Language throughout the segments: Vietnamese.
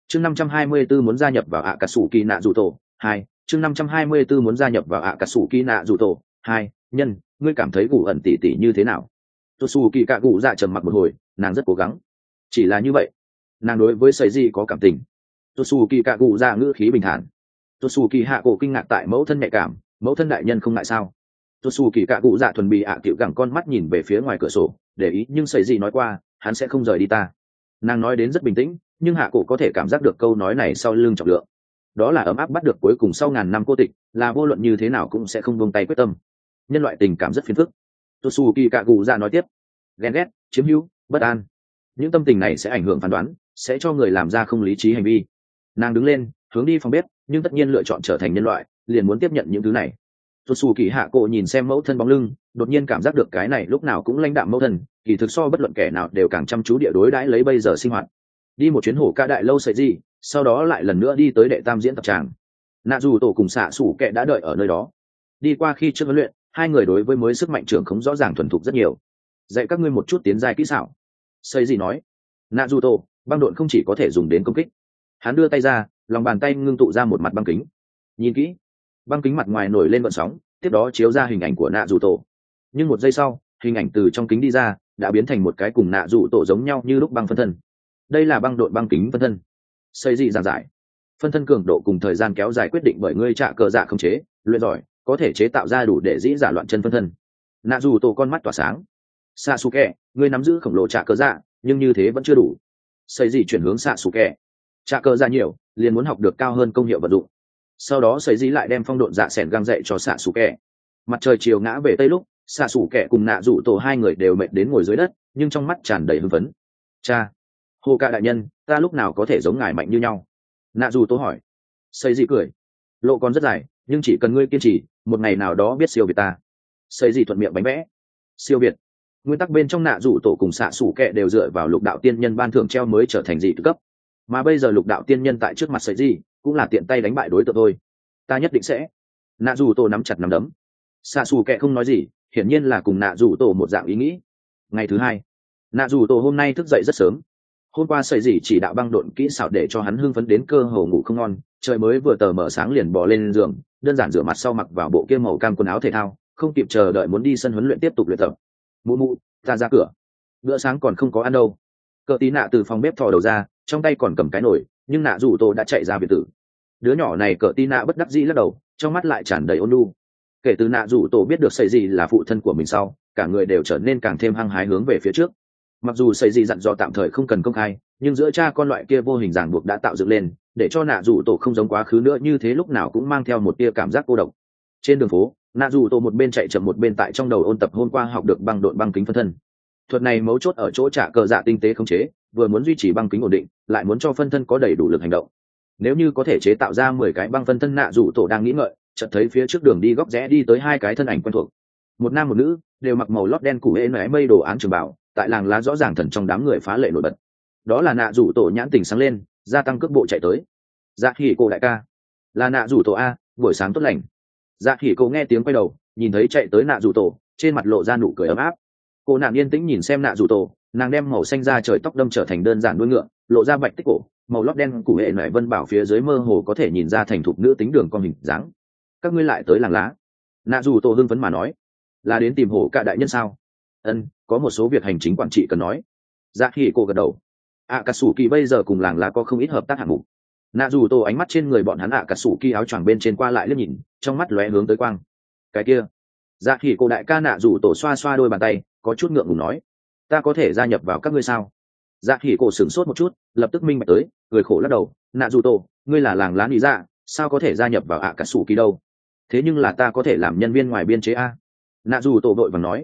chương 524 muốn gia nhập vào ạ cà sủ kỳ nạ dù tổ 2. chương 524 muốn gia nhập vào ạ cà sủ kỳ nạ dù tổ 2. Nhân, ngươi cảm thấy gù ẩn tỉ tỉ như thế nào? Tôi xù kỳ cạ gù dạ trầm mặc một hồi, nàng rất cố gắng. Chỉ là như vậy, nàng đối với sợi gì có cảm tình. Tôi xù kỳ cạ gù dạ ngữ khí bình thản. Tôi xù kỳ hạ cổ kinh ngạc tại mẫu thân nhạy cảm, mẫu thân đại nhân không ngại sao? Tôi xù kỳ cạ gù dạ thuần bị ạ cựu gẳng con mắt nhìn về phía ngoài cửa sổ, để ý nhưng sợi gì nói qua, hắn sẽ không rời đi ta. Nàng nói đến rất bình tĩnh, nhưng hạ cổ có thể cảm giác được câu nói này sau lưng trọng lượng. Đó là ấm áp bắt được cuối cùng sau ngàn năm cô tịch, là vô luận như thế nào cũng sẽ không buông tay quyết tâm. Nhân loại tình cảm rất phiền phức. Tosuki Kagu ra nói tiếp, ghen ghét, chiếm hữu, bất an, những tâm tình này sẽ ảnh hưởng phán đoán, sẽ cho người làm ra không lý trí hành vi. Nàng đứng lên, hướng đi phòng bếp, nhưng tất nhiên lựa chọn trở thành nhân loại, liền muốn tiếp nhận những thứ này. Tosuki hạ cổ nhìn xem mẫu thân bóng lưng, đột nhiên cảm giác được cái này lúc nào cũng lãnh đạm mẫu thân, kỳ thực so bất luận kẻ nào đều càng chăm chú địa đối đãi lấy bây giờ sinh hoạt. Đi một chuyến hổ ca đại lâu sợi gì, sau đó lại lần nữa đi tới đệ tam diễn tập tràng. Nạ dù tổ cùng xạ sủ kệ đã đợi ở nơi đó. Đi qua khi trước huấn luyện, hai người đối với mới sức mạnh trưởng không rõ ràng thuần thục rất nhiều. Dạy các ngươi một chút tiến giai kỹ xảo. Sợi gì nói. Nạ dù tổ, băng độn không chỉ có thể dùng đến công kích. Hắn đưa tay ra, lòng bàn tay ngưng tụ ra một mặt băng kính. Nhìn kỹ, băng kính mặt ngoài nổi lên gợn sóng, tiếp đó chiếu ra hình ảnh của nạ dù tổ. Nhưng một giây sau, hình ảnh từ trong kính đi ra, đã biến thành một cái cùng nạ dù tổ giống nhau như lúc băng phân thân. Đây là băng độn băng kính phân thân. Xây gì giảng giải, phân thân cường độ cùng thời gian kéo dài quyết định bởi ngươi trạ cờ dạ không chế, luyện giỏi có thể chế tạo ra đủ để dĩ giả loạn chân phân thân. Nạ dù tổ con mắt tỏa sáng. Sasuke, ngươi nắm giữ khổng lồ trạ cờ dạ, nhưng như thế vẫn chưa đủ. Xây gì chuyển hướng Sasuke. Trạ cờ dạ nhiều, liền muốn học được cao hơn công hiệu vật dụng. Sau đó Xây gì lại đem phong độn dạ sẻn găng dạy cho Sasuke. Mặt trời chiều ngã về tây lúc, Sasuke cùng nạ dù tổ hai người đều mệt đến ngồi dưới đất, nhưng trong mắt tràn đầy hưng phấn. Cha, hồ ca đại nhân, ta lúc nào có thể giống ngài mạnh như nhau? Nạ dù tố hỏi. Xây dị cười. Lộ còn rất dài, nhưng chỉ cần ngươi kiên trì, một ngày nào đó biết siêu việt ta. Xây dị thuận miệng bánh vẽ. Siêu việt. Nguyên tắc bên trong nạ dù tổ cùng xạ sủ kệ đều dựa vào lục đạo tiên nhân ban thưởng treo mới trở thành dị tự cấp. Mà bây giờ lục đạo tiên nhân tại trước mặt xây dị, cũng là tiện tay đánh bại đối tượng thôi. Ta nhất định sẽ. Nạ dù tổ nắm chặt nắm đấm. Xạ sủ kệ không nói gì, hiển nhiên là cùng nạ dù tổ một dạng ý nghĩ. Ngày thứ hai, nạ dù tổ hôm nay thức dậy rất sớm. Hôm qua sợi dì chỉ đạo băng độn kỹ xảo để cho hắn hưng phấn đến cơ hồ ngủ không ngon, trời mới vừa tờ mở sáng liền bò lên giường, đơn giản rửa mặt sau mặc vào bộ kia màu cam quần áo thể thao, không kịp chờ đợi muốn đi sân huấn luyện tiếp tục luyện tập. Mụ mụ, ta ra cửa. Bữa sáng còn không có ăn đâu. Cờ tí nạ từ phòng bếp thò đầu ra, trong tay còn cầm cái nồi, nhưng nạ rủ tổ đã chạy ra biệt tử. Đứa nhỏ này cờ tí nạ bất đắc dĩ lắc đầu, trong mắt lại tràn đầy ôn nhu. Kể từ nạ rủ tổ biết được sợi dì là phụ thân của mình sau, cả người đều trở nên càng thêm hăng hái hướng về phía trước. Mặc dù sợi dì dặn dò tạm thời không cần công khai, nhưng giữa cha con loại kia vô hình ràng buộc đã tạo dựng lên, để cho nạ dù tổ không giống quá khứ nữa, như thế lúc nào cũng mang theo một tia cảm giác cô độc. Trên đường phố, nạ dù tổ một bên chạy chậm một bên tại trong đầu ôn tập hôm qua học được băng độn băng kính phân thân. Thuật này mấu chốt ở chỗ trả cờ dạ tinh tế khống chế, vừa muốn duy trì băng kính ổn định, lại muốn cho phân thân có đầy đủ lực hành động. Nếu như có thể chế tạo ra 10 cái băng phân thân, nạ dù tổ đang nghĩ ngợi, chợt thấy phía trước đường đi góc rẽ đi tới hai cái thân ảnh quen thuộc, một nam một nữ, đều mặc màu lót đen củ ê mây đồ án trường bảo, tại làng lá rõ ràng thần trong đám người phá lệ nổi bật. Đó là nạ rủ tổ nhãn tình sáng lên, gia tăng cước bộ chạy tới. Dạ hỉ cô đại ca, là nạ rủ tổ a, buổi sáng tốt lành. Dạ hỉ cô nghe tiếng quay đầu, nhìn thấy chạy tới nạ rủ tổ, trên mặt lộ ra nụ cười ấm áp. Cô nàng yên tĩnh nhìn xem nạ rủ tổ, nàng đem màu xanh da trời tóc đâm trở thành đơn giản đuôi ngựa, lộ ra bạch tích cổ, màu lót đen củ hệ nải vân bảo phía dưới mơ hồ có thể nhìn ra thành thục nữ tính đường con hình dáng. Các ngươi lại tới làng lá? Nạ rủ tổ hưng phấn mà nói. Là đến tìm hổ cả đại nhân sao? Ân, có một số việc hành chính quản trị cần nói. Dạ hỉ cô gật đầu. Cà sủ kỳ bây giờ cùng làng lá có không ít hợp tác hạng mục. Nạ dù tổ ánh mắt trên người bọn hắn cà sủ kỳ áo choàng bên trên qua lại liếc nhìn, trong mắt lóe hướng tới quang. Cái kia. Dạ hỉ cô đại ca nạ dù tổ xoa xoa đôi bàn tay, có chút ngượng ngùng nói, ta có thể gia nhập vào các ngươi sao? Dạ hỉ cô sửng sốt một chút, lập tức minh bạch tới, cười khổ lắc đầu. Nạ dù tổ, ngươi là làng lá lý dạ, sao có thể gia nhập vào cà sủ kỳ đâu? Thế nhưng là ta có thể làm nhân viên ngoài biên chế a. Nạ dù tổ đội vàng nói,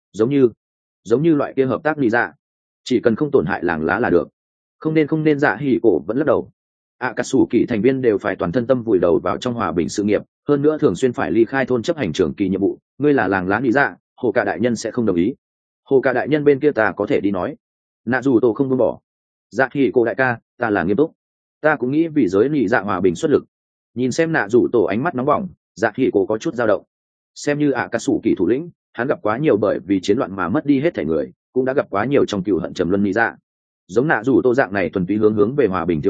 giống như loại kia hợp tác lý dạ, chỉ cần không tổn hại làng lá là được. Không nên. Dạ hỉ cổ vẫn lắc đầu. Cà sủ kỳ thành viên đều phải toàn thân tâm vùi đầu vào trong hòa bình sự nghiệp, hơn nữa thường xuyên phải ly khai thôn chấp hành trưởng kỳ nhiệm vụ. Ngươi là làng lá lý dạ, hồ cả đại nhân sẽ không đồng ý. Hồ cả đại nhân bên kia ta có thể đi nói. Nạ dù tổ không buông bỏ. Dạ hỉ cổ đại ca, ta là nghiêm túc, ta cũng nghĩ vì giới lý dạ hòa bình xuất lực. Nhìn xem nạ dù tổ ánh mắt nóng bỏng, dạ hỉ cổ có chút dao động. Xem như cà sủ kỳ thủ lĩnh, hắn gặp quá nhiều bởi vì chiến loạn mà mất đi hết thể người, cũng đã gặp quá nhiều trong cựu hận trầm luân lý dạ. Giống nạ rủ tô dạng này thuần túy hướng về hòa bình thiếu niên,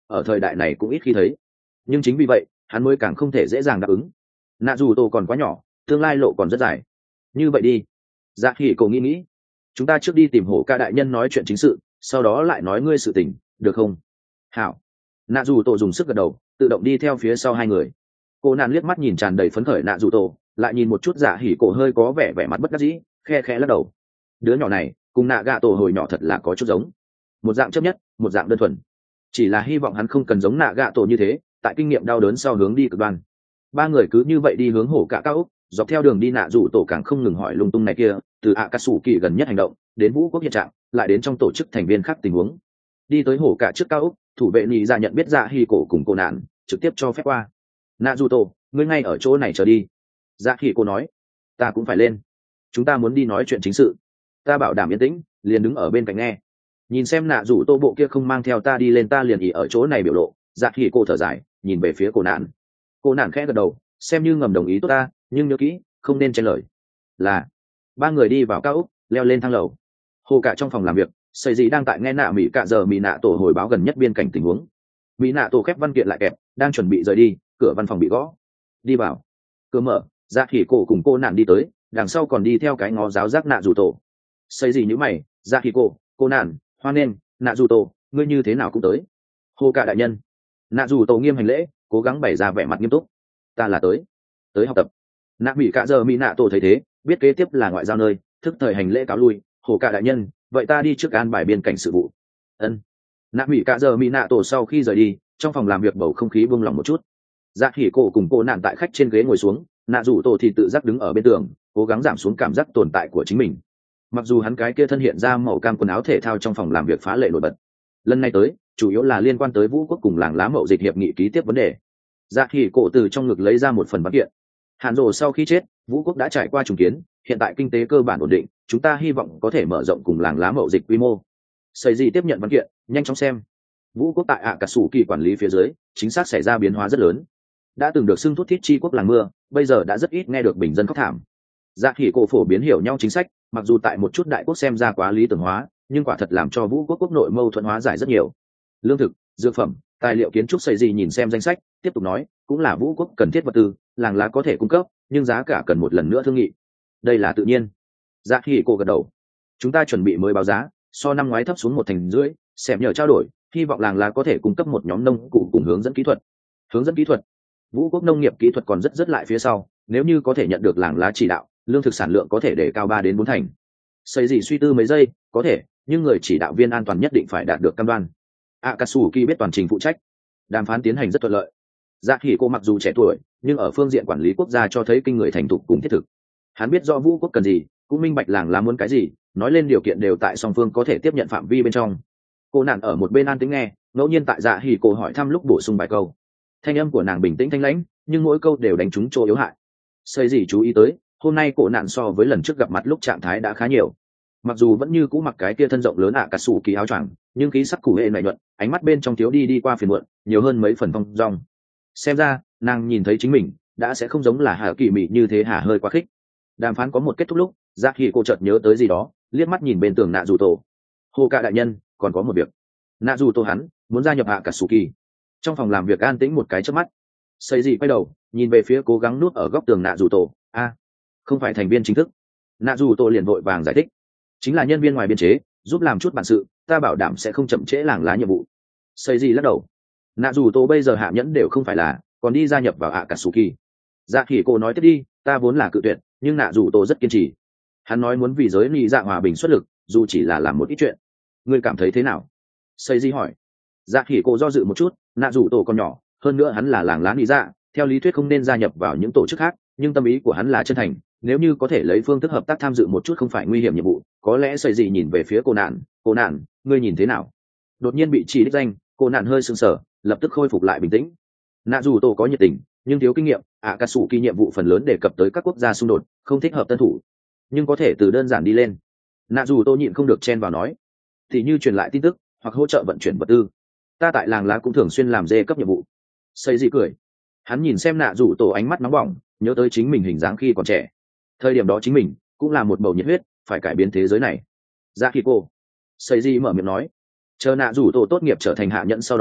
ở thời đại này cũng ít khi thấy, nhưng chính vì vậy hắn mới càng không thể dễ dàng đáp ứng. Nạ dù tổ còn quá nhỏ, tương lai lộ còn rất dài. Như vậy đi, dạ hỉ cổ nghĩ, chúng ta trước đi tìm hổ ca đại nhân nói chuyện chính sự, sau đó lại nói ngươi sự tình, được không? Hảo. Nạ dù tổ dùng sức gật đầu, tự động đi theo phía sau hai người. Cô nạn liếc mắt nhìn tràn đầy phấn khởi nạ dù tổ, lại nhìn một chút dạ hỉ cổ hơi có vẻ vẻ mặt bất đắc dĩ, khe khẽ lắc đầu. Đứa nhỏ này cùng nạ gạ tổ hồi nhỏ thật là có chút giống, một dạng chấp nhất, một dạng đơn thuần. Chỉ là hy vọng hắn không cần giống nạ gạ tổ như thế, tại kinh nghiệm đau đớn sau hướng đi cực đoan. Ba người cứ như vậy đi hướng hổ cả cao ốc, dọc theo đường đi nạ dù tổ càng không ngừng hỏi lung tung này kia, từ Akatsuki gần nhất hành động đến vũ quốc hiện trạng, lại đến trong tổ chức thành viên khác tình huống. Đi tới hổ cả trước cao ốc, thủ vệ nhị dạ nhận biết dạ hỉ cổ cùng cô nạn, trực tiếp cho phép qua. Nạ dù tổ, ngươi ngay ở chỗ này chờ đi. Dạ hỉ cổ nói, ta cũng phải lên, chúng ta muốn đi nói chuyện chính sự. Ta bảo đảm yên tĩnh, liền đứng ở bên cạnh nghe. Nhìn xem nạ dù tô bộ kia không mang theo ta đi lên, ta liền ỉ ở chỗ này biểu lộ. Dạ hỉ cổ thở dài, nhìn về phía cô nạn. Cô nạn khẽ gật đầu, xem như ngầm đồng ý tốt ta, nhưng nhớ kỹ không nên chen lời. Là. Ba người đi vào cao ốc, leo lên thang lầu. Hồ cả trong phòng làm việc, sầy dị đang tại nghe nạ mỹ cạ giờ mỹ nạ tổ hồi báo gần nhất biên cảnh tình huống. Mỹ nạ tổ khép văn kiện lại kẹp, đang chuẩn bị rời đi, cửa văn phòng bị gõ. Đi vào. Cửa mở, dạ hỉ cổ cùng cô nạn đi tới, đằng sau còn đi theo cái ngó giáo giác nạ dù tổ. Sầy dị nhữ mày, dạ hỉ cổ, cô nạn, hoan nghênh, nạ dù tổ, ngươi như thế nào cũng tới. Hồ cả đại nhân. Nạ dù tổ nghiêm hành lễ, cố gắng bày ra vẻ mặt nghiêm túc. Ta là tới học tập. Nạ mỹ cạ giờ mỹ nạ tổ thấy thế, biết kế tiếp là ngoại giao nơi, thức thời hành lễ cáo lui. Hồ cả đại nhân, vậy ta đi trước an bài biên cảnh sự vụ. Ân. Nạ mỹ cạ giờ mỹ nạ tổ sau khi rời đi, trong phòng làm việc bầu không khí buông lỏng một chút. Dạ hỉ cổ cùng cô nạn tại khách trên ghế ngồi xuống, nạ rủ tổ thì tự giác đứng ở bên tường, cố gắng giảm xuống cảm giác tồn tại của chính mình. Mặc dù hắn cái kia thân hiện ra màu cam quần áo thể thao trong phòng làm việc phá lệ nổi bật, lần này tới chủ yếu là liên quan tới vũ quốc cùng làng lá mậu dịch hiệp nghị ký tiếp vấn đề. Dạ hỉ cổ từ trong ngực lấy ra một phần văn kiện. Hàn Dỗ sau khi chết, vũ quốc đã trải qua trùng kiến, hiện tại kinh tế cơ bản ổn định, chúng ta hy vọng có thể mở rộng cùng làng lá mậu dịch quy mô. Sầy gì tiếp nhận văn kiện, nhanh chóng xem. Vũ quốc tại Akatsuki quản lý phía dưới, chính xác xảy ra biến hóa rất lớn. Đã từng được xưng thút thít chi quốc làng mưa, bây giờ đã rất ít nghe được bình dân khóc thảm. Dạ hỉ cổ phổ biến hiểu nhau chính sách, mặc dù tại một chút đại quốc xem ra quá lý tưởng hóa, nhưng quả thật làm cho vũ quốc quốc nội mâu thuẫn hóa giải rất nhiều. Lương thực, dược phẩm, tài liệu kiến trúc xây gì nhìn xem danh sách, tiếp tục nói, cũng là vũ quốc cần thiết vật tư, làng lá có thể cung cấp, nhưng giá cả cần một lần nữa thương nghị. Đây là tự nhiên. Dạ hỉ cổ gật đầu. Chúng ta chuẩn bị mới báo giá, so năm ngoái thấp xuống 1,5%, xem nhờ trao đổi, hy vọng làng lá có thể cung cấp một nhóm nông cụ cùng hướng dẫn kỹ thuật. Hướng dẫn kỹ thuật. Vũ quốc nông nghiệp kỹ thuật còn rất lại phía sau, nếu như có thể nhận được làng lá chỉ đạo, lương thực sản lượng có thể để cao 3 đến 4 thành. Xây gì suy tư mấy giây, có thể, nhưng người chỉ đạo viên an toàn nhất định phải đạt được cam đoan. Akatsuki biết toàn trình phụ trách. Đàm phán tiến hành rất thuận lợi. Dạ hỉ cổ mặc dù trẻ tuổi, nhưng ở phương diện quản lý quốc gia cho thấy kinh người thành thục cùng thiết thực. Hắn biết rõ vũ quốc cần gì, cũng minh bạch làng lá muốn cái gì, nói lên điều kiện đều tại song phương có thể tiếp nhận phạm vi bên trong. Cô nạn ở một bên an tĩnh nghe, ngẫu nhiên tại dạ hỉ cổ hỏi thăm lúc bổ sung vài câu. Thanh âm của nàng bình tĩnh thanh lãnh, nhưng mỗi câu đều đánh trúng chỗ yếu hại. Xây gì chú ý tới, hôm nay cổ nạn so với lần trước gặp mặt lúc trạng thái đã khá nhiều. Mặc dù vẫn như cũ mặc cái kia thân rộng lớn Akatsuki áo choàng, nhưng khí sắc củ hệ nảy nhuận, ánh mắt bên trong thiếu đi qua phiền muộn, nhiều hơn mấy phần phong dong. Xem ra, nàng nhìn thấy chính mình đã sẽ không giống là Hà Kỳ Mị như thế hà hơi quá khích. Đàm phán có một kết thúc lúc, dạ hỉ cô chợt nhớ tới gì đó, liếc mắt nhìn bên tường nạ dù tổ. Hồ cả đại nhân, còn có một việc. Nạ dù tổ hắn muốn gia nhập Akatsuki. Trong phòng làm việc an tĩnh một cái chớp mắt. Xây gì quay đầu, nhìn về phía cố gắng núp ở góc tường nạ dù tổ. Không phải thành viên chính thức. Nạ dù tổ liền vội vàng giải thích, chính là nhân viên ngoài biên chế, giúp làm chút bản sự, ta bảo đảm sẽ không chậm trễ làng lá nhiệm vụ. Xây gì lắc đầu. Nạ dù tổ bây giờ hạ nhẫn đều không phải là, còn đi gia nhập vào Akatsuki. Dạ hỉ cô nói tiếp đi, ta vốn là cự tuyệt, nhưng nạ dù tổ rất kiên trì. Hắn nói muốn vì giới lý dạ hòa bình xuất lực, dù chỉ là làm một ít chuyện. Ngươi cảm thấy thế nào? Xây gì hỏi. Dạ hỉ cô do dự một chút, nạ dù tổ còn nhỏ, hơn nữa hắn là làng lá lý dạ, theo lý thuyết không nên gia nhập vào những tổ chức khác, nhưng tâm ý của hắn là chân thành, nếu như có thể lấy phương thức hợp tác tham dự một chút không phải nguy hiểm nhiệm vụ, có lẽ xây gì nhìn về phía cô nạn, ngươi nhìn thế nào? Đột nhiên bị chỉ đích danh, cô nạn hơi sưng sờ, lập tức khôi phục lại bình tĩnh. Nạ dù tổ có nhiệt tình, nhưng thiếu kinh nghiệm, Akatsuki nhiệm vụ phần lớn đề cập tới các quốc gia xung đột, không thích hợp tân thủ, nhưng có thể từ đơn giản đi lên. Nạ dù tổ nhịn không được chen vào nói, thì như truyền lại tin tức hoặc hỗ trợ vận chuyển vật tư, ta tại làng lá cũng thường xuyên làm dê cấp nhiệm vụ. Xây gì cười, hắn nhìn xem nạ dù tổ ánh mắt nóng bỏng, nhớ tới chính mình hình dáng khi còn trẻ, thời điểm đó chính mình cũng là một bầu nhiệt huyết, phải cải biến thế giới này. Dạ khi cô, xây gì mở miệng nói, chờ nạ dù tổ tốt nghiệp trở thành hạ nhẫn sau đó,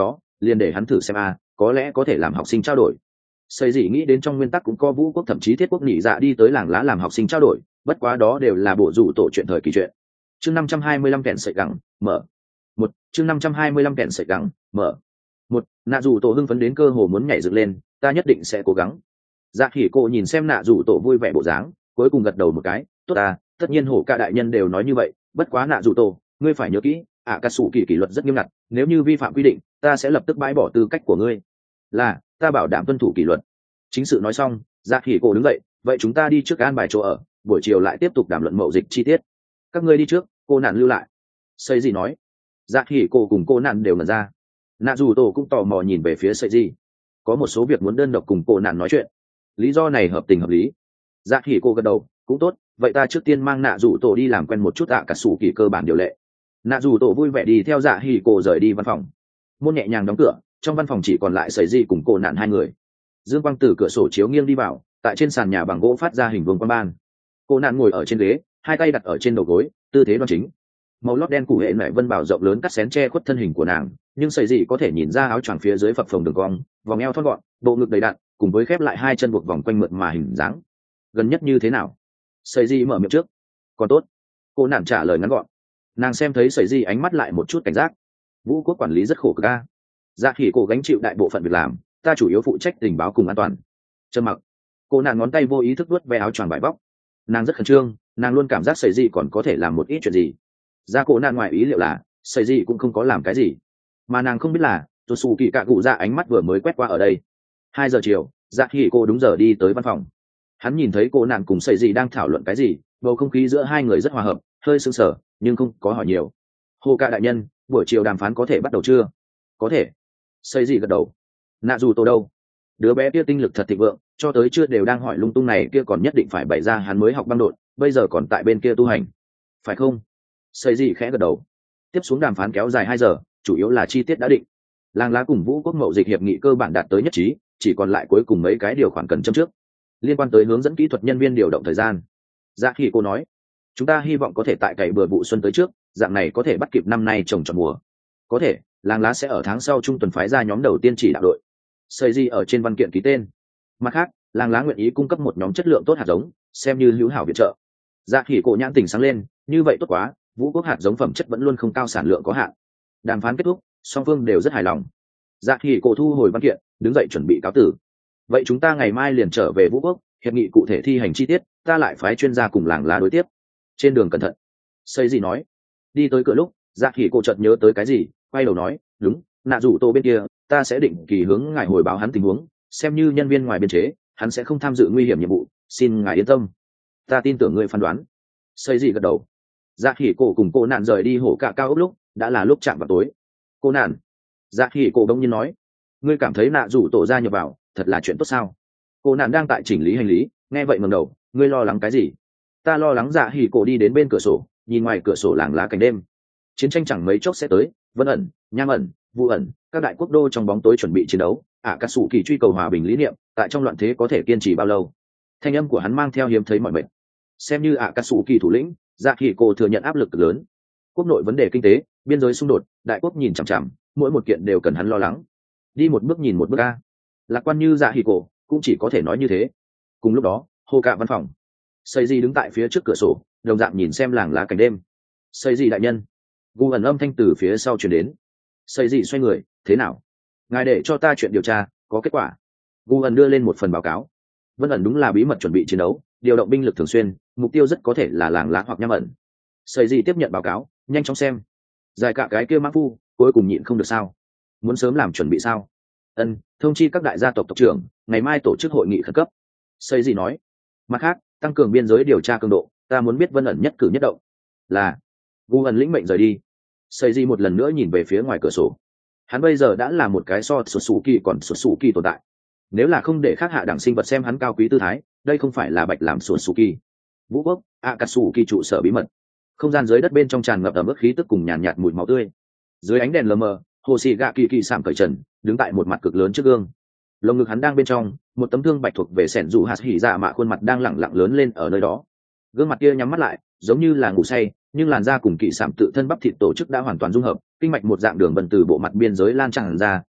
liền để hắn thử xem có lẽ có thể làm học sinh trao đổi. Xây gì nghĩ đến trong nguyên tắc cũng có vũ quốc thậm chí thiết quốc nhị dạ đi tới làng lá làm học sinh trao đổi, bất quá đó đều là bộ rủ tổ chuyện thời kỳ chuyện. Chương 525 kẹn sợi gẳng mở một. Chương 525 kẹn sợi gẳng mở một. Nạ dù tổ hưng phấn đến cơ hồ muốn nhảy dựng lên, ta nhất định sẽ cố gắng. Dạ Khỉ Cổ nhìn xem Nạ dù tổ vui vẻ bộ dáng, cuối cùng gật đầu một cái, tốt tất nhiên hổ cả đại nhân đều nói như vậy, bất quá Nạ dù tổ, ngươi phải nhớ kỹ, cà sủ kỳ kỷ luật rất nghiêm ngặt, nếu như vi phạm quy định, ta sẽ lập tức bãi bỏ tư cách của ngươi. Là, ta bảo đảm tuân thủ kỷ luật. Chính sự nói xong, Dạ Khỉ Cổ đứng dậy, vậy chúng ta đi trước an bài chỗ ở, buổi chiều lại tiếp tục đàm luận mậu dịch chi tiết. Các ngươi đi trước, cô nạn lưu lại. Xây gì nói. Dạ Khỉ Cổ cùng cô nạn đều ngẩn ra. Nạ dù tổ cũng tò mò nhìn về phía Xây gì, có một số việc muốn đơn độc cùng cô nạn nói chuyện. Lý do này hợp tình hợp lý. Dạ Khỉ Cổ gật đầu, cũng tốt, vậy ta trước tiên mang Nạ dù tổ đi làm quen một chút cà sủ kỳ cơ bản điều lệ. Nạ dù tổ vui vẻ đi theo Dạ Khỉ Cổ rời đi văn phòng. Môn nhẹ nhàng đóng cửa, trong văn phòng chỉ còn lại Sẩy Dị cùng cô nạn hai người. Dương quang từ cửa sổ chiếu nghiêng đi vào, tại trên sàn nhà bằng gỗ phát ra hình vuông quang ban. Cô nạn ngồi ở trên ghế, hai tay đặt ở trên đầu gối, tư thế đoan chính. Màu lót đen cụ hệ mẹ vân bảo rộng lớn cắt xén che khuất thân hình của nàng, nhưng Sẩy Dị có thể nhìn ra áo choàng phía dưới phập phồng đường cong, vòng eo thon gọn, bộ ngực đầy đặn, cùng với khép lại hai chân buộc vòng quanh mượt mà hình dáng. Gần nhất như thế nào? Sẩy Dị mở miệng trước. Còn tốt. Cô nạn trả lời ngắn gọn. Nàng xem thấy Sẩy Dị ánh mắt lại một chút cảnh giác. Vũ quốc quản lý rất khổ cực a. Dạ Khỉ Cổ gánh chịu đại bộ phận việc làm, ta chủ yếu phụ trách tình báo cùng an toàn. Trầm mặc. Cô nàng ngón tay vô ý thức vuốt ve áo choàng vải vóc. Nàng rất khẩn trương, nàng luôn cảm giác Sẩy Dị còn có thể làm một ít chuyện gì. Ra cô nàng ngoài ý liệu là Sẩy Dị cũng không có làm cái gì, mà nàng không biết là tôi xù kỳ cạ cụ dạ ánh mắt vừa mới quét qua ở đây. 2 giờ chiều, Dạ Khỉ Cổ đúng giờ đi tới văn phòng. Hắn nhìn thấy cô nàng cùng Sẩy Dị đang thảo luận cái gì, bầu không khí giữa hai người rất hòa hợp, hơi sững sờ nhưng không có hỏi nhiều. Hồ Cạ đại nhân, buổi chiều đàm phán có thể bắt đầu chưa? Có thể. Sẩy Dị gật đầu. Nạ dù tổ đâu? Đứa bé kia tinh lực thật thịnh vượng, cho tới chưa đều đang hỏi lung tung này kia, còn nhất định phải bày ra hắn mới học băng đột, bây giờ còn tại bên kia tu hành, phải không? Sẩy Dị khẽ gật đầu. Tiếp xuống đàm phán kéo dài 2 giờ, chủ yếu là chi tiết đã định. Làng lá cùng Vũ quốc mậu dịch hiệp nghị cơ bản đạt tới nhất trí, chỉ còn lại cuối cùng mấy cái điều khoản cần châm trước. Liên quan tới hướng dẫn kỹ thuật nhân viên điều động thời gian. Dạ Khỉ Cổ nói, chúng ta hy vọng có thể tại cày bừa vụ xuân tới trước, dạng này có thể bắt kịp năm nay trồng trọt mùa. Có thể, làng lá sẽ ở tháng sau trung tuần phái ra nhóm đầu tiên chỉ đạo đội. Sẩy Dị ở trên văn kiện ký tên. Mặt khác, làng lá nguyện ý cung cấp một nhóm chất lượng tốt hạt giống, xem như hữu hảo viện trợ. Dạ Khỉ Cổ nhãn tỉnh sáng lên, như vậy tốt quá, Vũ quốc hạt giống phẩm chất vẫn luôn không cao, sản lượng có hạn. Đàm phán kết thúc, song phương đều rất hài lòng. Dạ Khỉ Cổ thu hồi văn kiện, đứng dậy chuẩn bị cáo tử. Vậy chúng ta ngày mai liền trở về Vũ quốc, hiệp nghị cụ thể thi hành chi tiết, ta lại phái chuyên gia cùng làng lá đối tiếp. Trên đường cẩn thận. Sẩy Dị nói. Đi tới cửa lúc, Dạ Khỉ Cổ chợt nhớ tới cái gì, quay đầu nói, đúng, Nạ dù tổ bên kia, ta sẽ định kỳ hướng ngài hồi báo hắn tình huống, xem như nhân viên ngoài biên chế, hắn sẽ không tham dự nguy hiểm nhiệm vụ, xin ngài yên tâm. Ta tin tưởng ngươi phán đoán. Sẩy Dị gật đầu. Dạ Khỉ Cổ cùng cô nạn rời đi hổ cạ cao ốc lúc đã là lúc chạm vào tối. Cô nạn. Dạ Khỉ Cổ đông nhiên nói, ngươi cảm thấy Nạ dù tổ gia nhập vào thật là chuyện tốt sao? Cô nạn đang tại chỉnh lý hành lý, nghe vậy ngẩng đầu, ngươi lo lắng cái gì? Ta lo lắng. Dạ Khỉ Cổ đi đến bên cửa sổ, nhìn ngoài cửa sổ làng lá cảnh đêm. Chiến tranh chẳng mấy chốc sẽ tới, Vân ẩn, Nham ẩn, Vu ẩn, các đại quốc đô trong bóng tối chuẩn bị chiến đấu. Cà sủ kỳ truy cầu hòa bình lý niệm, tại trong loạn thế có thể kiên trì bao lâu? Thanh âm của hắn mang theo hiếm thấy mọi mệt. Xem như cà sủ kỳ thủ lĩnh, Dạ Khỉ Cổ thừa nhận áp lực lớn. Quốc nội vấn đề kinh tế, biên giới xung đột, đại quốc nhìn chằm chằm, mỗi một kiện đều cần hắn lo lắng. Đi một bước nhìn một bước a. Lạc quan như Dạ Khỉ Cổ cũng chỉ có thể nói như thế. Cùng lúc đó, Hồ Cạ văn phòng, Sẩy Dị đứng tại phía trước cửa sổ, đồng dạng nhìn xem làng lá cảnh đêm. Sẩy Dị đại nhân. Gu ẩn âm thanh từ phía sau truyền đến. Sẩy Dị xoay người, thế nào? Ngài để cho ta chuyện điều tra, có kết quả. Gu ẩn đưa lên một phần báo cáo. Vân ẩn đúng là bí mật chuẩn bị chiến đấu, điều động binh lực thường xuyên, mục tiêu rất có thể là làng lá hoặc Nham ẩn. Sẩy Dị tiếp nhận báo cáo, nhanh chóng xem. Dài cả cái kia mã phu, cuối cùng nhịn không được sao? Muốn sớm làm chuẩn bị sao? Ân, thông chi các đại gia tộc tộc trưởng, ngày mai tổ chức hội nghị khẩn cấp. Sẩy Dị nói. Mặt khác, tăng cường biên giới điều tra cường độ, ta muốn biết Vân ẩn nhất cử nhất động. Là. Gu ẩn lĩnh mệnh rời đi. Sẩy Dị một lần nữa nhìn về phía ngoài cửa sổ. Hắn bây giờ đã là một cái so sụt sù kỳ còn sụt sù kỳ tồn tại. Nếu là không để khác hạ đẳng sinh vật xem hắn cao quý tư thái, đây không phải là bạch làm sụt sù kỳ. Vũ quốc, Akatsuki trụ sở bí mật. Không gian dưới đất bên trong tràn ngập ẩm ướt khí tức cùng nhàn nhạt mùi máu tươi. Dưới ánh đèn lờ mờ, Hồ Sĩ Gạ Kỳ Kỳ sạm cởi trần, đứng tại một mặt cực lớn trước gương. Lồng ngực hắn đang bên trong, một tấm thương bạch thuộc về sẻn dù hạt hỉ dạ mạ khuôn mặt đang lẳng lặng lớn lên ở nơi đó. Gương mặt kia nhắm mắt lại, giống như là ngủ say, nhưng làn da cùng Kỳ sạm tự thân bắp thịt tổ chức đã hoàn toàn dung hợp, kinh mạch một dạng đường vân từ bộ mặt biên giới lan tràn ra,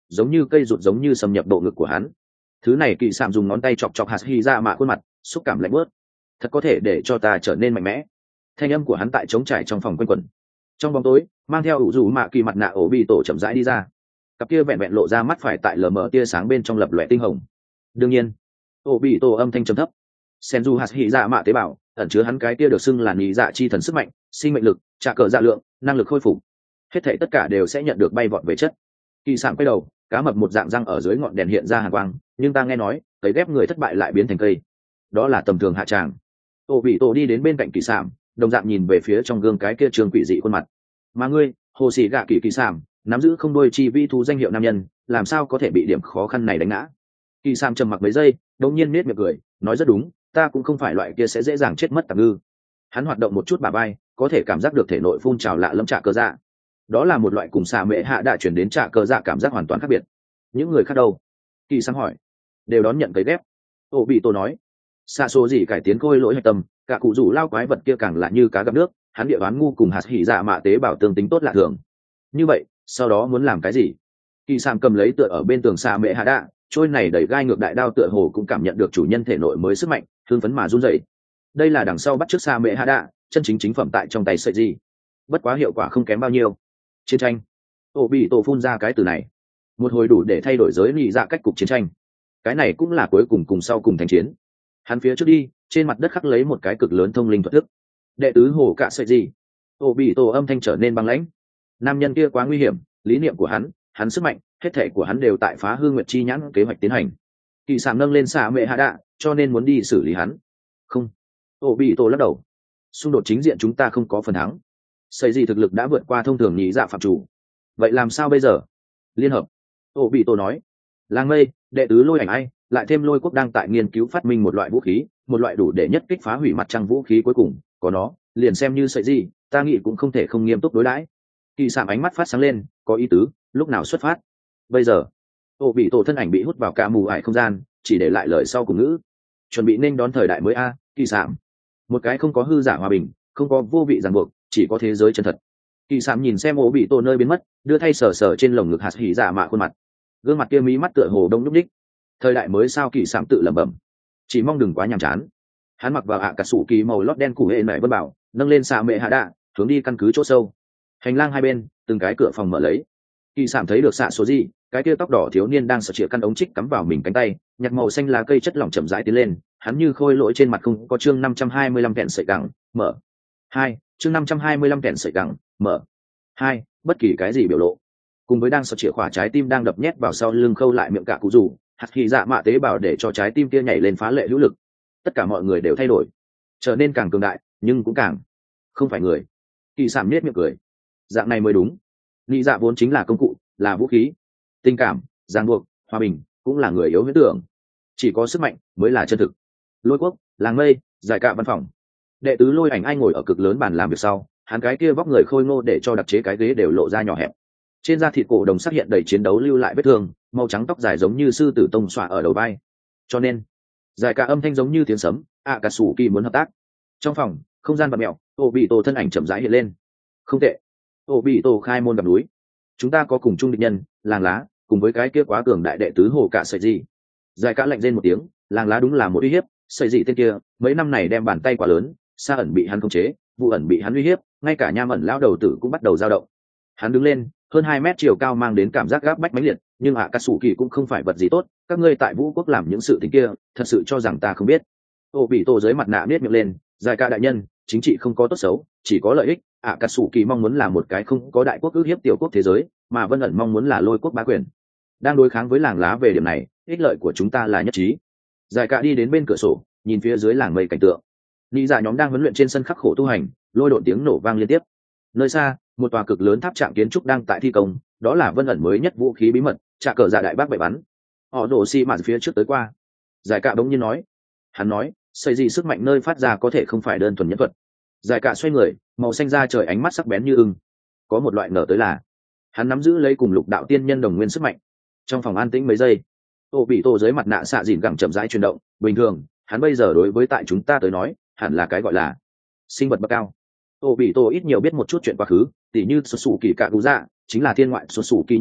giống như cây rụt giống như xâm nhập bộ ngực của hắn. Thứ này kỳ sạm dùng ngón tay chọc chọc hạt hy dạ mạ khuôn mặt, xúc cảm lạnh bớt. Thật có thể để cho ta trở nên mạnh mẽ. Thanh âm của hắn tại trống trải trong phòng quanh quẩn. Trong bóng tối, mang theo ủ rủ mạ kỳ mặt nạ ổ bị tổ chậm rãi đi ra. Cặp kia vẹn vẹn lộ ra mắt phải tại lờ mờ tia sáng bên trong lập lòe tinh hồng. Đương nhiên, ổ bị tổ âm thanh trầm thấp. Senju hạt hy dạ mạ tế bào ẩn chứa hắn cái kia được xưng là nhị dạ chi thần sức mạnh, sinh mệnh lực, trả cờ dạ lượng, năng lực khôi phục. Hết thảy tất cả đều sẽ nhận được bay vọt về chất. Kỳ sạm quay đầu, cá mập một dạng răng ở dưới ngọn đèn hiện ra hàn quang, nhưng ta nghe nói cấy ghép người thất bại lại biến thành cây, đó là tầm thường hạ tràng. Ô bị tổ đi đến bên cạnh kỳ sạm, đồng dạng nhìn về phía trong gương cái kia trường quỷ dị khuôn mặt. Mà ngươi, hồ sĩ gạ kỳ sạm, nắm giữ không đôi chi vi thú danh hiệu nam nhân, làm sao có thể bị điểm khó khăn này đánh ngã? Kỳ sạm trầm mặc mấy giây, đột nhiên nết miệng cười, nói rất đúng, ta cũng không phải loại kia sẽ dễ dàng chết mất tạm ngư. Hắn hoạt động một chút bà bay, có thể cảm giác được thể nội phun trào lạ lẫm trả cơ dạ. Đó là một loại cùng xà mệ hạ đã chuyển đến trả cơ dạ cảm giác hoàn toàn khác biệt. Những người khác đâu? Kỳ sáng hỏi. Đều đón nhận cấy ghép. Ô bị tổ nói. Xa số gì cải tiến khôi lỗi hạch tâm, cả cụ rủ lao quái vật kia càng là như cá gặp nước, hắn địa đoán ngu cùng hạt hỉ dạ mạ tế bào tương tính tốt lạ thường. Như vậy, sau đó muốn làm cái gì? Kỳ sạm cầm lấy tựa ở bên tường xà mệ hạ đạ, trôi này đẩy gai ngược đại đao tựa hồ cũng cảm nhận được chủ nhân thể nội mới sức mạnh, thương phấn mà run rẩy. Đây là đằng sau bắt trước xà mệ hạ đạ, chân chính chính phẩm tại trong tay sợi gì. Bất quá hiệu quả không kém bao nhiêu. Chiến tranh. Ô bị tổ phun ra cái từ này, một hồi đủ để thay đổi giới lì dạ cách cục chiến tranh. Cái này cũng là cuối cùng cùng sau cùng thành chiến. Hắn phía trước đi, trên mặt đất khắc lấy một cái cực lớn thông linh thuật thức. Đệ tứ hồ cạ sợi gì. Ô bị tổ âm thanh trở nên băng lãnh. Nam nhân kia quá nguy hiểm, lý niệm của hắn sức mạnh, hết thể của hắn đều tại phá hư nguyệt chi nhãn kế hoạch tiến hành. Kỳ sạm nâng lên xạ mệ hạ đạ, cho nên muốn đi xử lý hắn. Không. Ô bị tổ lắc đầu. Xung đột chính diện chúng ta không có phần thắng. Xây gì thực lực đã vượt qua thông thường nhị dạ phạm chủ. Vậy làm sao bây giờ? Liên hợp. Ô bị tổ nói. Làng mây, đệ tứ lôi ảnh ai, lại thêm lôi quốc đang tại nghiên cứu phát minh một loại vũ khí, một loại đủ để nhất kích phá hủy mặt trăng vũ khí cuối cùng. Có nó, liền xem như sợi gì, ta nghĩ cũng không thể không nghiêm túc đối đãi. Kỳ sạm ánh mắt phát sáng lên, có ý tứ, lúc nào xuất phát? Bây giờ. Ô bị tổ thân ảnh bị hút vào cả mù ải không gian, chỉ để lại lời sau cùng ngữ. Chuẩn bị nên đón thời đại mới a, kỳ sạm. Một cái không có hư giả hòa bình, không có vô vị ràng buộc, chỉ có thế giới chân thật. Kỳ sạm nhìn xem ố bị tổ nơi biến mất, đưa thay sờ sờ trên lồng ngực hạt hỉ giả mạ khuôn mặt. Gương mặt kia mí mắt tựa hồ đông lúc đích. Thời đại mới sao? Kỳ sạm tự lẩm bẩm, chỉ mong đừng quá nhàm chán. Hắn mặc vào ạ cà sủ kỳ màu lót đen củ hệ nảy vân bảo, nâng lên xạ mệ hạ đạ, hướng đi căn cứ chỗ sâu. Hành lang hai bên, từng cái cửa phòng mở lấy. Kỳ sạm thấy được xạ số gì, cái kia tóc đỏ thiếu niên đang sờ chĩa căn ống trích cắm vào mình cánh tay, nhặt màu xanh lá cây chất lỏng chậm rãi tiến lên. Hắn như khôi lỗi trên mặt không có chương 525 kẹn sợi gẳng mở. Chương 525 kẹn sợi gẳng mở. Bất kỳ cái gì biểu lộ. Cùng với đang sờ chĩa khỏa trái tim đang đập nhét vào sau lưng khâu lại miệng cả cụ rủ, hạt khí dạ mạ tế bào để cho trái tim kia nhảy lên phá lệ hữu lực. Tất cả mọi người đều thay đổi, trở nên càng cường đại, nhưng cũng càng không phải người. Kỳ sạm nết miệng cười, dạng này mới đúng. Lý dạ vốn chính là công cụ, là vũ khí. Tình cảm, ràng buộc, hòa bình cũng là người yếu huyễn tưởng. Chỉ có sức mạnh mới là chân thực. Lôi quốc, làng mây, giải cạ văn phòng. Đệ tứ lôi ảnh ai ngồi ở cực lớn bàn làm việc sau, hắn cái kia vóc người khôi ngô để cho đặc chế cái ghế đều lộ ra nhỏ hẹp. Trên da thịt cổ đồng xác hiện đầy chiến đấu lưu lại vết thương, màu trắng tóc dài giống như sư tử tông xõa ở đầu vai. Cho nên giải cả âm thanh giống như tiếng sấm, cà sủ kỳ muốn hợp tác. Trong phòng không gian bạt mẹo, ô bị tổ thân ảnh chậm rãi hiện lên. Không tệ. Ô bị tổ khai môn gặp núi. Chúng ta có cùng chung địch nhân, làng lá, cùng với cái kia quá cường đại đệ tứ hồ cả sợi gì. Giải cả lạnh rên một tiếng, làng lá đúng là một uy hiếp. Sợi gì tên kia mấy năm này đem bàn tay quá lớn, Sa ẩn bị hắn khống chế, Vụ ẩn bị hắn uy hiếp, ngay cả Nham ẩn lão đầu tử cũng bắt đầu dao động. Hắn đứng lên, hơn 2 mét chiều cao mang đến cảm giác gáp bách mãnh liệt, nhưng cà sủ kỳ cũng không phải vật gì tốt, các ngươi tại Vũ quốc làm những sự tình kia, thật sự cho rằng ta không biết? Ô bị tổ dưới mặt nạ biết miệng lên, giải ca đại nhân, chính trị không có tốt xấu, chỉ có lợi ích. Cà sủ kỳ mong muốn là một cái không có đại quốc ước hiếp tiểu quốc thế giới, mà Vân ẩn mong muốn là lôi quốc bá quyền. Đang đối kháng với làng lá về điểm này, ích lợi của chúng ta là nhất trí. Giải ca đi đến bên cửa sổ, nhìn phía dưới làng mây cảnh tượng. Lý dạ nhóm đang huấn luyện trên sân khắc khổ tu hành, lôi độn tiếng nổ vang liên tiếp. Nơi xa, một tòa cực lớn tháp trạm kiến trúc đang tại thi công, đó là Vân ẩn mới nhất vũ khí bí mật, trả cờ dạ đại bác bậy bắn. Họ đổ xi mạt phía trước tới qua. Giải cạ bỗng nhiên nói. Hắn nói, xây gì sức mạnh nơi phát ra có thể không phải đơn thuần nhẫn thuật. Giải cạ xoay người, màu xanh da trời ánh mắt sắc bén như ưng. Có một loại ngờ tới là, hắn nắm giữ lấy cùng lục đạo tiên nhân đồng nguyên sức mạnh. Trong phòng an tĩnh mấy giây, Tô bị tổ dưới mặt nạ xạ dìn gẳng chậm rãi chuyển động. Bình thường, hắn bây giờ đối với tại chúng ta tới nói, hẳn là cái gọi là sinh vật bậc cao. Tô bị tổ ít nhiều biết một chút chuyện quá khứ, tỉ như xuất xù kỳ cạ cụ dạ chính là thiên ngoại xuất xù kỳ nhất tộc,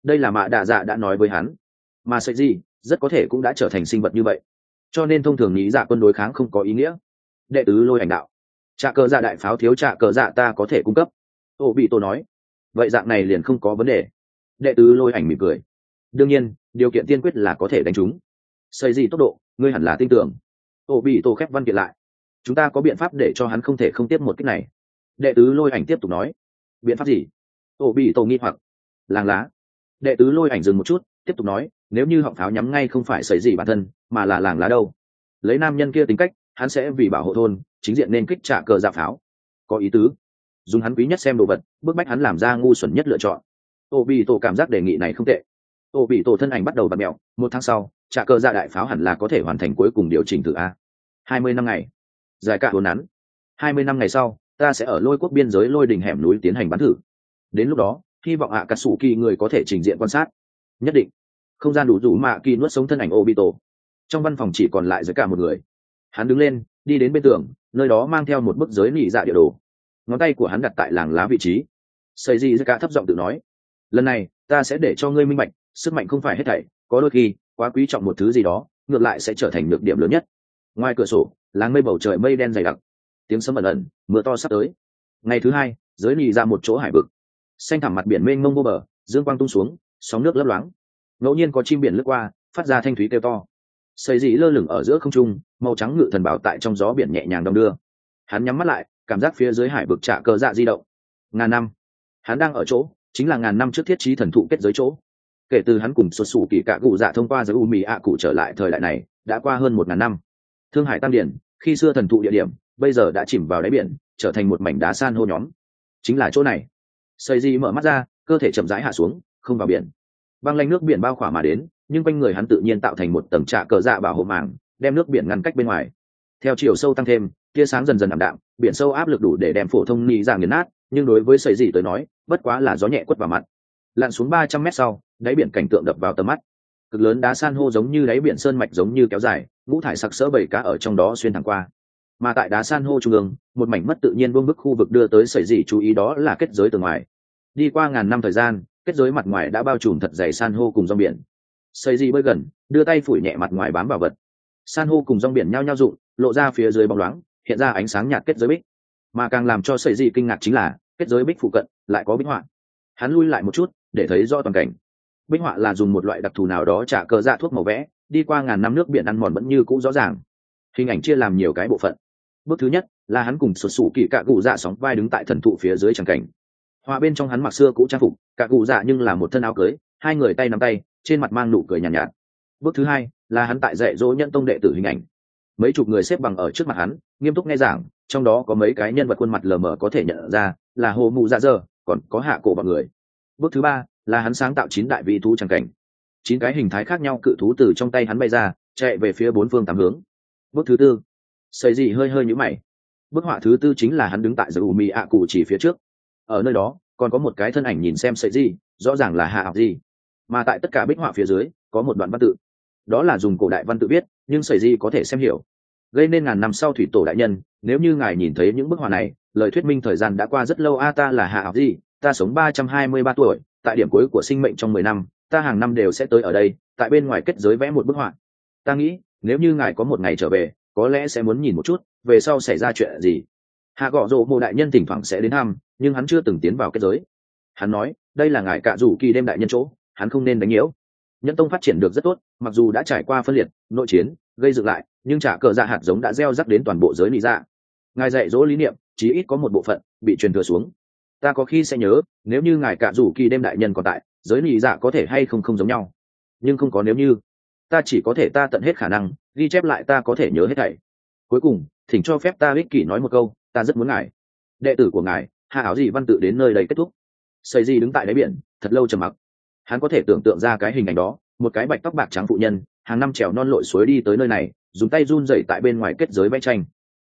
đây là mạ đạ dạ đã nói với hắn, mà sợi gì rất có thể cũng đã trở thành sinh vật như vậy, cho nên thông thường nghĩ dạ quân đối kháng không có ý nghĩa. Đệ tứ lôi ảnh đạo, trạ cờ dạ đại pháo thiếu trạ cờ dạ ta có thể cung cấp. Ô bị tổ nói, vậy dạng này liền không có vấn đề. Đệ tứ lôi ảnh mỉm cười, đương nhiên điều kiện tiên quyết là có thể đánh chúng. Sợi gì tốc độ ngươi hẳn là tin tưởng. Ô bị tổ khép văn kiện lại, chúng ta có biện pháp để cho hắn không thể không tiếp một kích này. Đệ tứ lôi ảnh tiếp tục nói, biện pháp gì? Ô bị tổ nghi hoặc. Làng lá. Đệ tứ lôi ảnh dừng một chút tiếp tục nói, nếu như họng pháo nhắm ngay không phải sợi gì bản thân mà là làng lá đâu, lấy nam nhân kia tính cách hắn sẽ vì bảo hộ thôn chính diện nên kích trả cờ dạ pháo. Có ý tứ, dùng hắn quý nhất xem đồ vật bức bách hắn làm ra ngu xuẩn nhất lựa chọn. Ô bị tổ cảm giác đề nghị này không tệ. Ô bị tổ thân ảnh bắt đầu bật mẹo, 1 tháng sau trả cờ dạ đại pháo hẳn là có thể hoàn thành cuối cùng điều chỉnh thử a. 20 năm ngày dài cả hồn nắn. 20 năm ngày sau ta sẽ ở lôi quốc biên giới lôi đỉnh hẻm núi tiến hành bắn thử, đến lúc đó hy vọng cà sủ kỳ người có thể trình diện quan sát. Nhất định. Không gian đủ rủ mạ kỳ nuốt sống thân ảnh Obito. Trong văn phòng chỉ còn lại giới cả một người. Hắn đứng lên đi đến bên tường, nơi đó mang theo một bức giới nỉ dạ địa đồ, ngón tay của hắn đặt tại làng lá vị trí. Sợi gì giới cả thấp giọng tự nói, lần này ta sẽ để cho ngươi minh bạch, sức mạnh không phải hết thảy, có đôi khi quá quý trọng một thứ gì đó ngược lại sẽ trở thành nhược điểm lớn nhất. Ngoài cửa sổ làng mây bầu trời mây đen dày đặc, tiếng sấm ẩn ẩn, mưa to sắp tới. Ngày thứ hai giới nỉ ra một chỗ hải vực, xanh thẳm mặt biển mênh mông vô bờ, dương quang tung xuống, sóng nước lấp loáng, ngẫu nhiên có chim biển lướt qua phát ra thanh thúy kêu to. Sợi dĩ lơ lửng ở giữa không trung, màu trắng ngự thần bảo tại trong gió biển nhẹ nhàng đong đưa. Hắn nhắm mắt lại, cảm giác phía dưới hải vực trả cờ dạ di động. Ngàn năm, hắn đang ở chỗ chính là ngàn năm trước thiết trí thần thụ kết giới chỗ. Kể từ hắn cùng xuất xù kỳ cạ cụ dạ thông qua giới u mì ạ cụ trở lại thời đại này đã qua hơn 1000 năm. Thương hải tam điển khi xưa thần thụ địa điểm bây giờ đã chìm vào đáy biển, trở thành một mảnh đá san hô nhóm. Chính là chỗ này. Sợi dĩ mở mắt ra, cơ thể chậm rãi hạ xuống, không vào biển. Băng lanh nước biển bao khỏa mà đến, nhưng quanh người hắn tự nhiên tạo thành một tầng trạ cờ dạ bảo hộ màng, đem nước biển ngăn cách bên ngoài. Theo chiều sâu tăng thêm, tia sáng dần dần ảm đạm, biển sâu áp lực đủ để đem phổ thông ni ra nghiền nát, nhưng đối với sợi dĩ tới nói bất quá là gió nhẹ quất vào mặt. Lặn xuống 300 mét sau, đáy biển cảnh tượng đập vào tầm mắt. Cực lớn đá san hô giống như đáy biển sơn mạch giống như kéo dài, ngũ thải sặc sỡ bầy cá ở trong đó xuyên thẳng qua. Mà tại đá san hô trung ương, một mảnh mất tự nhiên vương bức khu vực đưa tới sợi dĩ chú ý, đó là kết giới từ ngoài. Đi qua ngàn năm thời gian, kết giới mặt ngoài đã bao trùm thật dày san hô cùng rong biển. Sợi dĩ bơi gần, đưa tay phủi nhẹ mặt ngoài bám vào vật. San hô cùng rong biển nhao nhao rụng, lộ ra phía dưới bóng loáng, hiện ra ánh sáng nhạt kết giới bích. Mà càng làm cho sợi dĩ kinh ngạc chính là kết giới bích phụ cận lại có bích họa. Hắn lui lại một chút để thấy rõ toàn cảnh. Bích họa là dùng một loại đặc thù nào đó trả cờ dạ thuốc màu vẽ, đi qua ngàn năm nước biển ăn mòn vẫn như cũ rõ ràng. Hình ảnh chia làm nhiều cái bộ phận. Bước thứ nhất là hắn cùng sụt sủ kỳ cạ cụ dạ sóng vai đứng tại thần thụ phía dưới tràng cảnh. Họa bên trong hắn mặc xưa cũ trang phục, cạ cụ dạ nhưng là một thân áo cưới, hai người tay nắm tay, trên mặt mang nụ cười nhàn nhạt. Bước thứ hai là hắn tại dạy dỗ nhận tông đệ tử hình ảnh. Mấy chục người xếp bằng ở trước mặt hắn, nghiêm túc nghe giảng, trong đó có mấy cái nhân vật khuôn mặt lờ mờ có thể nhận ra là hồ mụ dạ dơ, còn có hạ cổ bọn người. Bước thứ ba là hắn sáng tạo 9 đại vị thú tràng cảnh. 9 cái hình thái khác nhau cự thú từ trong tay hắn bay ra, chạy về phía 4 phương 8 hướng. Bước thứ tư, sợi dị hơi hơi nhíu mày. Bức họa thứ tư chính là hắn đứng tại Dầu Mì ạ cụ chỉ phía trước. Ở nơi đó còn có một cái thân ảnh nhìn xem sợi dị, rõ ràng là hạ học gì. Mà tại tất cả bích họa phía dưới có một đoạn văn tự, đó là dùng cổ đại văn tự viết, nhưng sợi dị có thể xem hiểu. Gây nên ngàn năm sau thủy tổ đại nhân, nếu như ngài nhìn thấy những bức họa này, lời thuyết minh thời gian đã qua rất lâu. Ta là hạ học gì, ta sống 323 tuổi, tại điểm cuối của sinh mệnh trong 10 năm, ta hàng năm đều sẽ tới ở đây, tại bên ngoài kết giới vẽ một bức họa. Ta nghĩ nếu như ngài có một ngày trở về, có lẽ sẽ muốn nhìn một chút về sau xảy ra chuyện gì. Hạ gọ rộ mộ đại nhân thỉnh thoảng sẽ đến thăm, nhưng hắn chưa từng tiến vào kết giới. Hắn nói đây là ngài cạ rủ kỳ đêm đại nhân chỗ, hắn không nên đánh nhiễu. Nhân tông phát triển được rất tốt, mặc dù đã trải qua phân liệt, nội chiến, gây dựng lại, nhưng trả cờ dạ hạt giống đã gieo rắc đến toàn bộ giới lý dạ. Ngài dạy dỗ lý niệm chí ít có một bộ phận bị truyền thừa xuống. Ta có khi sẽ nhớ, nếu như ngài cạ rủ kỳ đêm đại nhân còn tại, giới lý dạ có thể hay không không giống nhau. Nhưng không có nếu như, ta chỉ có thể ta tận hết khả năng ghi chép lại ta có thể nhớ hết thảy. Cuối cùng thỉnh cho phép ta ích kỷ nói một câu, ta rất muốn ngài, đệ tử của ngài hạ áo gì văn tự đến nơi đây kết thúc. Sầy gì đứng tại đáy biển thật lâu trầm mặc. Hắn có thể tưởng tượng ra cái hình ảnh đó, một cái bạch tóc bạc trắng phụ nhân hàng năm trèo non lội suối đi tới nơi này, dùng tay run rẩy tại bên ngoài kết giới vẽ tranh.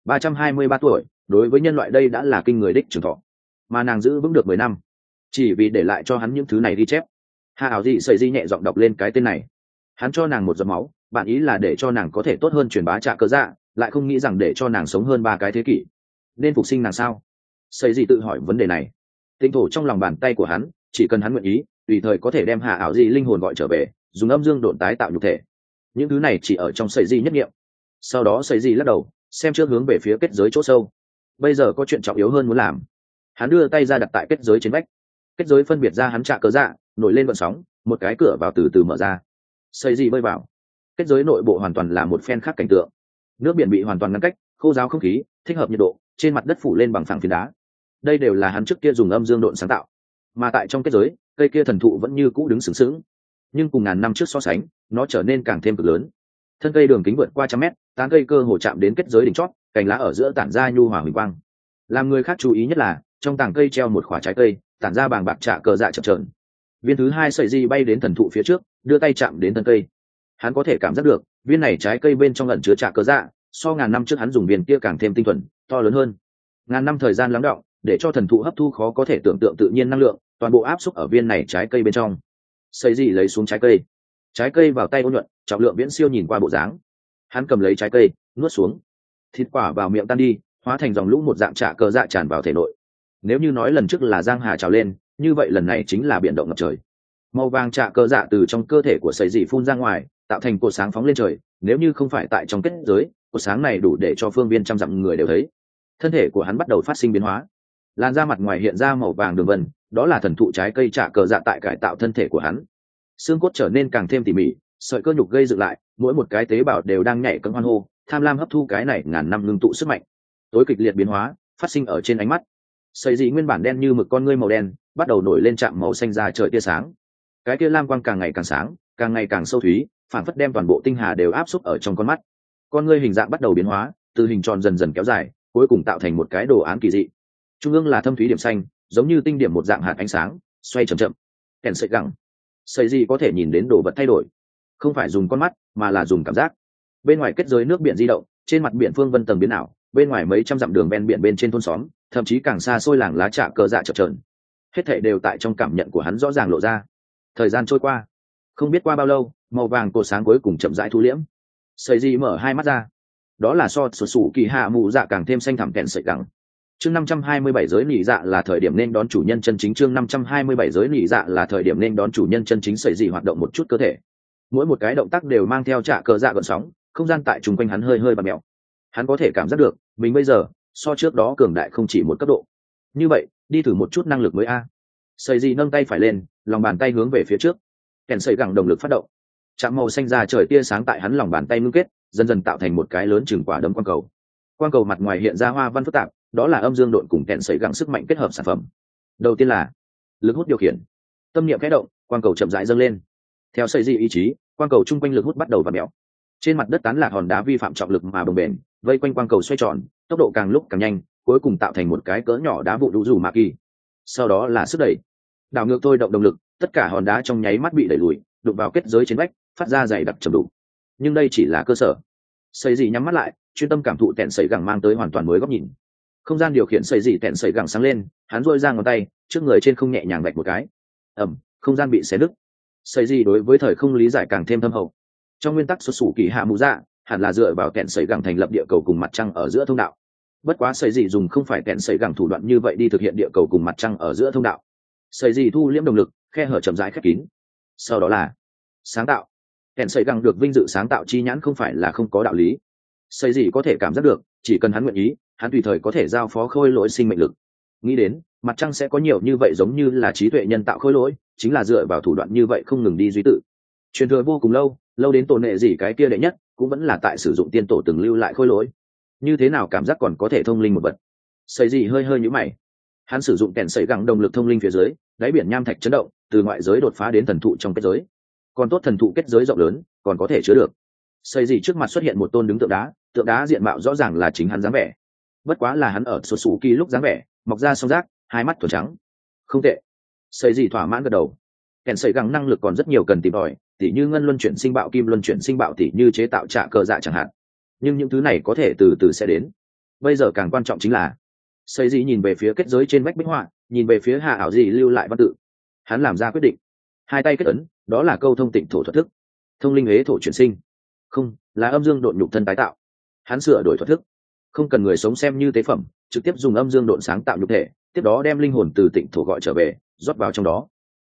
323 tuổi đối với nhân loại đây đã là kinh người đích trường thọ, mà nàng giữ vững được 10 năm chỉ vì để lại cho hắn những thứ này ghi chép. Hạ áo gì sầy gì nhẹ giọng đọc lên cái tên này. Hắn cho nàng một giọt máu, bạn ý là để cho nàng có thể tốt hơn truyền bá trả cờ dạ, lại không nghĩ rằng để cho nàng sống hơn 3 cái thế kỷ. Nên phục sinh nàng sao? Sầy gì tự hỏi vấn đề này. Tinh thổ trong lòng bàn tay của hắn chỉ cần hắn nguyện ý tùy thời có thể đem hạ ảo gì linh hồn gọi trở về, dùng âm dương độn tái tạo nhục thể. Những thứ này chỉ ở trong sợi di nhất nghiệm. Sau đó sợi di lắc đầu, xem trước hướng về phía kết giới chỗ sâu. Bây giờ có chuyện trọng yếu hơn muốn làm. Hắn đưa tay ra đặt tại kết giới trên vách. Kết giới phân biệt ra hắn trạ cớ dạ, nổi lên vận sóng, một cái cửa vào từ từ mở ra. Sợi di bơi vào. Kết giới nội bộ hoàn toàn là một phen khác cảnh tượng. Nước biển bị hoàn toàn ngăn cách, khô ráo không khí, thích hợp nhiệt độ, trên mặt đất phủ lên bằng phẳng phiến đá. Đây đều là hắn trước kia dùng âm dương độn sáng tạo. Mà tại trong kết giới, cây kia thần thụ vẫn như cũ đứng sừng sững, nhưng cùng ngàn năm trước so sánh, nó trở nên càng thêm cực lớn. Thân cây đường kính vượt qua trăm mét, tán cây cơ hồ chạm đến kết giới đỉnh chót, cành lá ở giữa tản ra nhu hòa huỳnh quang. Làm người khác chú ý nhất là, trong tàng cây treo một quả trái cây, tản ra bàng bạc trạ cờ dạ chập chờn. Viên thứ hai sợi di bay đến thần thụ phía trước, đưa tay chạm đến thân cây. Hắn có thể cảm giác được, viên này trái cây bên trong ẩn chứa trạ cờ dạ, so ngàn năm trước hắn dùng viên kia càng thêm tinh thuần, to lớn hơn. Ngàn năm thời gian lắng đọng, để cho thần thụ hấp thu khó có thể tưởng tượng tự nhiên năng lượng, toàn bộ áp xúc ở viên này trái cây bên trong. Sợi di lấy xuống trái cây vào tay ôn nhuận, trọng lượng viễn siêu nhìn qua bộ dáng. Hắn cầm lấy trái cây, nuốt xuống, thịt quả vào miệng tan đi, hóa thành dòng lũ một dạng trạ cờ dạ tràn vào thể nội. Nếu như nói lần trước là giang hà trào lên, như vậy lần này chính là biển động ngập trời. Màu vàng trạ cờ dạ từ trong cơ thể của sợi dị phun ra ngoài, tạo thành cột sáng phóng lên trời. Nếu như không phải tại trong kết giới, cột sáng này đủ để cho phương viên trăm dặm người đều thấy. Thân thể của hắn bắt đầu phát sinh biến hóa, làn da mặt ngoài hiện ra màu vàng đường vân, đó là thần thụ trái cây trạ cờ dạ tại cải tạo thân thể của hắn. Xương cốt trở nên càng thêm tỉ mỉ, sợi cơ nhục gây dựng lại, mỗi một cái tế bào đều đang nhảy cẫng hoan hô, tham lam hấp thu cái này ngàn năm ngưng tụ sức mạnh. Tối kịch liệt biến hóa phát sinh ở trên ánh mắt. Sợi dị nguyên bản đen như mực con ngươi màu đen, bắt đầu nổi lên chạm màu xanh ra trời tia sáng. Cái tia lam quang càng ngày càng sáng, càng ngày càng sâu thúy, phản phất đem toàn bộ tinh hà đều áp xúc ở trong con mắt. Con ngươi hình dạng bắt đầu biến hóa, từ hình tròn dần dần kéo dài, cuối cùng tạo thành một cái đồ án kỳ dị. Trung ương là thâm thúy điểm xanh, giống như tinh điểm một dạng hạt ánh sáng, xoay chậm chậm. Kèn sợi gẳng. Sợi dị có thể nhìn đến đồ vật thay đổi, không phải dùng con mắt, mà là dùng cảm giác. Bên ngoài kết giới nước biển di động, trên mặt biển phương vân tầng biến ảo, bên ngoài mấy trăm dặm đường ven biển bên trên thôn xóm, thậm chí càng xa xôi làng lá trạ cờ dạ chập chờn. Hết thảy đều tại trong cảm nhận của hắn rõ ràng lộ ra. Thời gian trôi qua, không biết qua bao lâu, màu vàng cột sáng cuối cùng chậm rãi thu liễm. Sợi dị mở hai mắt ra, đó là so sổ sủ kỳ hạ mù dạ càng thêm xanh thẳm kẹn sợi gẳng. Chương 527 giới nỉ dạ là thời điểm nên đón chủ nhân chân chính. Chương 527 giới nỉ dạ là thời điểm nên đón chủ nhân chân chính. Sợi dị hoạt động một chút cơ thể, mỗi một cái động tác đều mang theo trạ cờ dạ gợn sóng, không gian tại chung quanh hắn hơi hơi bặm mèo. Hắn có thể cảm giác được mình bây giờ so trước đó cường đại không chỉ một cấp độ. Như vậy đi thử một chút năng lực mới a. Sợi dị nâng tay phải lên, lòng bàn tay hướng về phía trước, kèn sợi gẳng động lực phát động, chạm màu xanh ra trời tia sáng tại hắn lòng bàn tay ngưng kết, dần dần tạo thành một cái lớn chừng quả đấm quang cầu. Quang cầu mặt ngoài hiện ra hoa văn phức tạp, đó là âm dương độn cùng kèn sợi gẳng sức mạnh kết hợp sản phẩm. Đầu tiên là lực hút điều khiển. Tâm niệm khẽ động, quang cầu chậm rãi dâng lên. Theo sợi dị ý chí, quang cầu chung quanh lực hút bắt đầu vặn mèo. Trên mặt đất tán lạc hòn đá vi phạm trọng lực mà bồng bềnh, vây quanh quang cầu xoay tròn, tốc độ càng lúc càng nhanh, cuối cùng tạo thành một cái cỡ nhỏ đá vụ đủ dù mạ kỳ. Sau đó là sức đẩy, đảo ngược thôi động động lực, tất cả hòn đá trong nháy mắt bị đẩy lùi, đụng vào kết giới trên vách, phát ra dày đặc trầm đủ. Nhưng đây chỉ là cơ sở. Sợi dị nhắm mắt lại, chuyên tâm cảm thụ tẹn sợi gẳng mang tới hoàn toàn mới góc nhìn. Không gian điều khiển sợi dị tẹn sợi gẳng sáng lên, hắn duỗi ra ngón tay, trước người trên không nhẹ nhàng vạch một cái. Không gian bị xé nứt. Sợi dị đối với thời không lý giải càng thêm thâm hậu. Trong nguyên tắc xuất xù kỳ hạ mù dạ, hẳn là dựa vào tẹn sợi gẳng thành lập địa cầu cùng mặt trăng ở giữa thông đạo. Bất quá sợi dị dùng không phải tẹn sợi gẳng thủ đoạn như vậy đi thực hiện địa cầu cùng mặt trăng ở giữa thông đạo. Sợi dị thu liễm động lực, khe hở chậm rãi khép kín. Sau đó là sáng tạo. Tẹn sợi gẳng được vinh dự sáng tạo chi nhãn không phải là không có đạo lý. Sợi dị có thể cảm giác được, chỉ cần hắn nguyện ý, hắn tùy thời có thể giao phó khôi lỗi sinh mệnh lực. Nghĩ đến mặt trăng sẽ có nhiều như vậy giống như là trí tuệ nhân tạo khôi lỗi, chính là dựa vào thủ đoạn như vậy không ngừng đi duy tự. Truyền thừa vô cùng lâu đến tổ nệ gì cái kia đệ nhất cũng vẫn là tại sử dụng tiên tổ từng lưu lại khôi lỗi. Như thế nào cảm giác còn có thể thông linh một vật. Sợi dị hơi hơi nhíu mày. Hắn sử dụng kèn sợi gẳng động lực thông linh phía dưới, đáy biển nham thạch chấn động, từ ngoại giới đột phá đến thần thụ trong kết giới. Còn tốt thần thụ kết giới rộng lớn, còn có thể chứa được. Sợi dị trước mặt xuất hiện một tôn đứng tượng đá diện mạo rõ ràng là chính hắn dáng vẻ. Bất quá là hắn ở sổ sủ kỳ lúc dáng vẻ, mọc ra song giác, hai mắt thuần trắng. Không tệ. Sợi dị thỏa mãn gật đầu. Kèn sợi gẳng năng lực còn rất nhiều cần tìm tòi, tỉ như ngân luân chuyển sinh bạo, kim luân chuyển sinh bạo, tỉ như chế tạo trạ cờ dạ chẳng hạn. Nhưng những thứ này có thể từ từ sẽ đến. Bây giờ càng quan trọng chính là sợi dị nhìn về phía kết giới trên vách bích họa, nhìn về phía hạ ảo dị lưu lại văn tự. Hắn làm ra quyết định, hai tay kết ấn, đó là câu thông tịnh thổ thuật thức. Thông linh hế thổ chuyển sinh, không là âm dương độn nhục thân tái tạo. Hắn sửa đổi thuật thức, không cần người sống xem như tế phẩm, trực tiếp dùng âm dương độn sáng tạo nhục thể, tiếp đó đem linh hồn từ tịnh thổ gọi trở về, rót vào trong đó.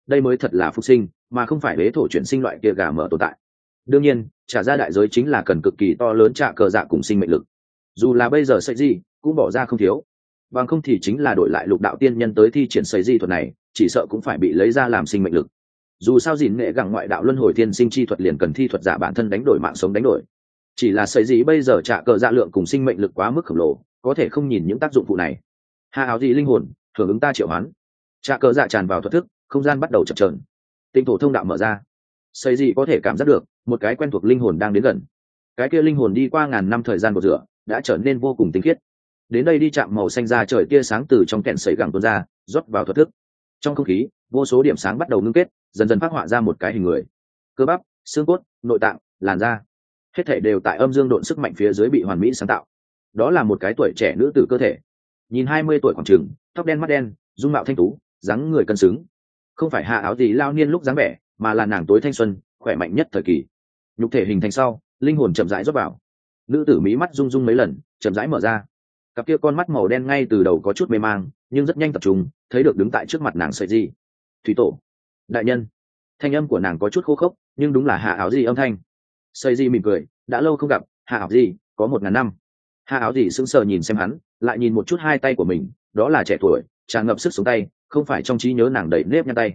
đây mới thật là phục sinh mà không phải huế thổ chuyển sinh loại kia gà mở tồn tại. Đương nhiên trả ra đại giới chính là cần cực kỳ to lớn trả cờ dạ cùng sinh mệnh lực, dù là bây giờ sợi gì cũng bỏ ra không thiếu, bằng không thì chính là đổi lại lục đạo tiên nhân tới thi triển sợi di thuật này chỉ sợ cũng phải bị lấy ra làm sinh mệnh lực. Dù sao gìn nghệ gẳng ngoại đạo luân hồi thiên sinh chi thuật liền cần thi thuật giả bản thân đánh đổi mạng sống đánh đổi, chỉ là sợi gì bây giờ trả cờ dạ lượng cùng sinh mệnh lực quá mức khổng lồ, có thể không nhìn những tác dụng phụ này. Hạ áo gì linh hồn hưởng ứng ta triệu hoán, trả cờ dạ tràn vào thuật thức, không gian bắt đầu chập chờn, tinh thổ thông đạo mở ra. Sợi gì có thể cảm giác được một cái quen thuộc linh hồn đang đến gần, cái kia linh hồn đi qua ngàn năm thời gian cột rửa đã trở nên vô cùng tinh khiết, đến đây đi chạm màu xanh ra trời tia sáng từ trong kẹn sấy gẳng tuôn ra rót vào thuật thức. Trong không khí vô số điểm sáng bắt đầu ngưng kết, dần dần phát họa ra một cái hình người, cơ bắp, xương cốt, nội tạng, làn da, hết thảy đều tại âm dương độn sức mạnh phía dưới bị hoàn mỹ sáng tạo. Đó là một cái tuổi trẻ nữ tử cơ thể, nhìn 20 tuổi khoảng chừng, tóc đen mắt đen, dung mạo thanh tú, dáng người cân xứng, không phải hạ áo gì lao niên lúc dáng vẻ, mà là nàng tối thanh xuân khỏe mạnh nhất thời kỳ. Nhục thể hình thành sau, linh hồn chậm rãi rót vào, nữ tử mí mắt rung rung mấy lần chậm rãi mở ra, cặp kia con mắt màu đen ngay từ đầu có chút mê mang nhưng rất nhanh tập trung, thấy được đứng tại trước mặt nàng sợi gì. Thủy tổ đại nhân. Thanh âm của nàng có chút khô khốc nhưng đúng là hạ áo gì âm thanh. Sợi gì mỉm cười, đã lâu không gặp, hạ áo gì, có 1000 năm. Hạ áo gì sững sờ nhìn xem hắn, lại nhìn một chút hai tay của mình, đó là trẻ tuổi tràn ngập sức sống tay, không phải trong trí nhớ nàng đầy nếp nhăn tay.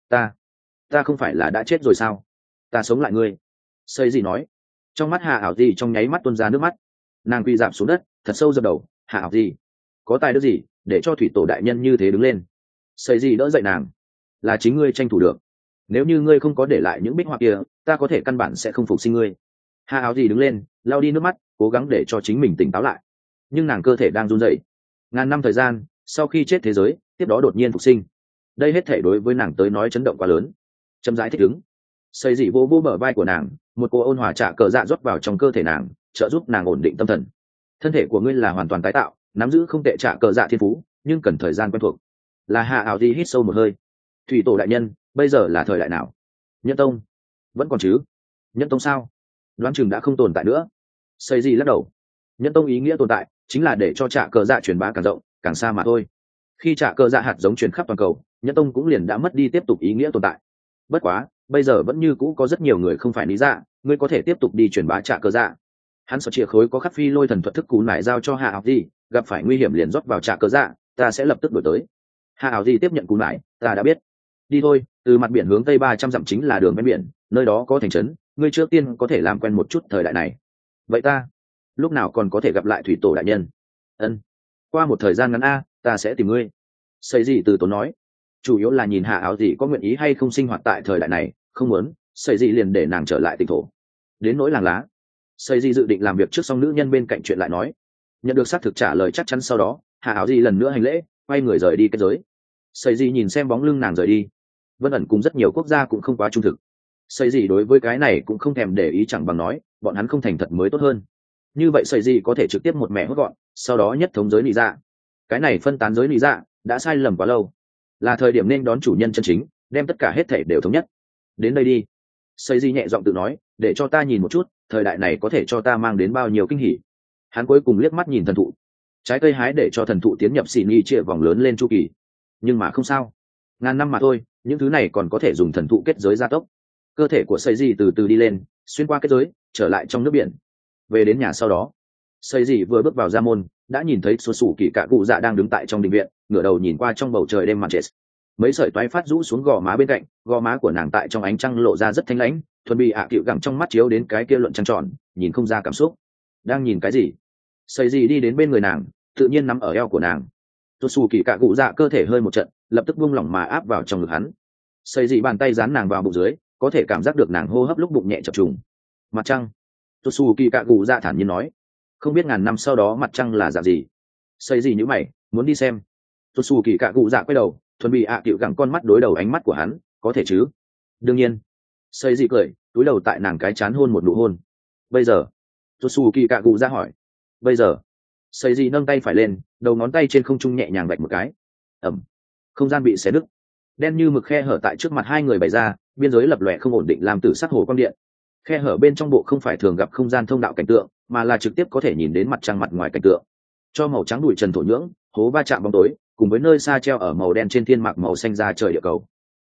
Ta không phải là đã chết rồi sao? Ta sống lại ngươi. Sợi gì nói. Trong mắt hạ áo gì trong nháy mắt tuôn ra nước mắt, nàng quỳ dạp xuống đất thật sâu dập đầu. Hạ áo gì, có tài đức gì để cho thủy tổ đại nhân như thế đứng lên? Sợi gì đỡ dậy nàng. Là chính ngươi tranh thủ được, nếu như ngươi không có để lại những bích họa kia, ta có thể căn bản sẽ không phục sinh ngươi. Hạ áo gì đứng lên lau đi nước mắt, cố gắng để cho chính mình tỉnh táo lại, nhưng nàng cơ thể đang run rẩy. Ngàn năm thời gian sau khi chết thế giới tiếp đó đột nhiên phục sinh, đây hết thể đối với nàng tới nói chấn động quá lớn. Chậm rãi thích ứng, xây dị vô bờ vai của nàng, một cô ôn hòa trả cờ dạ rót vào trong cơ thể nàng, trợ giúp nàng ổn định tâm thần. Thân thể của ngươi là hoàn toàn tái tạo, nắm giữ không tệ trả cờ dạ thiên phú, nhưng cần thời gian quen thuộc. Là hạ ảo đi hít sâu một hơi. Thủy tổ đại nhân, bây giờ là thời đại nào? Nhân tông vẫn còn chứ? Nhân tông sao? Đoán chừng đã không tồn tại nữa. Xây dị lắc đầu. Nhân tông ý nghĩa tồn tại chính là để cho trả cờ dạ truyền bá càng rộng càng xa mà thôi. Khi trả cờ dạ hạt giống truyền khắp toàn cầu, nhân tông cũng liền đã mất đi tiếp tục ý nghĩa tồn tại. Bất quá bây giờ vẫn như cũ có rất nhiều người không phải lý dạ, ngươi có thể tiếp tục đi truyền bá trả cờ dạ. Hắn sợ chìa khối có khắc phi lôi thần thuật thức cú nải giao cho hạ ảo gì, gặp phải nguy hiểm liền rót vào trả cờ dạ, ta sẽ lập tức đổi tới. Hạ ảo gì tiếp nhận cú nải, ta đã biết. Đi thôi, từ mặt biển hướng tây 300 dặm chính là đường ven biển, nơi đó có thành trấn, ngươi trước tiên có thể làm quen một chút thời đại này. Vậy ta lúc nào còn có thể gặp lại thủy tổ đại nhân? Ân, qua một thời gian ngắn ta sẽ tìm ngươi. Xây gì từ tốn nói, chủ yếu là nhìn hạ áo gì có nguyện ý hay không sinh hoạt tại thời đại này, không muốn xây gì liền để nàng trở lại tỉnh thổ. Đến nỗi làng lá, xây gì dự định làm việc trước xong nữ nhân bên cạnh chuyện lại nói. Nhận được xác thực trả lời chắc chắn sau đó, hạ áo gì lần nữa hành lễ quay người rời đi kết giới. Xây gì nhìn xem bóng lưng nàng rời đi, Vân ẩn cùng rất nhiều quốc gia cũng không quá trung thực. Xây gì đối với cái này cũng không thèm để ý, chẳng bằng nói bọn hắn không thành thật mới tốt hơn. Như vậy xây gì có thể trực tiếp một mẹ hốt gọn, sau đó nhất thống giới lý dạ. Cái này phân tán giới lý dạ đã sai lầm quá lâu, là thời điểm nên đón chủ nhân chân chính, đem tất cả hết thể đều thống nhất. Đến đây đi. Xây gì nhẹ giọng tự nói, để cho ta nhìn một chút thời đại này có thể cho ta mang đến bao nhiêu kinh hỉ. Hắn cuối cùng liếc mắt nhìn thần thụ, trái cây hái để cho thần thụ tiến nhập xì nghi chia vòng lớn lên chu kỳ. Nhưng mà không sao, ngàn năm mà thôi, những thứ này còn có thể dùng thần thụ kết giới gia tốc. Cơ thể của xây gì từ từ đi lên, xuyên qua kết giới trở lại trong nước biển. Về đến nhà sau đó, xây gì vừa bước vào ra môn đã nhìn thấy số sủ kỳ cạ cụ dạ đang đứng tại trong đình viện, ngửa đầu nhìn qua trong bầu trời đêm màn chết. Mấy sợi toái phát rũ xuống gò má bên cạnh, gò má của nàng tại trong ánh trăng lộ ra rất thanh lãnh, thuần bị cựu gẳng trong mắt chiếu đến cái kia luận trăng tròn, nhìn không ra cảm xúc. Đang nhìn cái gì? Xây gì đi đến bên người nàng, tự nhiên nắm ở eo của nàng. Số sủ kỳ cạ cụ dạ cơ thể hơi một trận, lập tức buông lỏng mà áp vào trong ngực hắn. Xây gì bàn tay dán nàng vào bụng dưới, có thể cảm giác được nàng hô hấp lúc bụng nhẹ chập trùng. Mặt trăng. Tosu kỳ cạ cụ dạ thản nhiên nói, không biết ngàn năm sau đó mặt trăng là dạng gì. Xây gì nhữ mày, muốn đi xem. Tosu kỳ cạ cụ dạ quay đầu, thuần bị cựu gẳng con mắt đối đầu ánh mắt của hắn, có thể chứ? Đương nhiên. Xây gì cười, túi đầu tại nàng cái chán hôn một nụ hôn. Bây giờ? Tosu kỳ cạ cụ dạ hỏi. Bây giờ? Xây gì nâng tay phải lên, đầu ngón tay trên không trung nhẹ nhàng vạch một cái. Ẩm. Không gian bị xé nứt, đen như mực khe hở tại trước mặt hai người bày ra, biên giới lập lòe không ổn định làm tử sắc hồ quang điện. Khe hở bên trong bộ không phải thường gặp không gian thông đạo cảnh tượng, mà là trực tiếp có thể nhìn đến mặt trăng mặt ngoài cảnh tượng. Cho màu trắng bụi trần thổ nhưỡng, hố va chạm bóng tối, cùng với nơi xa treo ở màu đen trên thiên mạc màu xanh ra trời địa cầu.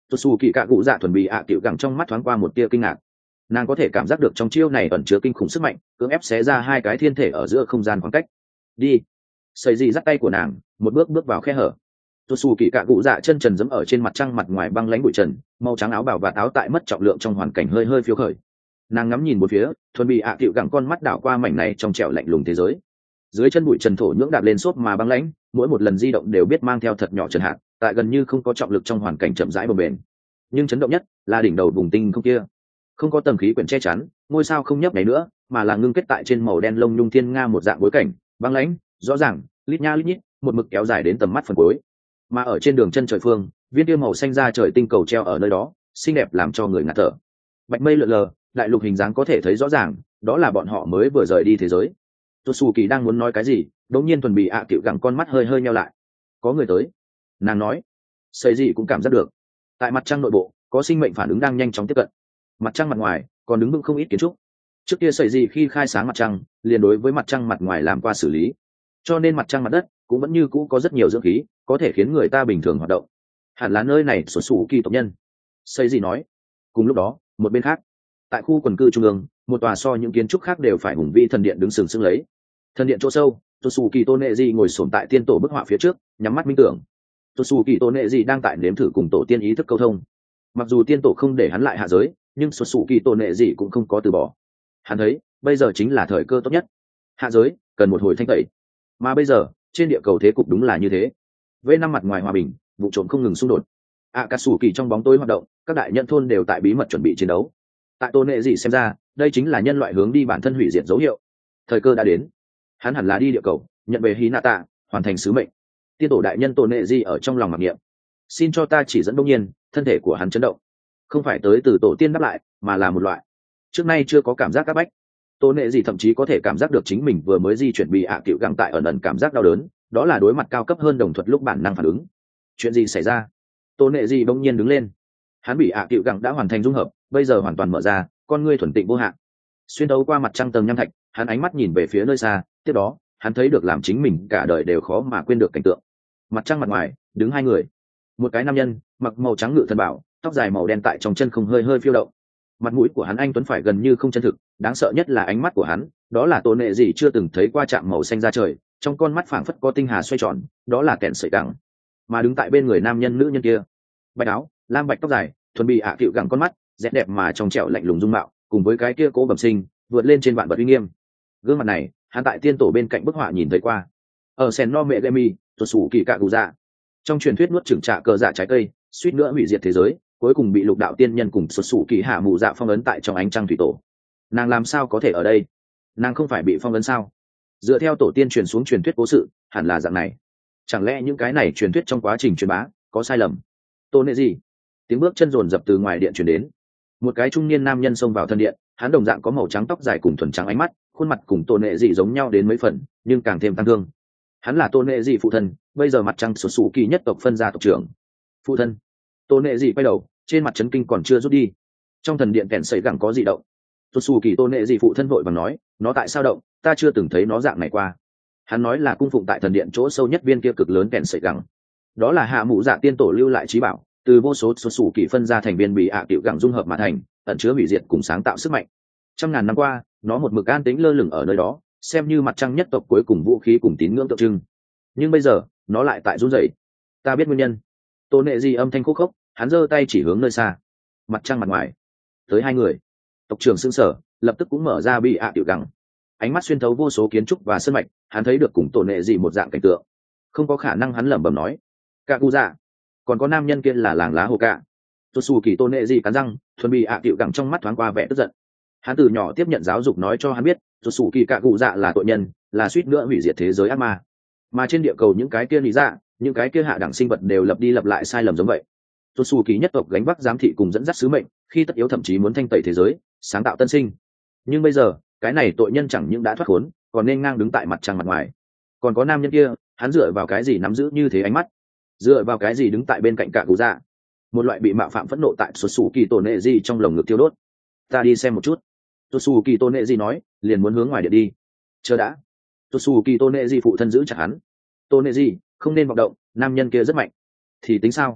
Tốt xù kỳ cạ cụ dạ thuần bị ạ tiểu gẳng trong mắt thoáng qua một tia kinh ngạc. Nàng có thể cảm giác được trong chiêu này ẩn chứa kinh khủng sức mạnh, cưỡng ép xé ra hai cái thiên thể ở giữa không gian khoảng cách. Đi. Sợi gì dắt tay của nàng, một bước bước vào khe hở. Tốt xù kỳ cạ cụ dạ chân trần giẫm ở trên mặt trăng mặt ngoài băng lãnh bụi trần, màu trắng áo bào và áo tại mất trọng lượng trong hoàn cảnh hơi hơi phiêu khởi. Nàng ngắm nhìn một phía, thuần bị ạ tiểu gẳng con mắt đảo qua mảnh này trong trẻo lạnh lùng thế giới. Dưới chân bụi trần thổ nhưỡng đạp lên xốp mà băng lãnh, mỗi một lần di động đều biết mang theo thật nhỏ trần hạt, tại gần như không có trọng lực trong hoàn cảnh chậm rãi bồng bềnh. Nhưng chấn động nhất là đỉnh đầu vùng tinh không kia, không có tầng khí quyển che chắn, ngôi sao không nhấp nháy nữa, mà là ngưng kết tại trên màu đen lông nhung thiên nga một dạng bối cảnh băng lãnh rõ ràng, lít nha lít nhít, một mực kéo dài đến tầm mắt phần cuối. Mà ở trên đường chân trời phương, viên tiêu màu xanh ra trời tinh cầu treo ở nơi đó, xinh đẹp làm cho người ngạt thở. Bạch mây lượn lờ, đại lục hình dáng có thể thấy rõ ràng, đó là bọn họ mới vừa rời đi thế giới. Tosu Kỳ đang muốn nói cái gì, đột nhiên thuần bị ạ cựu gẳng con mắt hơi hơi nheo lại. Có người tới, nàng nói. Sấy gì cũng cảm giác được, tại mặt trăng nội bộ có sinh mệnh phản ứng đang nhanh chóng tiếp cận. Mặt trăng mặt ngoài còn đứng vững không ít kiến trúc. Trước kia sấy gì khi khai sáng mặt trăng, liền đối với mặt trăng mặt ngoài làm qua xử lý, cho nên mặt trăng mặt đất cũng vẫn như cũ có rất nhiều dưỡng khí, có thể khiến người ta bình thường hoạt động. Hẳn là nơi này xuất xù kỳ tộc nhân, sấy gì nói. Cùng lúc đó, một bên khác, tại khu quần cư trung ương, một tòa so những kiến trúc khác đều phải hùng vĩ thần điện đứng sừng sững lấy. Thần điện chỗ sâu, Tosu Kỳ Toneji ngồi xổm tại tiên tổ bức họa phía trước, nhắm mắt minh tưởng. Tosu Kỳ Toneji đang tại nếm thử cùng tổ tiên ý thức câu thông. Mặc dù tiên tổ không để hắn lại hạ giới, nhưng Tosu Kỳ Toneji cũng không có từ bỏ. Hắn thấy, bây giờ chính là thời cơ tốt nhất. Hạ giới cần một hồi thanh tẩy, mà bây giờ trên địa cầu thế cục đúng là như thế. Với năm mặt ngoài hòa bình, vụ trộm không ngừng xung đột. Akatsuki trong bóng tối hoạt động, các đại nhân thôn đều tại bí mật chuẩn bị chiến đấu. Tại Toneji xem ra, đây chính là nhân loại hướng đi bản thân hủy diệt dấu hiệu. Thời cơ đã đến, hắn hẳn là đi địa cầu, nhận về Hinata, hoàn thành sứ mệnh. Tiên tổ đại nhân Toneji ở trong lòng mặc niệm. Xin cho ta chỉ dẫn. Đông nhiên, thân thể của hắn chấn động, không phải tới từ tổ tiên đáp lại, mà là một loại trước nay chưa có cảm giác áp bách. Toneji thậm chí có thể cảm giác được chính mình vừa mới di chuyển bị ạ cựu găng tại ẩn cảm giác đau đớn, đó là đối mặt cao cấp hơn đồng thuật lúc bản năng phản ứng. Chuyện gì xảy ra? Toneji bỗng nhiên đứng lên. Hắn bị ạ cựu găng đã hoàn thành dung hợp, bây giờ hoàn toàn mở ra, con ngươi thuần tịnh vô hạn. Xuyên thấu qua mặt trăng tầng nham thạch, hắn ánh mắt nhìn về phía nơi xa, tiếp đó hắn thấy được làm chính mình cả đời đều khó mà quên được cảnh tượng. Mặt trăng mặt ngoài đứng hai người, một cái nam nhân mặc màu trắng ngự thần bảo, tóc dài màu đen tại trong chân không hơi hơi phiêu động. Mặt mũi của hắn anh tuấn phải gần như không chân thực, đáng sợ nhất là ánh mắt của hắn, đó là tôn nệ gì chưa từng thấy qua chạm màu xanh ra trời, trong con mắt phảng phất có tinh hà xoay tròn, đó là kẹn sợi gẳng. Mà đứng tại bên người nam nhân nữ nhân kia, bạch áo lam bạch tóc dài, thuần bị ạ cựu gẳng con mắt dẹt đẹp mà trong trẻo lạnh lùng dung mạo, cùng với cái kia cố bẩm sinh vượt lên trên vạn vật uy nghiêm. Gương mặt này hắn tại tiên tổ bên cạnh bức họa nhìn thấy qua, ở sen no mẹ gemi tuột sủ kỳ cạ cụ dạ, trong truyền thuyết nuốt chửng trạ cờ dạ trái cây suýt nữa hủy diệt thế giới, cuối cùng bị lục đạo tiên nhân cùng xuất sủ kỳ hạ mù dạ phong ấn tại trong ánh trăng thủy tổ. Nàng làm sao có thể ở đây? Nàng không phải bị phong ấn sao? Dựa theo tổ tiên truyền xuống truyền thuyết cố sự, hẳn là dạng này. Chẳng lẽ những cái này truyền thuyết trong quá trình truyền bá có sai lầm? Tôn nệ gì? Tiếng bước chân rồn rập từ ngoài điện truyền đến. Một cái trung niên nam nhân xông vào thân điện, hắn đồng dạng có màu trắng tóc dài cùng thuần trắng ánh mắt, khuôn mặt cùng tôn nệ gì giống nhau đến mấy phần, nhưng càng thêm tăng thương. Hắn là tôn nệ gì phụ thân, bây giờ mặt trăng xuất sủ kỳ nhất tộc phân gia tộc trưởng. Phụ thân. Tôn nệ gì quay đầu, trên mặt chấn kinh còn chưa rút đi. Trong thần điện kèn sấy gẳng có gì động? Xuất sủ kỳ tôn nệ gì phụ thân vội vàng nói, nó tại sao động, ta chưa từng thấy nó dạng này qua. Hắn nói là cung phụng tại thần điện chỗ sâu nhất viên kia cực lớn kèn sấy gẳng. Đó là hạ mụ dạ tiên tổ lưu lại trí bảo, từ vô số xuất sủ kỳ phân ra thành viên bị ạ tiểu gẳng dung hợp mà thành, ẩn chứa hủy diệt cùng sáng tạo sức mạnh. Trăm ngàn năm qua, nó một mực an tĩnh lơ lửng ở nơi đó, xem như mặt trăng nhất tộc cuối cùng vũ khí cùng tín ngưỡng tượng trưng. Nhưng bây giờ, nó lại tại run rẩy. Ta biết nguyên nhân. Tôn nệ gì âm thanh khúc khốc, hắn giơ tay chỉ hướng nơi xa. Mặt trăng mặt ngoài, tới hai người. Tộc trưởng sững sờ, lập tức cũng mở ra bị ạ tiểu gẳng. Ánh mắt xuyên thấu vô số kiến trúc và sơn mạch, hắn thấy được cùng tôn nệ gì một dạng cảnh tượng. Không có khả năng, hắn lẩm bẩm nói. Cạ cụ dạ, còn có nam nhân kia là làng lá hồ cạ. Tosu kỳ tôn nệ gì cắn răng, thuần bị ạ tiểu gẳng trong mắt thoáng qua vẻ tức giận. Hắn từ nhỏ tiếp nhận giáo dục nói cho hắn biết, Tosu kỳ cạ cụ dạ là tội nhân, là suýt nữa hủy diệt thế giới ác ma. Mà trên địa cầu những cái kia lý dạ, những cái kia hạ đẳng sinh vật đều lặp đi lặp lại sai lầm giống vậy. Tosu kỳ nhất tộc gánh vác giám thị cùng dẫn dắt sứ mệnh, khi tất yếu thậm chí muốn thanh tẩy thế giới, sáng tạo tân sinh. Nhưng bây giờ, cái này tội nhân chẳng những đã thoát khốn, còn nên ngang đứng tại mặt trăng mặt ngoài. Còn có nam nhân kia, hắn dựa vào cái gì nắm giữ như thế ánh mắt? Dựa vào cái gì đứng tại bên cạnh cạ cụ dạ? Một loại bị mạo phạm phẫn nộ tại Tosu kỳ tôn nệ gì trong lồng ngực tiêu đốt. Ta đi xem một chút. Tosu kỳ tôn nệ gì nói, liền muốn hướng ngoài điện đi. Chờ đã. Tosu kỳ tôn nệ gì phụ thân giữ chặt hắn. Tôn nệ gì, không nên vọng động, nam nhân kia rất mạnh. Thì tính sao?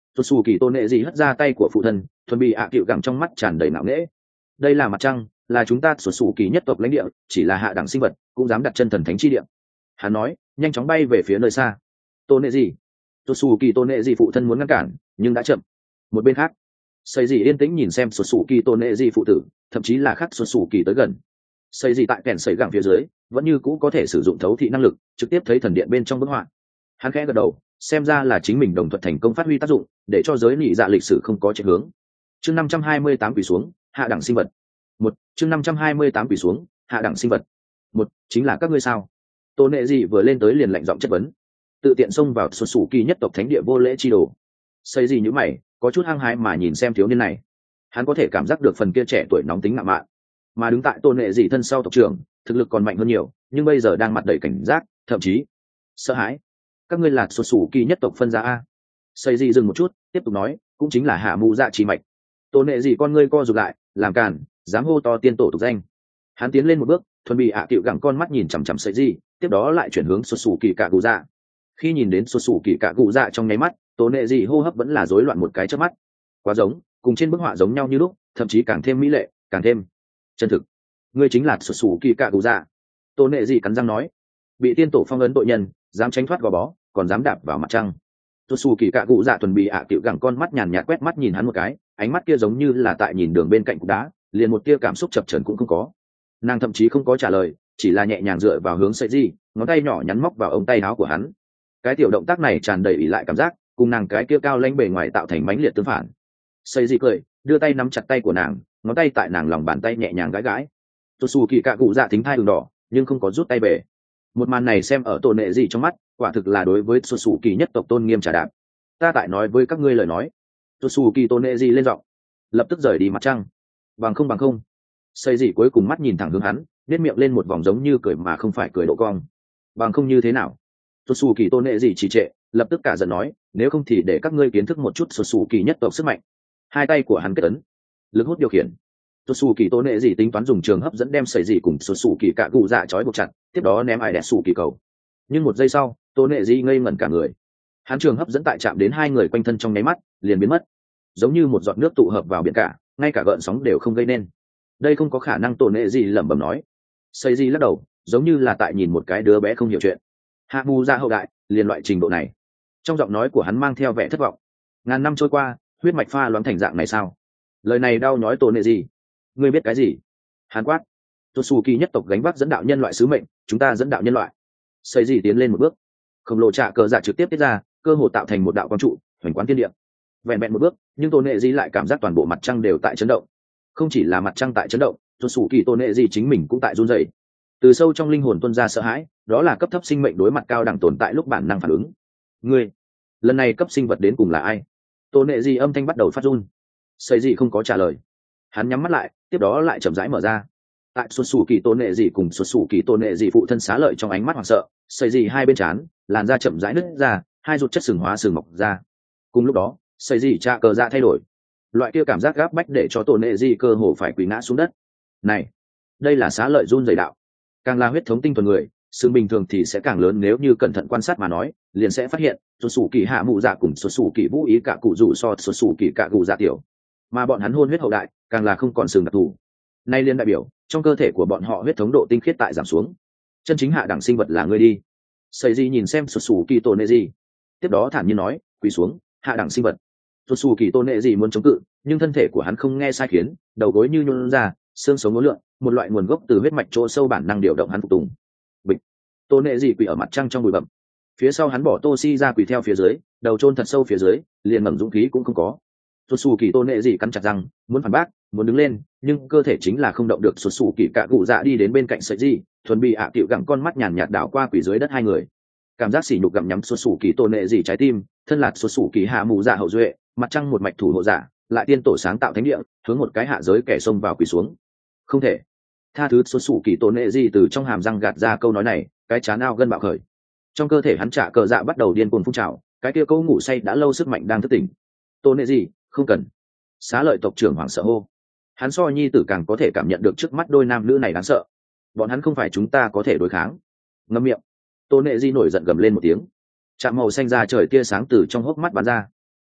Tuột xù kỳ tôn nệ gì hất ra tay của phụ thân, thuần bị ạ cựu gẳng trong mắt tràn đầy ngạo nghễ. Đây là mặt trăng, là chúng ta tuột xù kỳ nhất tộc lãnh địa, chỉ là hạ đẳng sinh vật cũng dám đặt chân thần thánh chi địa. Hắn nói, nhanh chóng bay về phía nơi xa. Tôn nệ gì? Tuột xù kỳ tôn nệ gì phụ thân muốn ngăn cản, nhưng đã chậm. Một bên khác, xây gì yên tĩnh nhìn xem tuột xù kỳ tôn nệ gì phụ tử, thậm chí là khắc tuột xù kỳ tới gần. Xây gì tại kèn sấy gẳng phía dưới, vẫn như cũ có thể sử dụng thấu thị năng lực, trực tiếp thấy thần điện bên trong bức họa. Hắn khẽ gật đầu, xem ra là chính mình đồng thuận thành công phát huy tác dụng, để cho giới nhị dạ lịch sử không có chạy hướng. Chương 528 quỳ xuống, hạ đẳng sinh vật. Một, chương 528 quỳ xuống, hạ đẳng sinh vật. Một, chính là các ngươi sao? Tôn nệ gì vừa lên tới liền lạnh giọng chất vấn, tự tiện xông vào xuất xù kỳ nhất tộc thánh địa vô lễ chi đồ. Xây gì như mày, có chút hăng hái mà nhìn xem thiếu niên này. Hắn có thể cảm giác được phần kia trẻ tuổi nóng tính ngạo mạn, mà đứng tại tôn nệ gì thân sau tộc trưởng, thực lực còn mạnh hơn nhiều, nhưng bây giờ đang mặt đầy cảnh giác, thậm chí sợ hãi. Các ngươi là xuất xù kỳ nhất tộc phân gia a? Xây gì dừng một chút, tiếp tục nói, cũng chính là hạ mù dạ chi mạch. Tôn nệ gì con ngươi co rụt lại, làm càn, dám hô to tiên tổ tục danh. Hắn tiến lên một bước, thuần bị ạ cựu gẳng con mắt nhìn chằm chằm Xây gì, tiếp đó lại chuyển hướng xuất xù kỳ cạ cụ dạ. Khi nhìn đến xuất xù kỳ cạ cụ dạ trong nháy mắt, tôn nệ gì hô hấp vẫn là rối loạn một cái chớp mắt. Quá giống, cùng trên bức họa giống nhau như lúc, thậm chí càng thêm mỹ lệ, càng thêm chân thực. Ngươi chính là xuất xù kỳ cạ cụ dạ. Tôn nệ gì cắn răng nói, bị tiên tổ phong ấn tội nhân, dám tránh thoát gò bó, còn dám đạp vào mặt trăng. Xuất xù kỳ cạ cụ dạ thuần bị ạ cựu gẳng con mắt nhàn nhạt quét mắt nhìn hắn một cái, ánh mắt kia giống như là tại nhìn đường bên cạnh cục đá, liền một tia cảm xúc chập chờn cũng không có. Nàng thậm chí không có trả lời, chỉ là nhẹ nhàng dựa vào hướng sợi di, ngón tay nhỏ nhắn móc vào ống tay áo của hắn. Cái tiểu động tác này tràn đầy ỷ lại cảm giác, cùng nàng cái kia cao lãnh bề ngoài tạo thành mãnh liệt tương phản. Sợi di cười, đưa tay nắm chặt tay của nàng, ngón tay tại nàng lòng bàn tay nhẹ nhàng gãi gãi. Xuất xù kỳ cạ cụ dạ thính thai đường đỏ, nhưng không có rút tay về. Một màn này xem ở tôn nệ gì trong mắt, quả thực là đối với xuất xù kỳ nhất tộc tôn nghiêm trả đạp. Ta tại nói với các ngươi lời nói. Xuất xù kỳ tôn nệ gì lên giọng, lập tức rời đi mặt trăng. Bằng không. Xây gì cuối cùng mắt nhìn thẳng hướng hắn, nét miệng lên một vòng giống như cười mà không phải cười độ cong. Bằng không như thế nào? Xuất xù kỳ tôn nệ gì trì trệ, lập tức cả giận nói, nếu không thì để các ngươi kiến thức một chút xuất xù kỳ nhất tộc sức mạnh. Hai tay của hắn kết ấn, lực hút điều khiển. Xuất xù kỳ tôn nệ gì tính toán dùng trường hấp dẫn đem sợi gì cùng xuất xù kỳ cạ cụ dạ trói buộc chặt, tiếp đó ném ai đẹp xù kỳ cầu. Nhưng một giây sau, tôn nệ gì ngây ngẩn cả người. Hắn trường hấp dẫn tại chạm đến hai người quanh thân trong nháy mắt, liền biến mất, giống như một giọt nước tụ hợp vào biển cả, ngay cả gợn sóng đều không gây nên. Đây không có khả năng, tôn nệ gì lẩm bẩm nói. Sợi gì lắc đầu, giống như là tại nhìn một cái đứa bé không hiểu chuyện. Hạ mù ra hậu đại, liền loại trình độ này. Trong giọng nói của hắn mang theo vẻ thất vọng. Ngàn năm trôi qua, huyết mạch pha loãng thành dạng này sao? Lời này đau nhói tôn nệ gì. Ngươi biết cái gì? Hàn quát. Tuột xù kỳ nhất tộc gánh vác dẫn đạo nhân loại sứ mệnh, chúng ta dẫn đạo nhân loại. Xây gì tiến lên một bước, khổng lồ trạ cờ dạ trực tiếp tiết ra, cơ hồ tạo thành một đạo quang trụ, hoành quán thiên địa. Vẹn vẹn một bước, nhưng tôn nệ gì lại cảm giác toàn bộ mặt trăng đều tại chấn động. Không chỉ là mặt trăng tại chấn động, tuột xù kỳ tôn nệ gì chính mình cũng tại run rẩy. Từ sâu trong linh hồn tuôn ra sợ hãi, đó là cấp thấp sinh mệnh đối mặt cao đẳng tồn tại lúc bản năng phản ứng. Ngươi, lần này cấp sinh vật đến cùng là ai? Tôn nệ gì âm thanh bắt đầu phát run. Xây gì không có trả lời. Hắn nhắm mắt lại, tiếp đó lại chậm rãi mở ra. Tại xuất xù kỳ tôn nệ gì cùng xuất xù kỳ tôn nệ gì phụ thân xá lợi trong ánh mắt hoảng sợ, xây gì hai bên trán, làn da chậm rãi nứt ra, hai ruột chất sừng hóa sừng mọc ra. Cùng lúc đó, xây gì trạ cờ dạ thay đổi, loại kia cảm giác gáp bách để cho tôn nệ gì cơ hồ phải quỳ ngã xuống đất. Này, đây là xá lợi run rẩy đạo. Càng là huyết thống tinh thuần người, sự bình thường thì sẽ càng lớn, nếu như cẩn thận quan sát mà nói, liền sẽ phát hiện xuất xù kỳ hạ mụ dạ cùng xuất xù kỳ vũ ý cả cụ rủ so xuất xù kỳ cả cụ dạ tiểu, mà bọn hắn hôn huyết hậu đại càng là không còn sừng đặc thù. Nay liên đại biểu trong cơ thể của bọn họ huyết thống độ tinh khiết tại giảm xuống. Chân chính hạ đẳng sinh vật là ngươi đi. Sầy gì nhìn xem xuất xù kỳ tôn nệ gì, tiếp đó thản nhiên nói, quỳ xuống, hạ đẳng sinh vật. Xuất xù kỳ tôn nệ gì muốn chống cự, nhưng thân thể của hắn không nghe sai khiến, đầu gối như nhún ra, xương sống ngốn lượn, một loại nguồn gốc từ huyết mạch chỗ sâu bản năng điều động hắn phục tùng. Bịch. Tôn nệ gì quỳ ở mặt trăng trong bụi bặm. Phía sau hắn bỏ Tô Si ra quỳ theo phía dưới, đầu chôn thật sâu phía dưới, liền ngẩng dũng khí cũng không có. Xuất xù kỳ tôn nệ gì cắn chặt răng, muốn phản bác, muốn đứng lên, nhưng cơ thể chính là không động được. Xuất xù kỳ cạ cụ dạ đi đến bên cạnh sợi gì, thuần bị ạ cựu gặm con mắt nhàn nhạt đảo qua quỷ dưới đất hai người. Cảm giác sỉ nhục gặm nhắm xuất xù kỳ tôn nệ gì trái tim, thân lạc xuất xù kỳ hạ mù dạ hậu duệ, mặt trăng một mạch thủ hộ giả, lại tiên tổ sáng tạo thánh địa, hướng một cái hạ giới kẻ xông vào quỷ xuống. Không thể tha thứ. Xuất xù kỳ tôn nệ gì từ trong hàm răng gạt ra câu nói này, cái chán ao gân bạo khởi. Trong cơ thể hắn trả cờ dạ bắt đầu điên cuồng phun trào, cái kia câu ngủ say đã lâu sức mạnh đang thức tỉnh. Tôn nệ gì, không cần. Xá lợi tộc trưởng hoảng sợ hô. Hắn so nhi tử càng có thể cảm nhận được trước mắt đôi nam nữ này đáng sợ. Bọn hắn không phải chúng ta có thể đối kháng. Ngậm miệng. Tôn nệ di nổi giận gầm lên một tiếng. Chạm màu xanh ra trời tia sáng từ trong hốc mắt bắn ra.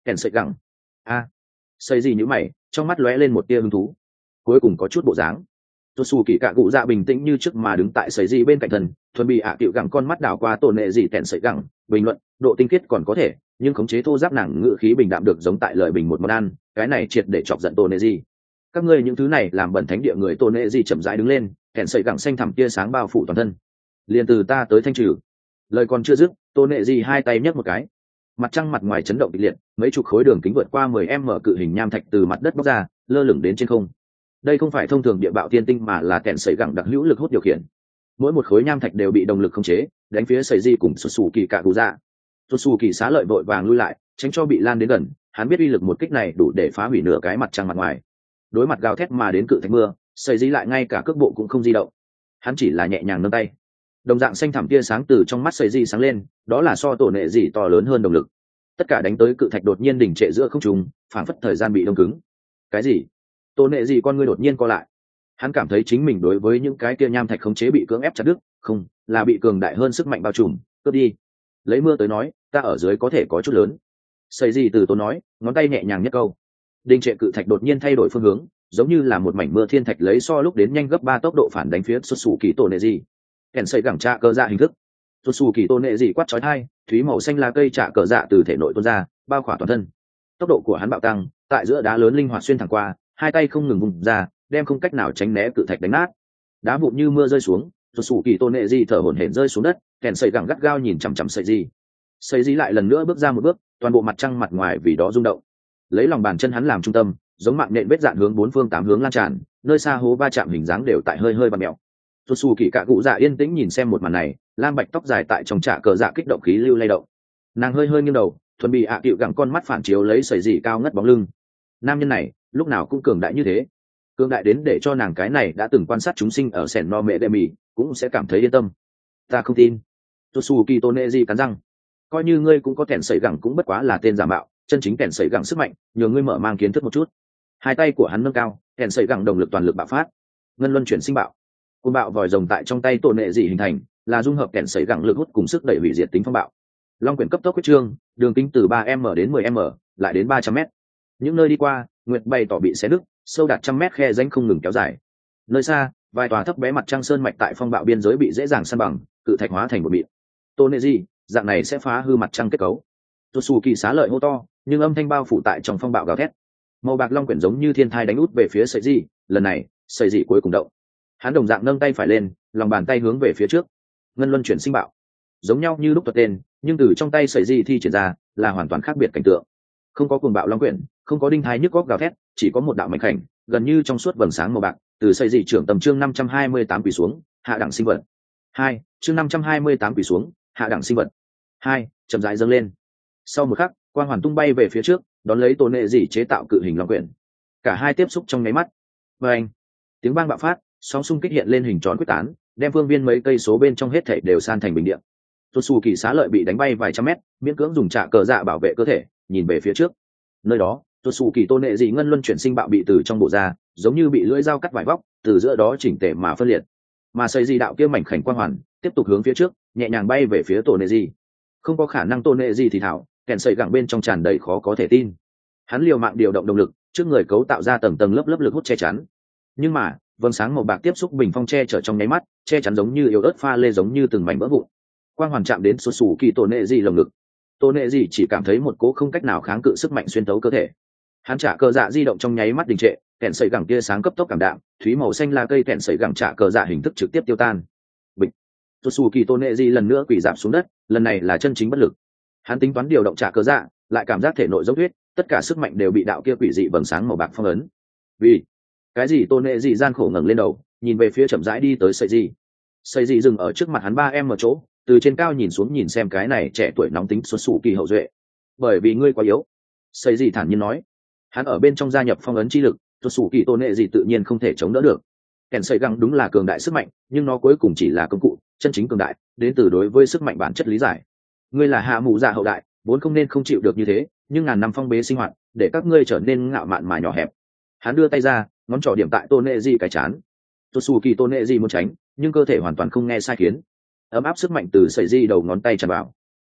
kèn sợi gẳng. A, xây gì nhữ mày, trong mắt lóe lên một tia hứng thú, cuối cùng có chút bộ dáng. Tuột xù kỳ cạ cụ dạ bình tĩnh như trước mà đứng tại sấy gì bên cạnh thần, thuần bị ạ cựu gẳng con mắt đảo qua tổn nệ gì kèn sợi gẳng, bình luận độ tinh khiết còn có thể, nhưng khống chế thô giáp nàng ngự khí bình đạm được giống tại lời bình một món ăn, cái này triệt để chọc giận tổn nệ gì. Các ngươi những thứ này làm bẩn thánh địa người, tổn nệ gì chậm rãi đứng lên, kèn sợi gẳng xanh thẳm tia sáng bao phủ toàn thân. Liền từ ta tới thanh trừ. Lời còn chưa dứt, tổn nệ gì hai tay nhấc một cái, mặt trăng mặt ngoài chấn động kịch liệt, mấy chục khối đường kính vượt qua 10m cự hình nham thạch từ mặt đất bóc ra, lơ lửng đến trên không. Đây không phải thông thường địa bạo tiên tinh mà là kèn sấy gẳng đặc hữu lực hút điều khiển. Mỗi một khối nham thạch đều bị động lực khống chế, đánh phía sấy di cùng xuất xù kỳ cạ cụ dạ. Xuất xù kỳ xá lợi vội vàng lui lại, tránh cho bị lan đến gần. Hắn biết uy lực một kích này đủ để phá hủy nửa cái mặt trăng mặt ngoài. Đối mặt gào thét mà đến cự thạch mưa, sấy di lại ngay cả cước bộ cũng không di động. Hắn chỉ là nhẹ nhàng nâng tay, đồng dạng xanh thẳm tia sáng từ trong mắt sấy di sáng lên, đó là so tổ nệ gì to lớn hơn động lực. Tất cả đánh tới cự thạch đột nhiên đình trệ giữa không trung, phảng phất thời gian bị đông cứng. Cái gì? Tổ nệ gì con ngươi đột nhiên co lại. Hắn cảm thấy chính mình đối với những cái kia nham thạch khống chế bị cưỡng ép chặt đứt, không, là bị cường đại hơn sức mạnh bao trùm, cướp đi. Lấy mưa tới nói, ta ở dưới có thể có chút lớn. Xây gì từ tốn nói, ngón tay nhẹ nhàng nhất câu. Đình trệ cự thạch đột nhiên thay đổi phương hướng, giống như là một mảnh mưa thiên thạch lấy so lúc đến nhanh gấp 3 tốc độ phản đánh phía xuất xù kỳ tổ nệ gì. Kèn xây gẳng trạ cờ dạ hình thức. Xuất xù kỳ tổ nệ gì quát chói tai, thúy màu xanh lá cây trạ cờ dạ từ thể nội tuôn ra, bao khỏa toàn thân. Tốc độ của hắn bạo tăng, tại giữa đá lớn linh hoạt xuyên thẳng qua, hai tay không ngừng vùng ra, đem không cách nào tránh né cự thạch đánh nát. Đá vụn như mưa rơi xuống, rồi sủ kỳ tôn nệ gì thở hổn hển rơi xuống đất, kèn sợi gẳng gắt gao nhìn chằm chằm sợi gì. Sợi gì lại lần nữa bước ra một bước, toàn bộ mặt trăng mặt ngoài vì đó rung động. Lấy lòng bàn chân hắn làm trung tâm, giống mạng nhện vết dạn hướng bốn phương tám hướng lan tràn, nơi xa hố va chạm hình dáng đều tại hơi hơi vặn mèo. Rồi sủ kỳ cạ cụ dạ yên tĩnh nhìn xem một màn này, lam bạch tóc dài tại trong trạ cờ dạ kích động khí lưu lay động. Nàng hơi hơi nghiêng đầu, thuần bị ạ cựu gẳng con mắt phản chiếu lấy sợi gì cao ngất bóng lưng. Nam nhân này lúc nào cũng cường đại như thế, cường đại đến để cho nàng cái này đã từng quan sát chúng sinh ở sẻn no mẹ đệ mì cũng sẽ cảm thấy yên tâm. Ta không tin. Tosuki Toneji cắn răng, coi như ngươi cũng có kèn sấy gẳng cũng bất quá là tên giả mạo, chân chính kèn sấy gẳng sức mạnh nhờ ngươi mở mang kiến thức một chút. Hai tay của hắn nâng cao, kèn sấy gẳng động lực toàn lực bạo phát, ngân luân chuyển sinh bạo. Côn bạo vòi rồng tại trong tay tổ nệ dị hình thành, là dung hợp kèn sấy gẳng lực hút cùng sức đẩy hủy diệt tính phong bạo. Long quyển cấp tốc huyết trương, đường kính từ 3m đến 10m, lại đến 300m. Những nơi đi qua, nguyệt bày tỏ bị xé nứt, sâu đạt 100m khe rãnh không ngừng kéo dài. Nơi xa, vài tòa thấp bé mặt trăng sơn mạch tại phong bạo biên giới bị dễ dàng san bằng, cự thạch hóa thành một mịn. Toneji, dạng này sẽ phá hư mặt trăng kết cấu. Tosuki xá lợi hô to, nhưng âm thanh bao phủ tại trong phong bạo gào thét. Màu bạc long quyển giống như thiên thai đánh út về phía sợi dị, lần này, sợi dị cuối cùng động. Hắn đồng dạng nâng tay phải lên, lòng bàn tay hướng về phía trước. Ngân luân chuyển sinh bạo. Giống nhau như lúc thuật tên, nhưng từ trong tay sợi dị thi triển ra, là hoàn toàn khác biệt cảnh tượng. Không có cuồng bạo long quyển, không có đinh thái nhức góc gào thét, chỉ có một đạo mảnh khảnh, gần như trong suốt vầng sáng màu bạc, từ sợi dị trưởng tầm chương 528 quỳ xuống, hạ đẳng sinh vật. 2, chương 528 quỳ xuống, hạ đẳng sinh vật. 2, chậm rãi dâng lên. Sau một khắc, quang hoàn tung bay về phía trước, đón lấy tổ nệ dị chế tạo cự hình long quyển. Cả hai tiếp xúc trong nháy mắt. Và anh, tiếng vang bạo phát, sóng xung kích hiện lên hình tròn quyết tán, đem phương viên mấy cây số bên trong hết thảy đều san thành bình địa. Tosuki xá lợi bị đánh bay vài trăm mét, miễn cưỡng dùng trạ cờ dạ bảo vệ cơ thể, nhìn về phía trước. Nơi đó, Tosuki tôn nệ dị ngân luân chuyển sinh bạo bị từ trong bộ ra, giống như bị lưỡi dao cắt vài vóc, từ giữa đó chỉnh tề mà phân liệt. Mà xây dị đạo kia mảnh khảnh quang hoàn, tiếp tục hướng phía trước, nhẹ nhàng bay về phía tôn nệ dị. Không có khả năng tôn nệ dị thì thảo, kèn sợi gẳng bên trong tràn đầy khó có thể tin. Hắn liều mạng điều động động lực, trước người cấu tạo ra tầng tầng lớp lớp lực hút che chắn. Nhưng mà, vầng sáng màu bạc tiếp xúc bình phong che chở trong nháy mắt, che chắn giống như yếu ớt pha lê giống như từng mảnh vỡ vụn. Quang hoàn chạm đến Tosuki tôn nệ dị lồng ngực. Tôn nệ dị chỉ cảm thấy một cỗ không cách nào kháng cự sức mạnh xuyên tấu cơ thể. Hắn trả cờ dạ di động trong nháy mắt đình trệ, kèn sợi gẳng tia sáng cấp tốc cảm đạm, thúy màu xanh là cây kèn sợi gẳng trả cờ dạ hình thức trực tiếp tiêu tan. Bịch. Tosuki tôn nệ dị lần nữa quỳ rạp xuống đất, lần này là chân chính bất lực. Hắn tính toán điều động trả cờ dạ, lại cảm giác thể nội dốc huyết, tất cả sức mạnh đều bị đạo kia quỷ dị vầng sáng màu bạc phong ấn. Vì cái gì? Tôn nệ dị gian khổ ngẩng lên đầu, nhìn về phía chậm rãi đi tới sợi dị. Sợi dị dừng ở trước mặt hắn 3 ở chỗ, từ trên cao nhìn xuống nhìn xem cái này trẻ tuổi nóng tính xuất xù kỳ hậu duệ. Bởi vì ngươi quá yếu. Sợi dị thản nhiên nói. Hắn ở bên trong gia nhập phong ấn chi lực, xuất xù kỳ tôn nệ dị tự nhiên không thể chống đỡ được. Kèn sợi găng đúng là cường đại sức mạnh, nhưng nó cuối cùng chỉ là công cụ, chân chính cường đại đến từ đối với sức mạnh bản chất lý giải. Ngươi là hạ mù dạ hậu đại, vốn không nên không chịu được như thế, nhưng ngàn năm phong bế sinh hoạt để các ngươi trở nên ngạo mạn mà nhỏ hẹp. Hắn đưa tay ra, ngón trỏ điểm tại tôn nệ dị cái chán. Tosuki tôn nệ dị muốn tránh, nhưng cơ thể hoàn toàn không nghe sai khiến. Ấm áp sức mạnh từ sợi di đầu ngón tay tràn vào.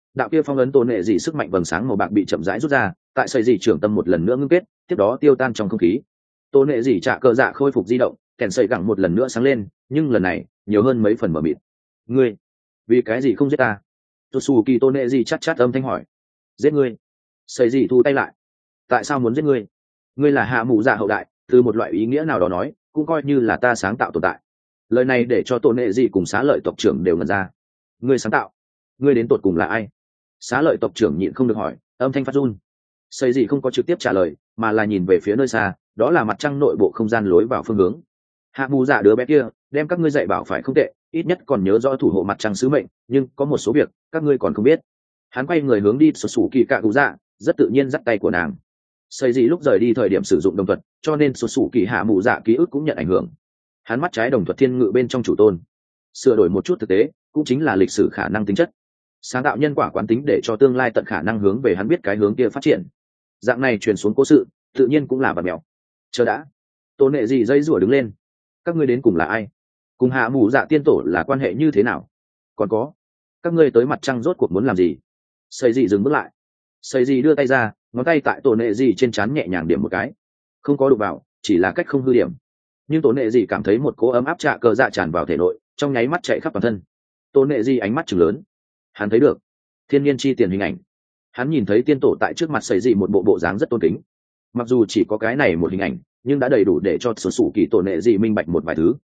đạo kia phong ấn tôn nệ dị sức mạnh vầng sáng màu bạc bị chậm rãi rút ra, tại sợi dị trưởng tâm một lần nữa ngưng kết, tiếp đó tiêu tan trong không khí. Tôn nệ dị trả cờ dạ khôi phục di động, kèn sợi gẳng một lần nữa sáng lên, nhưng lần này nhiều hơn mấy phần mờ mịt. Ngươi vì cái gì không giết ta? Tosuki tôn nệ dị chát chát âm thanh hỏi. Giết ngươi? Sợi dị thu tay lại. Tại sao muốn giết ngươi? Ngươi là hạ mụ dạ hậu đại, từ một loại ý nghĩa nào đó nói, cũng coi như là ta sáng tạo tồn tại. Lời này để cho tôn nệ dị cùng xá lợi tộc trưởng đều ngẩn ra. Ngươi sáng tạo? Ngươi đến tột cùng là ai? Xá lợi tộc trưởng nhịn không được hỏi, âm thanh phát run. Xây gì không có trực tiếp trả lời, mà là nhìn về phía nơi xa, đó là mặt trăng nội bộ không gian lối vào phương hướng. Hạ mù dạ đứa bé kia, đem các ngươi dạy bảo phải không tệ, ít nhất còn nhớ rõ thủ hộ mặt trăng sứ mệnh, nhưng có một số việc các ngươi còn không biết. Hắn quay người hướng đi sổ sủ kỳ cạ cụ dạ, rất tự nhiên dắt tay của nàng. Xây gì lúc rời đi thời điểm sử dụng đồng thuật, cho nên sổ sủ kỳ hạ mù dạ ký ức cũng nhận ảnh hưởng. Hắn mắt trái đồng thuật thiên ngự bên trong chủ tôn, sửa đổi một chút thực tế, cũng chính là lịch sử khả năng tính chất, sáng tạo nhân quả quán tính để cho tương lai tận khả năng hướng về hắn biết cái hướng kia phát triển. Dạng này truyền xuống cố sự tự nhiên cũng là vật mèo. Chờ đã, tôn nệ gì dây rủa đứng lên. Các ngươi đến cùng là ai? Cùng hạ mù dạ tiên tổ là quan hệ như thế nào? Còn có, các ngươi tới mặt trăng rốt cuộc muốn làm gì? Xây gì dừng bước lại. Xây gì đưa tay ra, ngón tay tại tôn nệ gì trên trán nhẹ nhàng điểm một cái. Không có đụng vào, chỉ là cách không hư điểm. Nhưng tôn nệ gì cảm thấy một cỗ ấm áp trạ cờ dạ tràn vào thể nội, trong nháy mắt chạy khắp toàn thân. Tôn nệ gì ánh mắt trừng lớn. Hắn thấy được thiên nhiên chi tiền hình ảnh. Hắn nhìn thấy tiên tổ tại trước mặt xây dị một bộ dáng rất tôn kính. Mặc dù chỉ có cái này một hình ảnh, nhưng đã đầy đủ để cho sổ sủ kỳ tổ nệ dị minh bạch một vài thứ.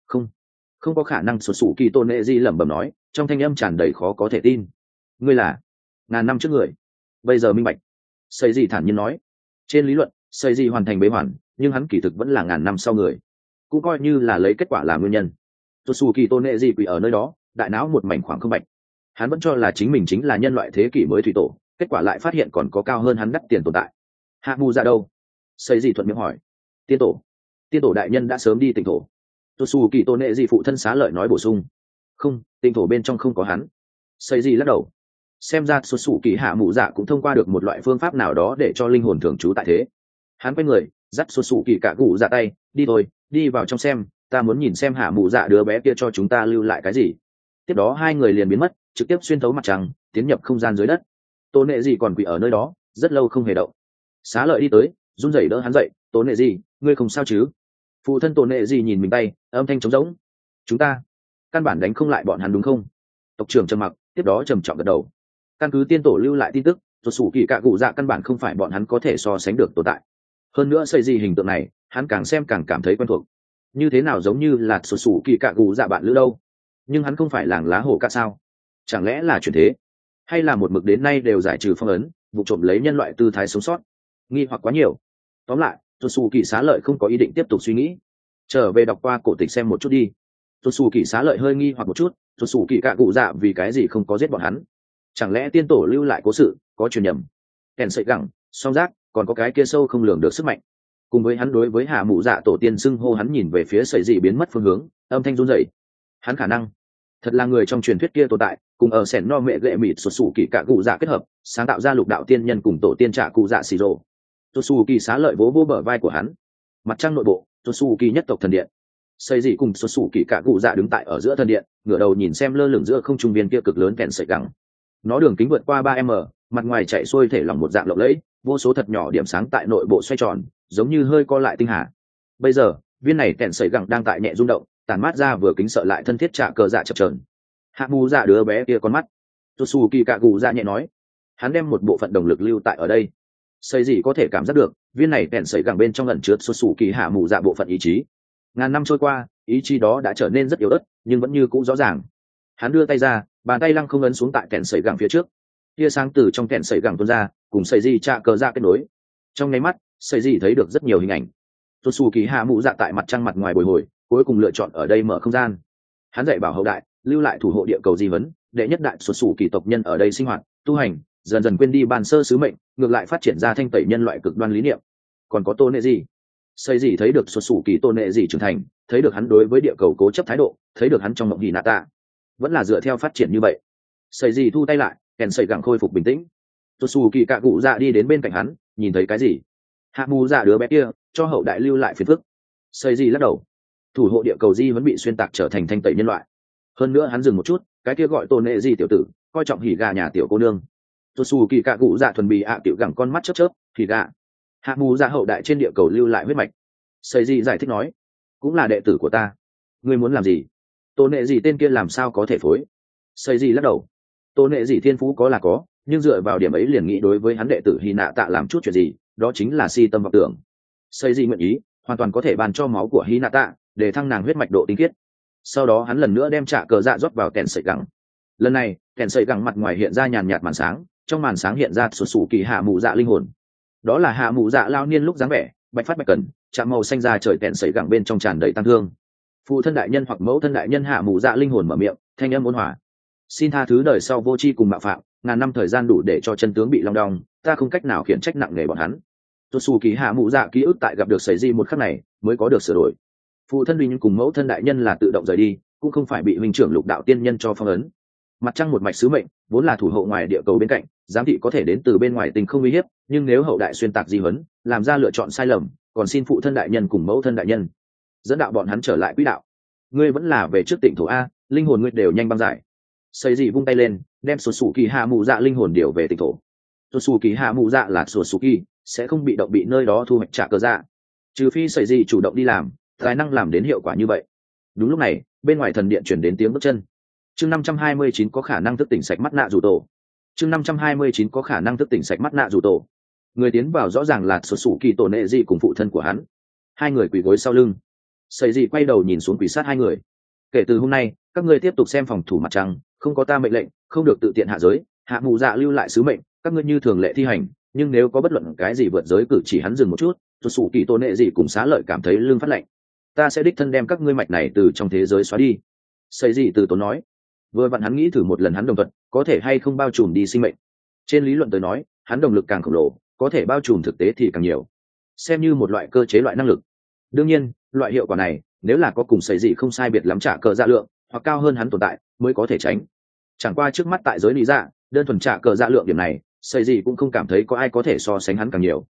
Không có khả năng. Sổ sủ kỳ tổ nệ dị lẩm bẩm nói, trong thanh âm tràn đầy khó có thể tin. Ngươi là ngàn năm trước người, bây giờ minh bạch. Xây dị thản nhiên nói. Trên lý luận xây dị hoàn thành bế hoàn, nhưng hắn kỳ thực vẫn là ngàn năm sau người, cũng coi như là lấy kết quả làm nguyên nhân. Sổ sủ kỳ tổ nệ dị quỳ ở nơi đó, đại não một mảnh khoảng không bạch. Hắn vẫn cho là chính mình chính là nhân loại thế kỷ mới thủy tổ, kết quả lại phát hiện còn có cao hơn hắn đắt tiền tồn tại. Hạ mù dạ đâu? Xây gì thuận miệng hỏi. Tiên tổ đại nhân đã sớm đi tỉnh thổ. Tosu kỳ tôn nệ gì phụ thân xá lợi nói bổ sung. Không, tỉnh thổ bên trong không có hắn. Xây gì lắc đầu. Xem ra Tosu kỳ hạ mù dạ cũng thông qua được một loại phương pháp nào đó để cho linh hồn thường trú tại thế. Hắn quay người, dắt Tosu kỳ cả cụ dạ tay, đi thôi, đi vào trong xem, ta muốn nhìn xem hạ mù dạ đứa bé kia cho chúng ta lưu lại cái gì. Tiếp đó hai người liền biến mất, trực tiếp xuyên thấu mặt trăng, tiến nhập không gian dưới đất. Tôn nệ gì còn quỳ ở nơi đó, rất lâu không hề động. Xá lợi đi tới, run rẩy đỡ hắn dậy. Tôn nệ gì, ngươi không sao chứ? Phụ thân Tôn nệ gì nhìn mình tay, âm thanh trống rỗng. Chúng ta căn bản đánh không lại bọn hắn đúng không? Tộc trưởng trầm mặc, tiếp đó trầm trọng gật đầu. Căn cứ tiên tổ lưu lại tin tức, tuột sủ kỳ cạ cụ dạ căn bản không phải bọn hắn có thể so sánh được tồn tại. Hơn nữa xây gì hình tượng này, hắn càng xem càng cảm thấy quen thuộc. Như thế nào giống như là tuột sủ kỳ cạ cụ dạ bạn lữ đâu? Nhưng hắn không phải làng lá hổ cả sao? Chẳng lẽ là chuyển thế, hay là một mực đến nay đều giải trừ phong ấn, vụ trộm lấy nhân loại tư thái sống sót? Nghi hoặc quá nhiều. Tóm lại, Tosu kỳ xá lợi không có ý định tiếp tục suy nghĩ, trở về đọc qua cổ tịch xem một chút đi. Tosu kỳ xá lợi hơi nghi hoặc một chút, Tosu kỳ cạ cụ dạ vì cái gì không có giết bọn hắn? Chẳng lẽ tiên tổ lưu lại cố sự có truyền nhầm? Kèn sợi gẳng, song giác, còn có cái kia sâu không lường được sức mạnh. Cùng với hắn đối với hạ mụ dạ tổ tiên xưng hô, hắn nhìn về phía sợi dị biến mất phương hướng, âm thanh run rẩy. Hắn khả năng thật là người trong truyền thuyết kia tồn tại, cùng ở sẻn no mẹ gệ mịt xuất xù kỳ cả cụ dạ kết hợp, sáng tạo ra lục đạo tiên nhân cùng tổ tiên trả cụ dạ xì rồ. Tosu kỳ xá lợi vỗ bờ vai của hắn. Mặt trăng nội bộ, Tosu kỳ nhất tộc thần điện. Xây dị cùng Tosu kỳ cả cụ dạ đứng tại ở giữa thần điện, ngửa đầu nhìn xem lơ lửng giữa không trung viên kia cực lớn kèn sợi gẳng. Nó đường kính vượt qua 3m, mặt ngoài chạy xuôi thể lỏng một dạng lộng lẫy, vô số thật nhỏ điểm sáng tại nội bộ xoay tròn, giống như hơi co lại tinh hà. Bây giờ, viên này kèn sợi gẳng đang tại nhẹ rung động, tàn mát ra vừa kính sợ lại thân thiết trả cờ dạ chập chờn. Hạ mù dạ đứa bé kia con mắt. Tosu kỳ cạ cụ dạ nhẹ nói. Hắn đem một bộ phận đồng lực lưu tại ở đây. Xây gì có thể cảm giác được, viên này kèn sợi gẳng bên trong ẩn chứa Tosu kỳ hạ mù dạ bộ phận ý chí. Ngàn năm trôi qua, ý chí đó đã trở nên rất yếu ớt, nhưng vẫn như cũ rõ ràng. Hắn đưa tay ra, bàn tay lăng không ấn xuống tại kèn sợi gẳng phía trước. Tia sáng từ trong kèn sợi gẳng tuôn ra, cùng xây gì trả cờ dạ kết nối. Trong nháy mắt, xây gì thấy được rất nhiều hình ảnh. Tosu kỳ hạ mù dạ tại mặt trăng mặt ngoài bồi hồi, cuối cùng lựa chọn ở đây mở không gian. Hắn dạy bảo hậu đại, lưu lại thủ hộ địa cầu di vấn, đệ nhất đại xuất xù kỳ tộc nhân ở đây sinh hoạt, tu hành, dần dần quên đi bàn sơ sứ mệnh, ngược lại phát triển ra thanh tẩy nhân loại cực đoan lý niệm. Còn có tôn nệ gì? Xây gì thấy được xuất xù kỳ tôn nệ gì trưởng thành, thấy được hắn đối với địa cầu cố chấp thái độ, thấy được hắn trong mộng hỉ nạ tạ, vẫn là dựa theo phát triển như vậy. Xây gì thu tay lại, kèn sợi gẳng khôi phục bình tĩnh. Xuất xù kỳ cạ cụ dạ đi đến bên cạnh hắn, nhìn thấy cái gì? Hạ mù dạ đứa bé kia, cho hậu đại lưu lại phiền phức. Xây gì lắc đầu. Thủ hộ địa cầu di vẫn bị xuyên tạc trở thành thanh tẩy nhân loại. Hơn nữa hắn dừng một chút, cái kia gọi tôn nệ gì tiểu tử, coi trọng hỉ gà nhà tiểu cô nương. Tuột xù kỳ cạ cụ dạ thuần bì ạ tiểu gẳng con mắt chớp chớp, hỉ gà hạ mù dạ hậu đại trên địa cầu lưu lại huyết mạch. Sầy gì giải thích nói, cũng là đệ tử của ta. Ngươi muốn làm gì? Tôn nệ gì tên kia làm sao có thể phối? Sầy gì lắc đầu. Tôn nệ gì thiên phú có là có, nhưng dựa vào điểm ấy liền nghĩ đối với hắn đệ tử hy nạ tạ làm chút chuyện gì, đó chính là si tâm vọng tưởng. Sầy gì nguyện ý hoàn toàn có thể bàn cho máu của hy nạ tạ để thăng nàng huyết mạch độ tinh khiết. Sau đó hắn lần nữa đem trả cờ dạ rót vào kèn sợi gẳng. Lần này kèn sợi gẳng mặt ngoài hiện ra nhàn nhạt màn sáng, trong màn sáng hiện ra sụt sù kỳ hạ mù dạ linh hồn. Đó là hạ mù dạ lao niên lúc dáng vẻ bạch phát bạch cần, chạm màu xanh ra trời kèn sợi gẳng bên trong tràn đầy tăng thương. Phụ thân đại nhân hoặc mẫu thân đại nhân hạ mù dạ linh hồn mở miệng, thanh âm ôn hòa, xin tha thứ đời sau vô tri cùng mạo phạm, ngàn năm thời gian đủ để cho chân tướng bị long đong, ta không cách nào khiển trách nặng nề bọn hắn. Tuột xù kỳ hạ mù dạ ký ức tại gặp được sấy di một khắc này mới có được sửa đổi. Phụ thân huynh cùng mẫu thân đại nhân là tự động rời đi, cũng không phải bị huynh trưởng lục đạo tiên nhân cho phong ấn. Mặt trăng một mạch sứ mệnh vốn là thủ hộ ngoài địa cầu bên cạnh, giám thị có thể đến từ bên ngoài tình không uy hiếp, nhưng nếu hậu đại xuyên tạc di huấn làm ra lựa chọn sai lầm, còn xin phụ thân đại nhân cùng mẫu thân đại nhân dẫn đạo bọn hắn trở lại quỹ đạo. Ngươi vẫn là về trước tỉnh thổ a, linh hồn ngươi đều nhanh băng giải. Xây dị vung tay lên, đem sụt sù kỳ hạ mù dạ linh hồn điều về tỉnh thổ. Sụt sù kỳ hạ mù dạ là sụt sù kỳ, sẽ không bị động bị nơi đó thu hoạch trả cơ dạ, trừ phi xây dị chủ động đi làm, tài năng làm đến hiệu quả như vậy. Đúng lúc này bên ngoài thần điện chuyển đến tiếng bước chân. Chương 529 có khả năng thức tỉnh sạch mắt nạ rủ tổ. Chương 529 có khả năng thức tỉnh sạch mắt nạ rủ tổ. Người tiến vào rõ ràng là sụt sù kỳ tổ nệ dị cùng phụ thân của hắn. Hai người quỳ gối sau lưng. Xây dị quay đầu nhìn xuống quỳ sát hai người. Kể từ hôm nay các ngươi tiếp tục xem phòng thủ mặt trăng, không có ta mệnh lệnh không được tự tiện hạ giới. Hạ mù dạ lưu lại sứ mệnh, các ngươi như thường lệ thi hành, nhưng nếu có bất luận cái gì vượt giới cử chỉ hắn dừng một chút. Sụt sù kỳ tổ nệ dị cùng xá lợi cảm thấy lưng phát lạnh, ta sẽ đích thân đem các ngươi mạch này từ trong thế giới xóa đi. Xây dị từ tốn nói, vừa vặn hắn nghĩ thử một lần hắn đồng thuật có thể hay không bao trùm đi sinh mệnh. Trên lý luận tới nói hắn đồng lực càng khổng lồ có thể bao trùm thực tế thì càng nhiều, xem như một loại cơ chế loại năng lực. Đương nhiên loại hiệu quả này nếu là có cùng xây dị không sai biệt lắm trả cờ dạ lượng hoặc cao hơn hắn tồn tại mới có thể tránh. Chẳng qua trước mắt tại giới lý dạ đơn thuần trả cờ dạ lượng điểm này xây dị cũng không cảm thấy có ai có thể so sánh hắn càng nhiều.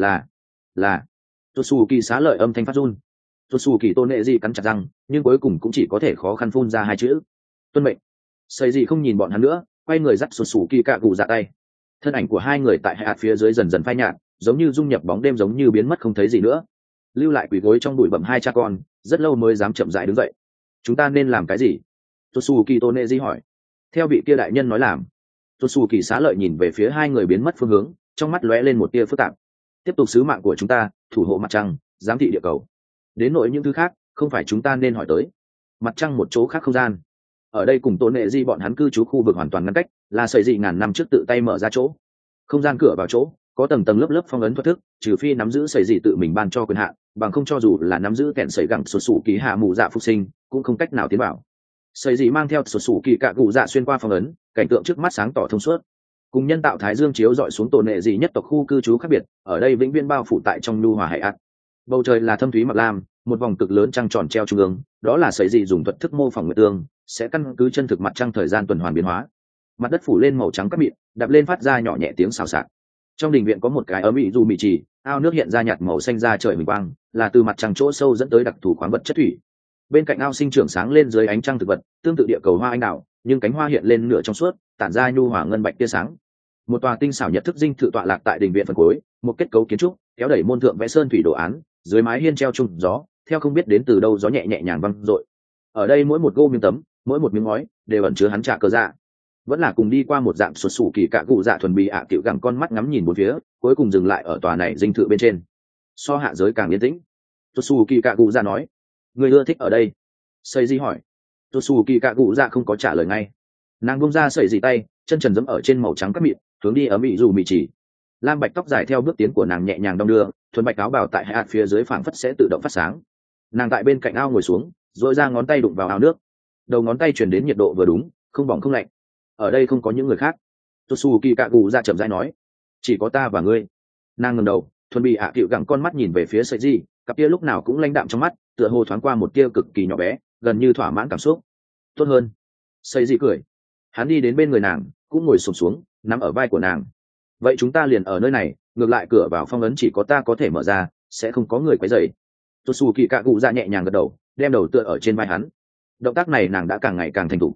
Là Tosu kỳ xá lợi âm thanh phát run. Tosu kỳ tôn nệ dị cắn chặt răng nhưng cuối cùng cũng chỉ có thể khó khăn phun ra hai chữ, tuân mệnh. Xây dị không nhìn bọn hắn nữa, quay người dắt Tosu kỳ cạ cụ dạ tay. Thân ảnh của hai người tại hạt phía dưới dần dần phai nhạt, giống như dung nhập bóng đêm, giống như biến mất không thấy gì nữa. Lưu lại quỳ gối trong bụi bặm hai cha con rất lâu mới dám chậm rãi đứng dậy. Chúng ta nên làm cái gì? Tosu kỳ tôn nệ dị hỏi. Theo vị kia đại nhân nói làm. Tosu kỳ xá lợi nhìn về phía hai người biến mất phương hướng, trong mắt lóe lên một tia phức tạp. Tiếp tục sứ mạng của chúng ta, thủ hộ mặt trăng, giám thị địa cầu. Đến nỗi những thứ khác không phải chúng ta nên hỏi tới. Mặt trăng một chỗ khác không gian, ở đây cùng tôn nệ di bọn hắn cư trú khu vực hoàn toàn ngăn cách, là sợi dị ngàn năm trước tự tay mở ra chỗ không gian, cửa vào chỗ có tầng tầng lớp lớp phong ấn thuật thức, trừ phi nắm giữ sợi dị tự mình ban cho quyền hạn, bằng không cho dù là nắm giữ kẹn sợi gẳng sụt sù kỳ hạ mù dạ phục sinh cũng không cách nào tiến vào. Sợi dị mang theo sụt sù kỳ cạ cụ dạ xuyên qua phong ấn, cảnh tượng trước mắt sáng tỏ thông suốt, cùng nhân tạo thái dương chiếu dọi xuống tôn nệ dị nhất tộc khu cư trú khác biệt, ở đây vĩnh viễn bao phủ tại trong nhu hòa hải ạt. Bầu trời là thâm thúy mặc lam, một vòng cực lớn trăng tròn treo trung ương, đó là sợi dị dùng thuật thức mô phỏng nguyệt tương, sẽ căn cứ chân thực mặt trăng thời gian tuần hoàn biến hóa. Mặt đất phủ lên màu trắng cát mịn, đạp lên phát ra nhỏ nhẹ tiếng xào xạc. Trong đình viện có một cái ấm ị dù mị trì, ao nước hiện ra nhạt màu xanh ra trời huỳnh quang, là từ mặt trăng chỗ sâu dẫn tới đặc thù khoáng vật chất thủy. Bên cạnh ao sinh trưởng sáng lên dưới ánh trăng thực vật, tương tự địa cầu hoa anh đào, nhưng cánh hoa hiện lên nửa trong suốt, tản ra nhu hòa ngân bạch tia sáng. Một tòa tinh xảo nhật thức dinh thự tọa lạc tại đình viện phần cuối, một kết cấu kiến trúc kéo đẩy môn thượng vẽ sơn thủy đồ án, dưới mái hiên treo trung gió, theo không biết đến từ đâu gió nhẹ nhẹ nhàng văng dội. Ở đây mỗi một gô miếng tấm, mỗi một miếng ngói đều ẩn chứa hắn trả cơ dạ. Vẫn là cùng đi qua một dạng sụt sù kỳ cạ cụ dạ thuần bì ạ cựu gẳng con mắt ngắm nhìn bốn phía, cuối cùng dừng lại ở tòa này dinh thự bên trên. So hạ giới càng yên tĩnh. Sụt sù kỳ cạ cụ dạ nói, người ưa thích ở đây? Sầy di hỏi. Sụt sù kỳ cạ cụ dạ không có trả lời ngay. Nàng bông ra sầy di tay, chân trần giẫm ở trên màu trắng cát mịn, hướng đi ấm ị dù mị chỉ. Lam bạch tóc dài theo bước tiến của nàng nhẹ nhàng đong đưa, thuần bạch áo bào tại hạt phía dưới phảng phất sẽ tự động phát sáng. Nàng tại bên cạnh ao ngồi xuống, rồi ra ngón tay đụng vào ao nước, đầu ngón tay truyền đến nhiệt độ vừa đúng, không bỏng không lạnh. Ở đây không có những người khác. Tosu kỳ cạ cụ dạ chậm rãi nói, chỉ có ta và ngươi. Nàng ngẩng đầu, thuần bị ạ cựu gẳng con mắt nhìn về phía sợi di, cặp kia lúc nào cũng lãnh đạm trong mắt, tựa hồ thoáng qua một tia cực kỳ nhỏ bé, gần như thỏa mãn cảm xúc. Tốt hơn. Sợi di cười. Hắn đi đến bên người nàng, cũng ngồi xổm xuống, nắm ở vai của nàng. Vậy chúng ta liền ở nơi này, ngược lại cửa vào phong ấn chỉ có ta có thể mở ra, sẽ không có người quấy rầy. Tosu kỳ cạ cụ dạ nhẹ nhàng gật đầu, đem đầu tựa ở trên vai hắn. Động tác này nàng đã càng ngày càng thành thục.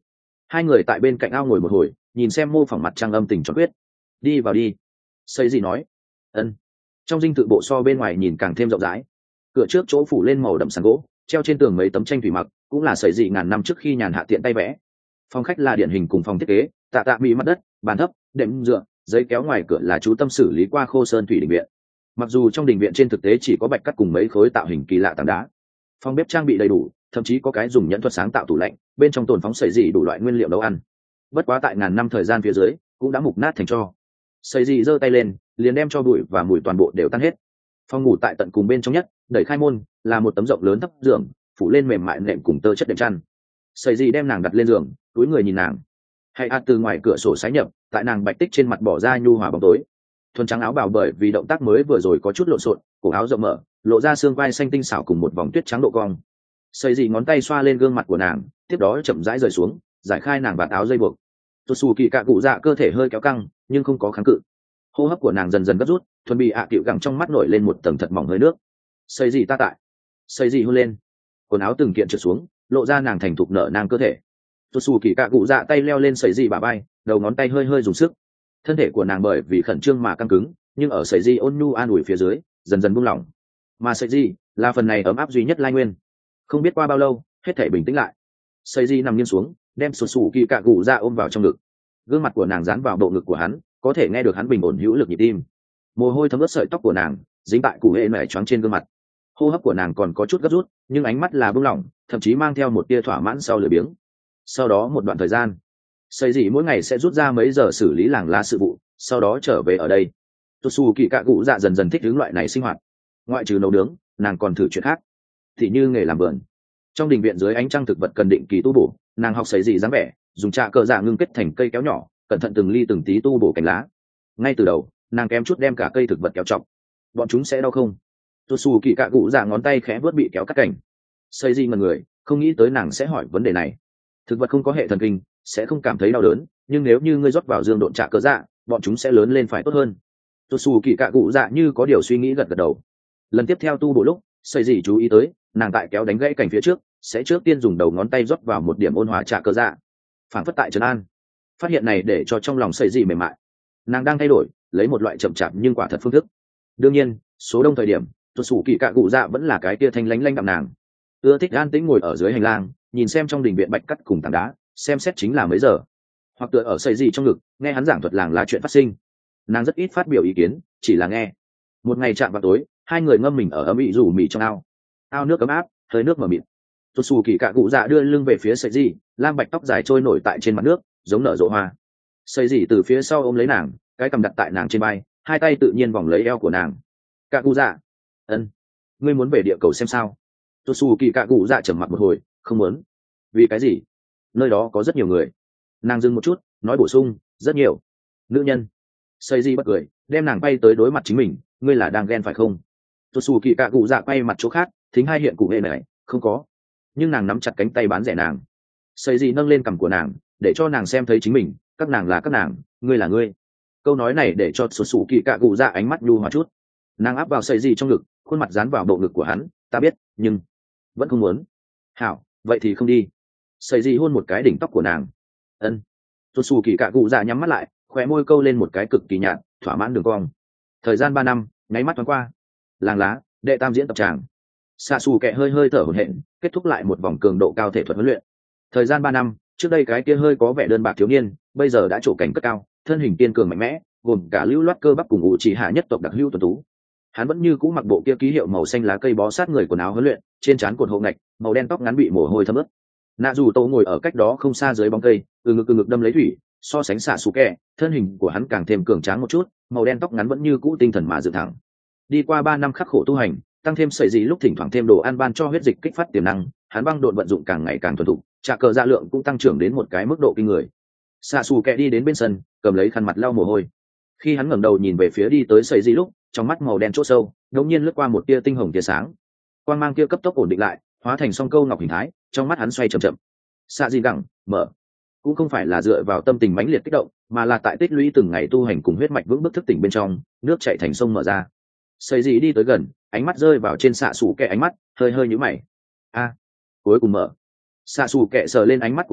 Hai người tại bên cạnh ao ngồi một hồi, nhìn xem mô phỏng mặt trăng âm tình cho quyết. Đi vào đi. Xây gì nói. Ân. Trong dinh thự bộ so bên ngoài nhìn càng thêm rộng rãi. Cửa trước chỗ phủ lên màu đậm sàn gỗ, treo trên tường mấy tấm tranh thủy mặc, cũng là sấy dị ngàn năm trước khi nhàn hạ tiện tay vẽ. Phòng khách là điển hình cùng phòng thiết kế, tạ bị mặt đất, bàn thấp, đệm dựa, giấy kéo, ngoài cửa là chú tâm xử lý qua khô sơn thủy đình viện. Mặc dù trong đình viện trên thực tế chỉ có bạch cắt cùng mấy khối tạo hình kỳ lạ tảng đá. Phòng bếp trang bị đầy đủ, thậm chí có cái dùng nhẫn thuật sáng tạo tủ lạnh, bên trong tồn phóng sấy dị đủ loại nguyên liệu nấu ăn. Bất quá tại ngàn năm thời gian phía dưới, cũng đã mục nát thành tro. Sấy dị giơ tay lên, liền đem cho bụi và mùi toàn bộ đều tan hết. Phòng ngủ tại tận cùng bên trong nhất, đẩy khai môn là một tấm rộng lớn thấp giường, phủ lên mềm mại nệm cùng tơ chất đệm chăn. Sấy dị đem nàng đặt lên giường, túi người nhìn nàng. Hay từ ngoài cửa sổ sái nhập, tại nàng bạch tích trên mặt bỏ ra nhu hòa bóng tối. Thuần trắng áo bào bởi vì động tác mới vừa rồi có chút lộn xộn, cổ áo rộng mở, lộ ra xương vai xanh tinh xảo cùng một vòng tuyết trắng độ cong. Sấy dị ngón tay xoa lên gương mặt của nàng, tiếp đó chậm rãi rời xuống, giải khai nàng vạt áo dây buộc. Tsu kỳ cạ cụ dạ cơ thể hơi kéo căng, nhưng không có kháng cự. Hô hấp của nàng dần dần gấp rút, thuần bị cựu gẳng trong mắt nổi lên một tầng thật mỏng hơi nước. Xây gì ta tại. Xây gì hôn lên. Quần áo từng kiện trượt xuống, lộ ra nàng thành thục nở nang cơ thể. Tsu kỳ cạ cụ dạ tay leo lên xây gì bả vai, đầu ngón tay hơi hơi dùng sức. Thân thể của nàng bởi vì khẩn trương mà căng cứng, nhưng ở xây gì ôn nhu an ủi phía dưới, dần dần buông lỏng. Mà xây gì là phần này ấm áp duy nhất lai nguyên. Không biết qua bao lâu, hết thể bình tĩnh lại. Xây gì nằm nghiêng xuống, đem Tsu kỳ cạ cụ dạ ôm vào trong ngực. Gương mặt của nàng dán vào bộ ngực của hắn, có thể nghe được hắn bình ổn hữu lực nhịp tim. Mồ hôi thấm ướt sợi tóc của nàng, dính tại củ hệ mẻ choáng trên gương mặt. Hô hấp của nàng còn có chút gấp rút, nhưng ánh mắt là buông lỏng, thậm chí mang theo một tia thỏa mãn sau lười biếng. Sau đó một đoạn thời gian, xây dị mỗi ngày sẽ rút ra mấy giờ xử lý làng lá sự vụ, sau đó trở về ở đây. Tsu kỳ cạ cụ dạ dần dần thích ứng loại này sinh hoạt. Ngoại trừ nấu nướng, nàng còn thử chuyện khác, thì như nghề làm vườn. Trong đình viện dưới ánh trăng thực vật cần định kỳ tu bổ, nàng học xây dị dáng vẻ, dùng trà cờ dạ ngưng kết thành cây kéo nhỏ, cẩn thận từng ly từng tí tu bổ cành lá. Ngay từ đầu, nàng kém chút đem cả cây thực vật kéo chọc. Bọn chúng sẽ đau không? Tsu kỳ cạ cụ dạ ngón tay khẽ vớt bị kéo cắt cảnh. Xây di ngần người, không nghĩ tới nàng sẽ hỏi vấn đề này. Thực vật không có hệ thần kinh, sẽ không cảm thấy đau đớn, nhưng nếu như ngươi rót vào dương độn trà cờ dạ, bọn chúng sẽ lớn lên phải tốt hơn. Tsu kỳ cạ cụ dạ như có điều suy nghĩ gật gật đầu. Lần tiếp theo tu bổ lúc, xây di chú ý tới, nàng tại kéo đánh gãy cảnh phía trước, sẽ trước tiên dùng đầu ngón tay rót vào một điểm ôn hòa trà cờ dạ, phản phất tại trấn an. Phát hiện này để cho trong lòng xây di mềm mại. Nàng đang thay đổi, lấy một loại chậm chạp nhưng quả thật phương thức. Đương nhiên, số đông thời điểm, Tsu kỳ cạ cụ dạ vẫn là cái kia thanh lánh lanh đạm nàng. Ưa thích an tĩnh ngồi ở dưới hành lang, nhìn xem trong đình viện bạch cắt cùng tảng đá, xem xét chính là mấy giờ. Hoặc tựa ở xây gì trong ngực, nghe hắn giảng thuật làng là chuyện phát sinh. Nàng rất ít phát biểu ý kiến, chỉ là nghe. Một ngày chạm vào tối, hai người ngâm mình ở ấm ị rủ mì trong ao. Ao nước ấm áp, hơi nước mờ mịt. Tsu kỳ cạ cụ dạ đưa lưng về phía xây gì, lam bạch tóc dài trôi nổi tại trên mặt nước, giống nở rộ hoa. Xây gì từ phía sau ôm lấy nàng, cái cầm đặt tại nàng trên vai, hai tay tự nhiên vòng lấy eo của nàng. Cạ cụ dạ. Ân. Ngươi muốn về địa cầu xem sao? Tsu kỳ cạ cụ dạ trầm mặc một hồi, không muốn. Vì cái gì? Nơi đó có rất nhiều người. Nàng dừng một chút, nói bổ sung, rất nhiều nữ nhân. Xây gì bất cười, đem nàng bay tới đối mặt chính mình. Ngươi là đang ghen phải không? Tsu kỳ cạ cụ dạ quay mặt chỗ khác, thính hai hiện cụ hệ này, không có. Nhưng nàng nắm chặt cánh tay bán rẻ nàng. Xây gì nâng lên cằm của nàng, để cho nàng xem thấy chính mình. Các nàng là các nàng, ngươi là ngươi. Câu nói này để cho Tsu kỳ cạ cụ dạ ánh mắt nhu hòa chút. Nàng áp vào xây gì trong ngực, khuôn mặt dán vào bộ ngực của hắn. Ta biết, nhưng vẫn không muốn. Hảo, vậy thì không đi. Xây gì hôn một cái đỉnh tóc của nàng. Ân. Tsu kỳ cạ cụ dạ nhắm mắt lại, khóe môi câu lên một cái cực kỳ nhạt, thỏa mãn đường cong. Thời gian 3 năm, nháy mắt thoáng qua. Làng lá, đệ tam diễn tập tràng. Sasuke hơi hơi thở hổn hển, kết thúc lại một vòng cường độ cao thể thuật huấn luyện. Thời gian 3 năm, trước đây cái kia hơi có vẻ đơn bạc thiếu niên, bây giờ đã trổ cảnh cất cao, thân hình kiên cường mạnh mẽ, gồm cả lưu loát cơ bắp cùng ủ chỉ hạ nhất tộc đặc hữu tuấn tú. Hắn vẫn như cũ mặc bộ kia ký hiệu màu xanh lá cây bó sát người quần áo huấn luyện, trên trán cột hộ ngạch, màu đen tóc ngắn bị mồ hôi thấm ướt. Nạ dù Tô ngồi ở cách đó không xa dưới bóng cây, từ ngực đâm lấy thủy, so sánh Sasuke, thân hình của hắn càng thêm cường tráng một chút, màu đen tóc ngắn vẫn như cũ tinh thần mà dựng thẳng. Đi qua 3 năm khắc khổ tu hành, tăng thêm sợi gì lúc thỉnh thoảng thêm đồ ăn ban cho huyết dịch kích phát tiềm năng, hắn băng độn vận dụng càng ngày càng thuần thục, trả cờ dạ lượng cũng tăng trưởng đến một cái mức độ kinh người. Sasuke đi đến bên sân, cầm lấy khăn mặt lau mồ hôi. Khi hắn ngẩng đầu nhìn về phía đi tới sợi gì lúc, trong mắt màu đen chỗ sâu, đột nhiên lướt qua một tia tinh hồng tia sáng. Quang mang kia cấp tốc ổn định lại, hóa thành song câu ngọc hình thái, trong mắt hắn xoay chậm chậm. Xạ gì gẳng mở, cũng không phải là dựa vào tâm tình mãnh liệt kích động, mà là tại tích lũy từng ngày tu hành cùng huyết mạch vững bước thức tỉnh bên trong, nước chảy thành sông mở ra. Sợi gì đi tới gần, ánh mắt rơi vào trên xạ xù kẹ ánh mắt, hơi hơi nhíu mày. A, cuối cùng mở. Xạ xù kẹ sờ lên ánh mắt của mình,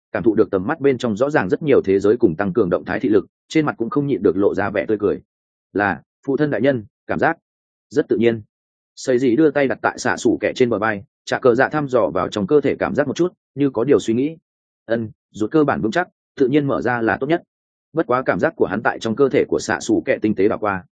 cảm thụ được tầm mắt bên trong rõ ràng rất nhiều thế giới cùng tăng cường động thái thị lực, trên mặt cũng không nhịn được lộ ra vẻ tươi cười. Là phụ thân đại nhân, cảm giác rất tự nhiên. Xây dị đưa tay đặt tại xạ xủ kẹ trên bờ vai, trả cờ dạ thăm dò vào trong cơ thể cảm giác một chút, như có điều suy nghĩ. Rút cơ bản vững chắc, tự nhiên mở ra là tốt nhất. Bất quá cảm giác của hắn tại trong cơ thể của xạ xủ kẹ tinh tế đảo qua.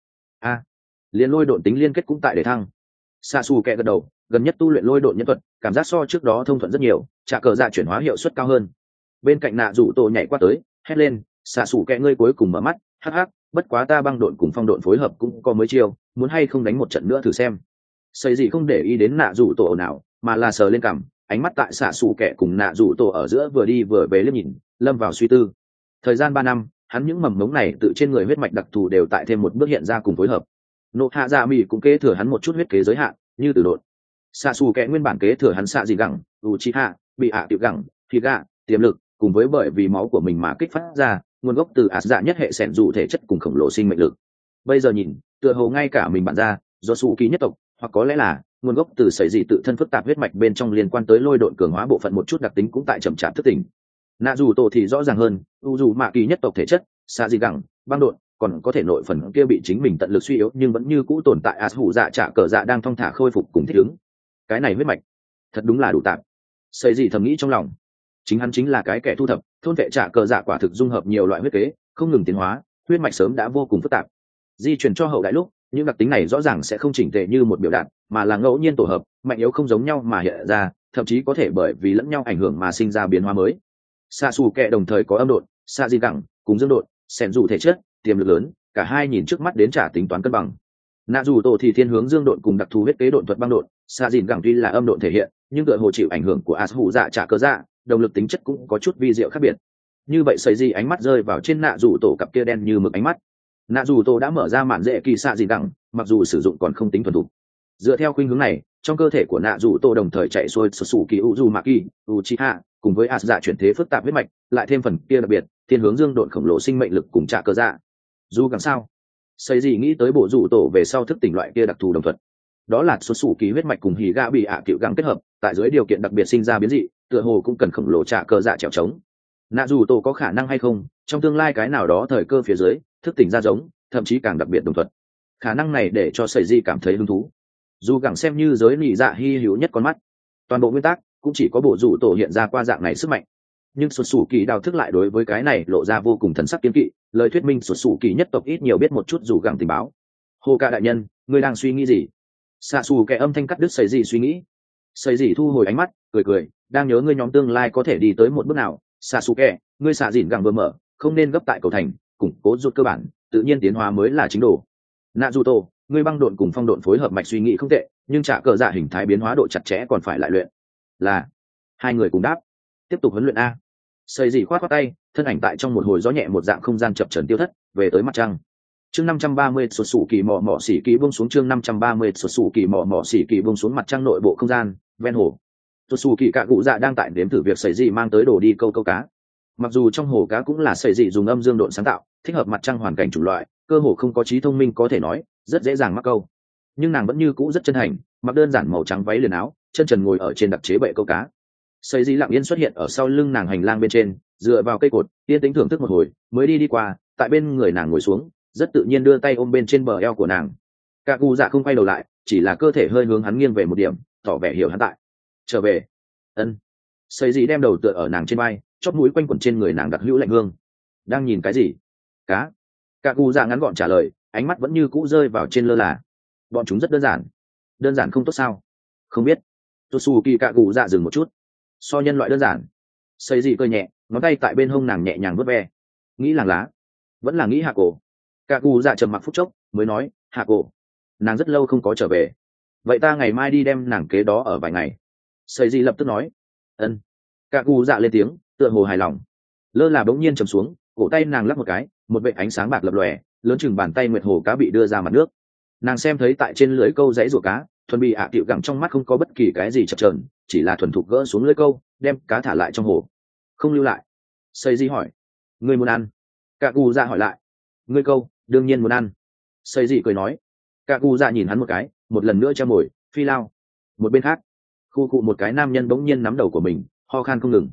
Liên lôi độn tính liên kết cũng tại để thăng. Xạ xù kẹ gật đầu, gần nhất tu luyện lôi độn nhân thuật, cảm giác so trước đó thông thuận rất nhiều, trả cờ dạ chuyển hóa hiệu suất cao hơn. Bên cạnh nạ rủ tổ nhảy qua tới, hét lên, xạ xù kẹ ngươi cuối cùng mở mắt, hắc hắc, bất quá ta băng độn cùng phong độn phối hợp cũng có mới chiêu, muốn hay không đánh một trận nữa thử xem. Xây gì không để ý đến nạ rủ tổ nào, mà là sờ lên cằm, ánh mắt tại xạ xù kẹ cùng nạ rủ tổ ở giữa vừa đi vừa về liếc nhìn, lâm vào suy tư. Thời gian 3 năm, hắn những mầm mống này tự trên người huyết mạch đặc thù đều tại thêm một bước hiện ra cùng phối hợp. Nộ hạ dạ mì cũng kế thừa hắn một chút huyết kế giới hạn, như từ đột xạ xù kẹ nguyên bản kế thừa hắn xạ gì gẳng u chi hạ bị hạ tiểu gẳng thì gạ tiềm lực cùng với bởi vì máu của mình mà kích phát ra nguồn gốc từ ạt dạ nhất hệ sẻn dù thể chất cùng khổng lồ sinh mệnh lực. Bây giờ nhìn tựa hồ ngay cả mình bản ra do sủ kỳ nhất tộc, hoặc có lẽ là nguồn gốc từ sợi dị tự thân phức tạp huyết mạch bên trong liên quan tới lôi độn cường hóa bộ phận một chút đặc tính cũng tại chậm chạp thức tỉnh. Nạ dù tổ thì rõ ràng hơn, u dù mạ kỳ nhất tộc thể chất xạ dị gẳng băng độn, còn có thể nội phần kia bị chính mình tận lực suy yếu nhưng vẫn như cũ tồn tại ạt hủ dạ trả cờ dạ đang thong thả khôi phục cùng thích ứng. Cái này huyết mạch thật đúng là đủ tạp. Xây gì thầm nghĩ trong lòng, chính hắn chính là cái kẻ thu thập thôn vệ trả cờ dạ quả thực dung hợp nhiều loại huyết kế, không ngừng tiến hóa, huyết mạch sớm đã vô cùng phức tạp. Di chuyển cho hậu đại lúc những đặc tính này rõ ràng sẽ không chỉnh tề như một biểu đạt, mà là ngẫu nhiên tổ hợp, mạnh yếu không giống nhau mà hiện ra, thậm chí có thể bởi vì lẫn nhau ảnh hưởng mà sinh ra biến hóa mới. Xạ xù kẹ đồng thời có âm độn xạ di gẳng cùng dương độn xẻn dù thể chất tiềm lực lớn, cả hai nhìn trước mắt đến trả tính toán cân bằng. Nạ dù tổ thì thiên hướng dương độn cùng đặc thù huyết kế độn thuật băng độn, xạ dìn gẳng tuy là âm độn thể hiện nhưng tựa hồ chịu ảnh hưởng của ạt hủ dạ trả cơ dạ, động lực tính chất cũng có chút vi diệu khác biệt. Như vậy sấy gì ánh mắt rơi vào trên nạ dù tổ cặp kia đen như mực ánh mắt. Nạ dù tổ đã mở ra mạn dễ kỳ xạ dìn gẳng, mặc dù sử dụng còn không tính thuần thục. Dựa theo khuynh hướng này, trong cơ thể của nạ dù tổ đồng thời chạy xuôi sủ kỳ u dù mạ kỳ u chi hạ cùng với ạt dạ chuyển thế phức tạp huyết mạch, lại thêm phần kia đặc biệt thiên hướng dương độn khổng lồ sinh mệnh lực cùng trả cơ dạ. Dù càng sao xây gì nghĩ tới bộ rủ tổ về sau thức tỉnh loại kia đặc thù đồng thuận, đó là xuất xù kỳ huyết mạch cùng hỉ gạ bị ạ cựu gắng kết hợp, tại dưới điều kiện đặc biệt sinh ra biến dị, tựa hồ cũng cần khổng lồ trả cơ dạ trèo trống. Nạ dù tổ có khả năng hay không trong tương lai cái nào đó thời cơ phía dưới thức tỉnh ra giống, thậm chí càng đặc biệt đồng thuận. Khả năng này để cho sẩy di cảm thấy hứng thú. Dù gẳng xem như giới nị dạ hy hữu nhất con mắt, toàn bộ nguyên tắc cũng chỉ có bộ rủ tổ hiện ra qua dạng này sức mạnh, nhưng xuất xù kỳ đào thức lại đối với cái này lộ ra vô cùng thần sắc kiên kỵ, lời thuyết minh xuất xù kỳ nhất tộc ít nhiều biết một chút dù gẳng tình báo. Hồ ca đại nhân, ngươi đang suy nghĩ gì? Xạ xù kẻ âm thanh cắt đứt sẩy di suy nghĩ. Sẩy di thu hồi ánh mắt cười cười, đang nhớ ngươi nhóm tương lai có thể đi tới một bước nào. Xạ xù kẻ, ngươi xạ dỉn gẳng vừa mở, không nên gấp tại cầu thành, củng cố rút cơ bản, tự nhiên tiến hóa mới là chính đồ. Nạ dù tổ, ngươi băng độn cùng phong độn phối hợp mạch suy nghĩ không tệ, nhưng trả cờ dạ hình thái biến hóa độ chặt chẽ còn phải lại luyện. Là. Hai người cùng đáp. Tiếp tục huấn luyện a. Sẩy dị khoát tay, thân ảnh tại trong một hồi gió nhẹ một dạng không gian chập chờn tiêu thất, về tới mặt trăng. Chương 530 sụt sủ kỳ mỏ mỏ xỉ kỳ buông xuống, chương 530 sụt sủ kỳ mỏ mỏ xỉ kỳ buông xuống mặt trăng nội bộ không gian, ven hồ. Sụt sủ kỳ cạ cụ dạ đang tại đếm thử việc sẩy dị mang tới đồ đi câu cá. Mặc dù trong hồ cá cũng là sẩy dị dùng âm dương độn sáng tạo, thích hợp mặt trăng hoàn cảnh chủng loại, cơ hồ không có trí thông minh có thể nói, rất dễ dàng mắc câu. Nhưng nàng vẫn như cũ rất chân thành, mặc đơn giản màu trắng váy liền áo, chân trần ngồi ở trên đặc chế bệ câu cá. Sẩy dị lặng yên xuất hiện ở sau lưng nàng hành lang bên trên, dựa vào cây cột, yên tĩnh thưởng thức một hồi, mới đi qua, tại bên người nàng ngồi xuống, rất tự nhiên đưa tay ôm bên trên bờ eo của nàng. Cạ cụ dạ không quay đầu lại, chỉ là cơ thể hơi hướng hắn nghiêng về một điểm, tỏ vẻ hiểu hắn tại. Trở về. Ân. Sẩy dị đem đầu tựa ở nàng trên vai, chóp mũi quanh quẩn trên người nàng đặc hữu lạnh hương. Đang nhìn cái gì? Cá. Cạ cụ dạ ngắn gọn trả lời, ánh mắt vẫn như cũ rơi vào trên lơ là. Bọn chúng rất đơn giản. Đơn giản không tốt sao? Không biết. Totsuki cạ cụ dạ dừng một chút. So nhân loại đơn giản. Sẩy dị cười nhẹ, ngón tay tại bên hông nàng nhẹ nhàng vuốt ve. Nghĩ làng lá, vẫn là nghĩ hạ cổ. Cạ cụ dạ trầm mặc phút chốc mới nói, hạ cổ, nàng rất lâu không có trở về, vậy ta ngày mai đi đem nàng kế đó ở vài ngày. Sẩy dị lập tức nói. Ân. Cạ cụ dạ lên tiếng, tựa hồ hài lòng. Lơ là bỗng nhiên trầm xuống, cổ tay nàng lắc một cái, một vệt ánh sáng bạc lập lòe, lớn chừng bàn tay nguyệt hồ cá bị đưa ra mặt nước. Nàng xem thấy tại trên lưới câu dãy rùa cá, thuần bị ạ tiệu gẳng trong mắt không có bất kỳ cái gì chập chờn, chỉ là thuần thục gỡ xuống lưới câu, đem cá thả lại trong hồ. Không lưu lại. Sẩy dị hỏi, ngươi muốn ăn? Cạ cụ dạ hỏi lại. Ngươi câu đương nhiên muốn ăn. Sẩy dị cười nói. Cạ cụ dạ nhìn hắn một cái, một lần nữa treo mồi phi lao. Một bên khác, khu cụ một cái nam nhân bỗng nhiên nắm đầu của mình, ho khan không ngừng.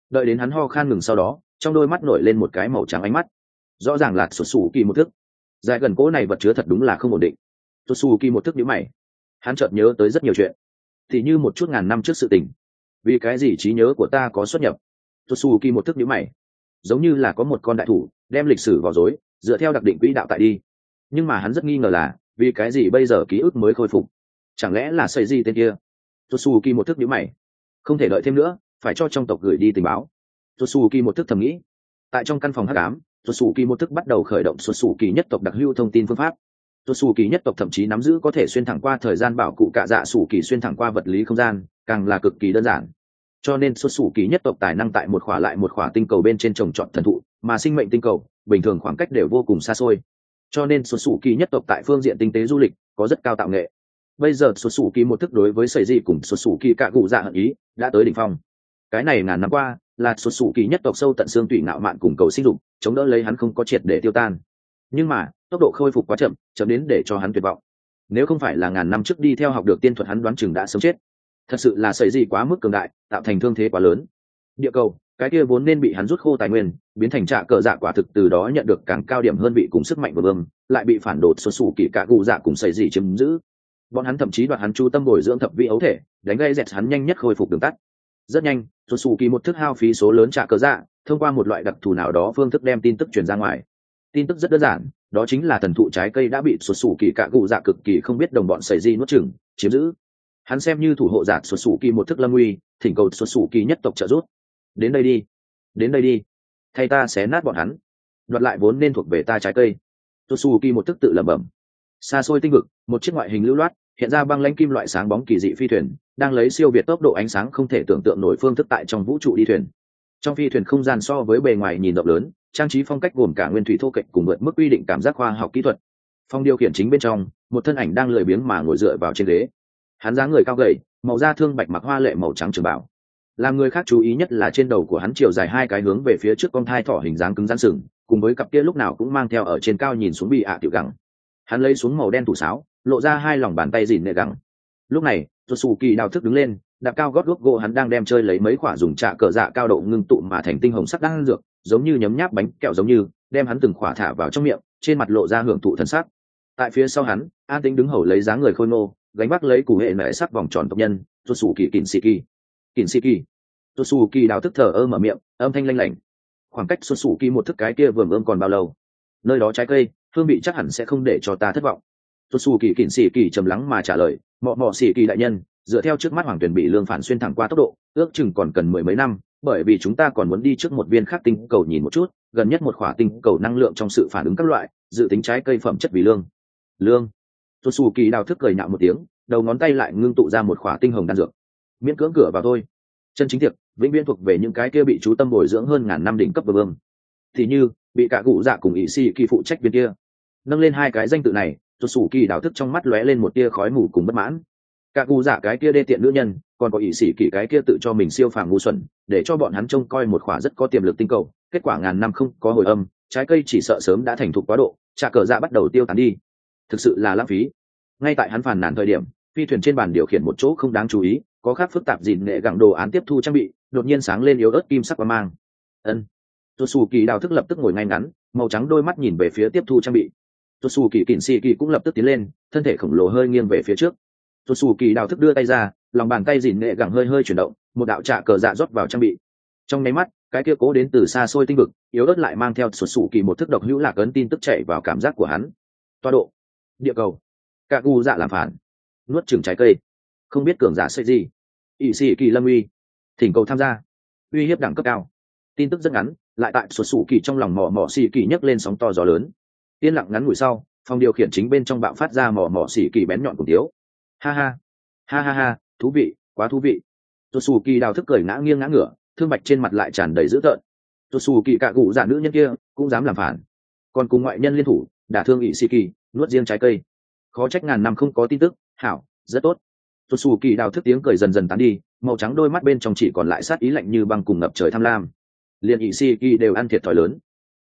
Đợi đến hắn ho khan ngừng sau đó, trong đôi mắt nổi lên một cái màu trắng ánh mắt, rõ ràng là xuất xù kỳ một thức. Dài gần cỗ này vật chứa thật đúng là không ổn định. Xuất xù kỳ một thức nhíu mày, hắn chợt nhớ tới rất nhiều chuyện, thì như một chút ngàn năm trước sự tình. Vì cái gì trí nhớ của ta có xuất nhập? Xuất xù kỳ một thức nhíu mày, giống như là có một con đại thủ đem lịch sử vào dối, dựa theo đặc định quỹ đạo tại đi. Nhưng mà hắn rất nghi ngờ là vì cái gì bây giờ ký ức mới khôi phục? Chẳng lẽ là xây gì tên kia? Xuất xù kỳ một thức nhíu mày, không thể đợi thêm nữa, phải cho trong tộc gửi đi tình báo. Xuất xù kỳ một thức thầm nghĩ. Tại trong căn phòng hắc ám, xuất xù kỳ một thức bắt đầu khởi động xuất xù kỳ nhất tộc đặc hữu thông tin phương pháp. Xuất xù kỳ nhất tộc thậm chí nắm giữ có thể xuyên thẳng qua thời gian bảo cụ cả dạ xù kỳ xuyên thẳng qua vật lý không gian, càng là cực kỳ đơn giản. Cho nên xuất xù kỳ nhất tộc tài năng tại một khỏa lại một khỏa tinh cầu bên trên trồng trọt thần thụ, mà sinh mệnh tinh cầu bình thường khoảng cách đều vô cùng xa xôi. Cho nên xuất xù kỳ nhất tộc tại phương diện tinh tế du lịch có rất cao tạo nghệ. Bây giờ xuất xù kỳ một thức đối với sẩy dị cùng xuất xù kỳ cả cụ dạ hận ý đã tới đỉnh phong. Cái này ngàn năm qua là xuất xù kỳ nhất tộc sâu tận xương tủy ngạo mạn cùng cầu sinh dục chống đỡ lấy hắn không có triệt để tiêu tan. Nhưng mà tốc độ khôi phục quá chậm, chậm đến để cho hắn tuyệt vọng. Nếu không phải là ngàn năm trước đi theo học được tiên thuật, hắn đoán chừng đã sống chết. Thật sự là sẩy dị quá mức cường đại, tạo thành thương thế quá lớn. Địa cầu cái kia vốn nên bị hắn rút khô tài nguyên, biến thành trạ cờ dạ quả thực từ đó nhận được càng cao điểm hơn vị cùng sức mạnh của vương, lại bị phản đột xuất xù kỳ cả cụ dạ cùng sẩy dị chiếm giữ. Bọn hắn thậm chí đoạt hắn chú tâm bồi dưỡng thập vị ấu thể, đánh gây dẹt hắn nhanh nhất khôi phục đường tắt. Rất nhanh, xuất xù kỳ một thức hao phí số lớn trạ cờ dạ, thông qua một loại đặc thù nào đó phương thức đem tin tức truyền ra ngoài. Tin tức rất đơn giản, đó chính là thần thụ trái cây đã bị xuất xù kỳ cả cụ dạ cực kỳ không biết đồng bọn sẩy dị nuốt chửng, chiếm giữ. Hắn xem như thủ hộ giả xuất xù kỳ một thức lâm uy, thỉnh cầu xuất xù kỳ nhất tộc trợ giúp. Đến đây đi, đến đây đi, thay ta xé nát bọn hắn, đoạt lại vốn nên thuộc về ta trái cây. Xuất xù kỳ một thức tự lẩm bẩm. Xa xôi tinh vực, một chiếc ngoại hình lưu loát hiện ra băng lãnh kim loại sáng bóng kỳ dị phi thuyền đang lấy siêu việt tốc độ ánh sáng không thể tưởng tượng nổi phương thức tại trong vũ trụ đi thuyền. Trong phi thuyền không gian so với bề ngoài nhìn rộng lớn, trang trí phong cách gồm cả nguyên thủy thô kệch cùng vượt mức quy định cảm giác khoa học kỹ thuật. Phòng điều khiển chính bên trong, một thân ảnh đang lười biếng mà ngồi dựa vào trên ghế. Hắn dáng người cao gầy, màu da thương bạch, mặc hoa lệ màu trắng trường bảo. Làm người khác chú ý nhất là trên đầu của hắn chiều dài hai cái hướng về phía trước con thai thỏ hình dáng cứng rắn sừng, cùng với cặp kia lúc nào cũng mang theo ở trên cao nhìn xuống bị tiểu gẳng. Hắn lấy xuống màu đen thủ sáo, lộ ra hai lòng bàn tay dìn nệ gẳng. Lúc này xuất xù kỳ đào thức đứng lên, đạp cao gót guốc gỗ, hắn đang đem chơi lấy mấy quả dùng trạ cờ dạ cao độ ngưng tụ mà thành tinh hồng sắc đan dược, giống như nhấm nháp bánh kẹo giống như, đem hắn từng khỏa thả vào trong miệng, trên mặt lộ ra hưởng thụ thần sắc. Tại phía sau hắn, an tính đứng hầu lấy dáng người khôi ngô, gánh vác lấy củ hệ nệ sắc vòng tròn tộc nhân, xuất xù kỳ kỉnh xì kỳ. Kỉnh xì kỳ. Xuất xù kỳ đào thức thở ơ mở miệng, âm thanh lanh lảnh. Khoảng cách xuất xù kỳ một thức cái kia vườn ươm còn bao lâu? Nơi đó trái cây hương vị chắc hẳn sẽ không để cho ta thất vọng. Xuất xù kỳ kỉnh xì kỳ trầm lắng mà trả lời, mọ xì kỳ đại nhân, dựa theo trước mắt hoàng tuyển bị lương phản xuyên thẳng qua tốc độ, ước chừng còn cần mười mấy năm, bởi vì chúng ta còn muốn đi trước một viên khác tinh cầu nhìn một chút, gần nhất một khỏa tinh cầu năng lượng trong sự phản ứng các loại, dự tính trái cây phẩm chất vì lương. Xuất xù kỳ đào thức cười nhạo một tiếng, đầu ngón tay lại ngưng tụ ra một khỏa tinh hồng đan dược. Miễn cưỡng cửa vào thôi. Chân chính tiệc vĩnh viễn thuộc về những cái kia bị chú tâm bồi dưỡng hơn ngàn năm đỉnh cấp vương. Thì như bị cả cụ dạ cùng ỷ xì kỳ phụ trách viên kia. Nâng lên hai cái danh tự này, xuất xù kỳ đào thức trong mắt lóe lên một tia khói mù cùng bất mãn. Cả cụ dạ cái kia đê tiện nữ nhân, còn có ỷ xì kỳ cái kia tự cho mình siêu phàm ngu xuẩn, để cho bọn hắn trông coi một khỏa rất có tiềm lực tinh cầu, kết quả ngàn năm không có hồi âm, trái cây chỉ sợ sớm đã thành thục quá độ, trà cờ dạ bắt đầu tiêu tán đi. Thực sự là lãng phí. Ngay tại hắn phàn nàn thời điểm, phi thuyền trên bàn điều khiển một chỗ không đáng chú ý, có khác phức tạp dìn nghệ gẳng đồ án tiếp thu trang bị, đột nhiên sáng lên yếu ớt kim sắc quang mang. Ân. Xuất kỳ đào thức lập tức ngồi ngay ngắn, màu trắng đôi mắt nhìn về phía tiếp thu trang bị. Xuất kỳ kỉnh xì kỳ cũng lập tức tiến lên, thân thể khổng lồ hơi nghiêng về phía trước. Xuất kỳ đào thức đưa tay ra, lòng bàn tay dìn nghệ gẳng hơi hơi chuyển động, một đạo trạ cờ dạ rót vào trang bị. Trong nháy mắt, cái kia cố đến từ xa xôi tinh vực, yếu ớt lại mang theo xuất kỳ một thức độc hữu lạc ấn tin tức chạy vào cảm giác của hắn. Toa độ, địa cầu, cả gu dạ làm phản, nuốt chửng trái cây, không biết cường giả xây gì, ỵ sĩ kỳ lâm uy, thỉnh cầu tham gia, uy hiếp đẳng cấp cao. Tin tức rất ngắn, lại tại xuất kỳ trong lòng mỏ xì kỳ nhấc lên sóng to gió lớn. Yên lặng ngắn ngủi sau, phòng điều khiển chính bên trong bạo phát ra mỏ xì kỳ bén nhọn cùng tiếu. Ha ha, ha ha ha, thú vị, quá thú vị. Xuất kỳ đào thức cười ngã nghiêng ngã ngửa, thương bạch trên mặt lại tràn đầy dữ tợn. Xuất kỳ cả cụ dạ nữ nhân kia cũng dám làm phản, còn cùng ngoại nhân liên thủ đả thương ỵ sĩ kỳ, nuốt riêng trái cây. Khó trách ngàn năm không có tin tức. Hảo, rất tốt. Xuất kỳ đào thức tiếng cười dần dần tán đi, màu trắng đôi mắt bên trong chỉ còn lại sát ý lạnh như băng cùng ngập trời tham lam. Liên ỵ sĩ kỳ đều ăn thiệt thòi lớn.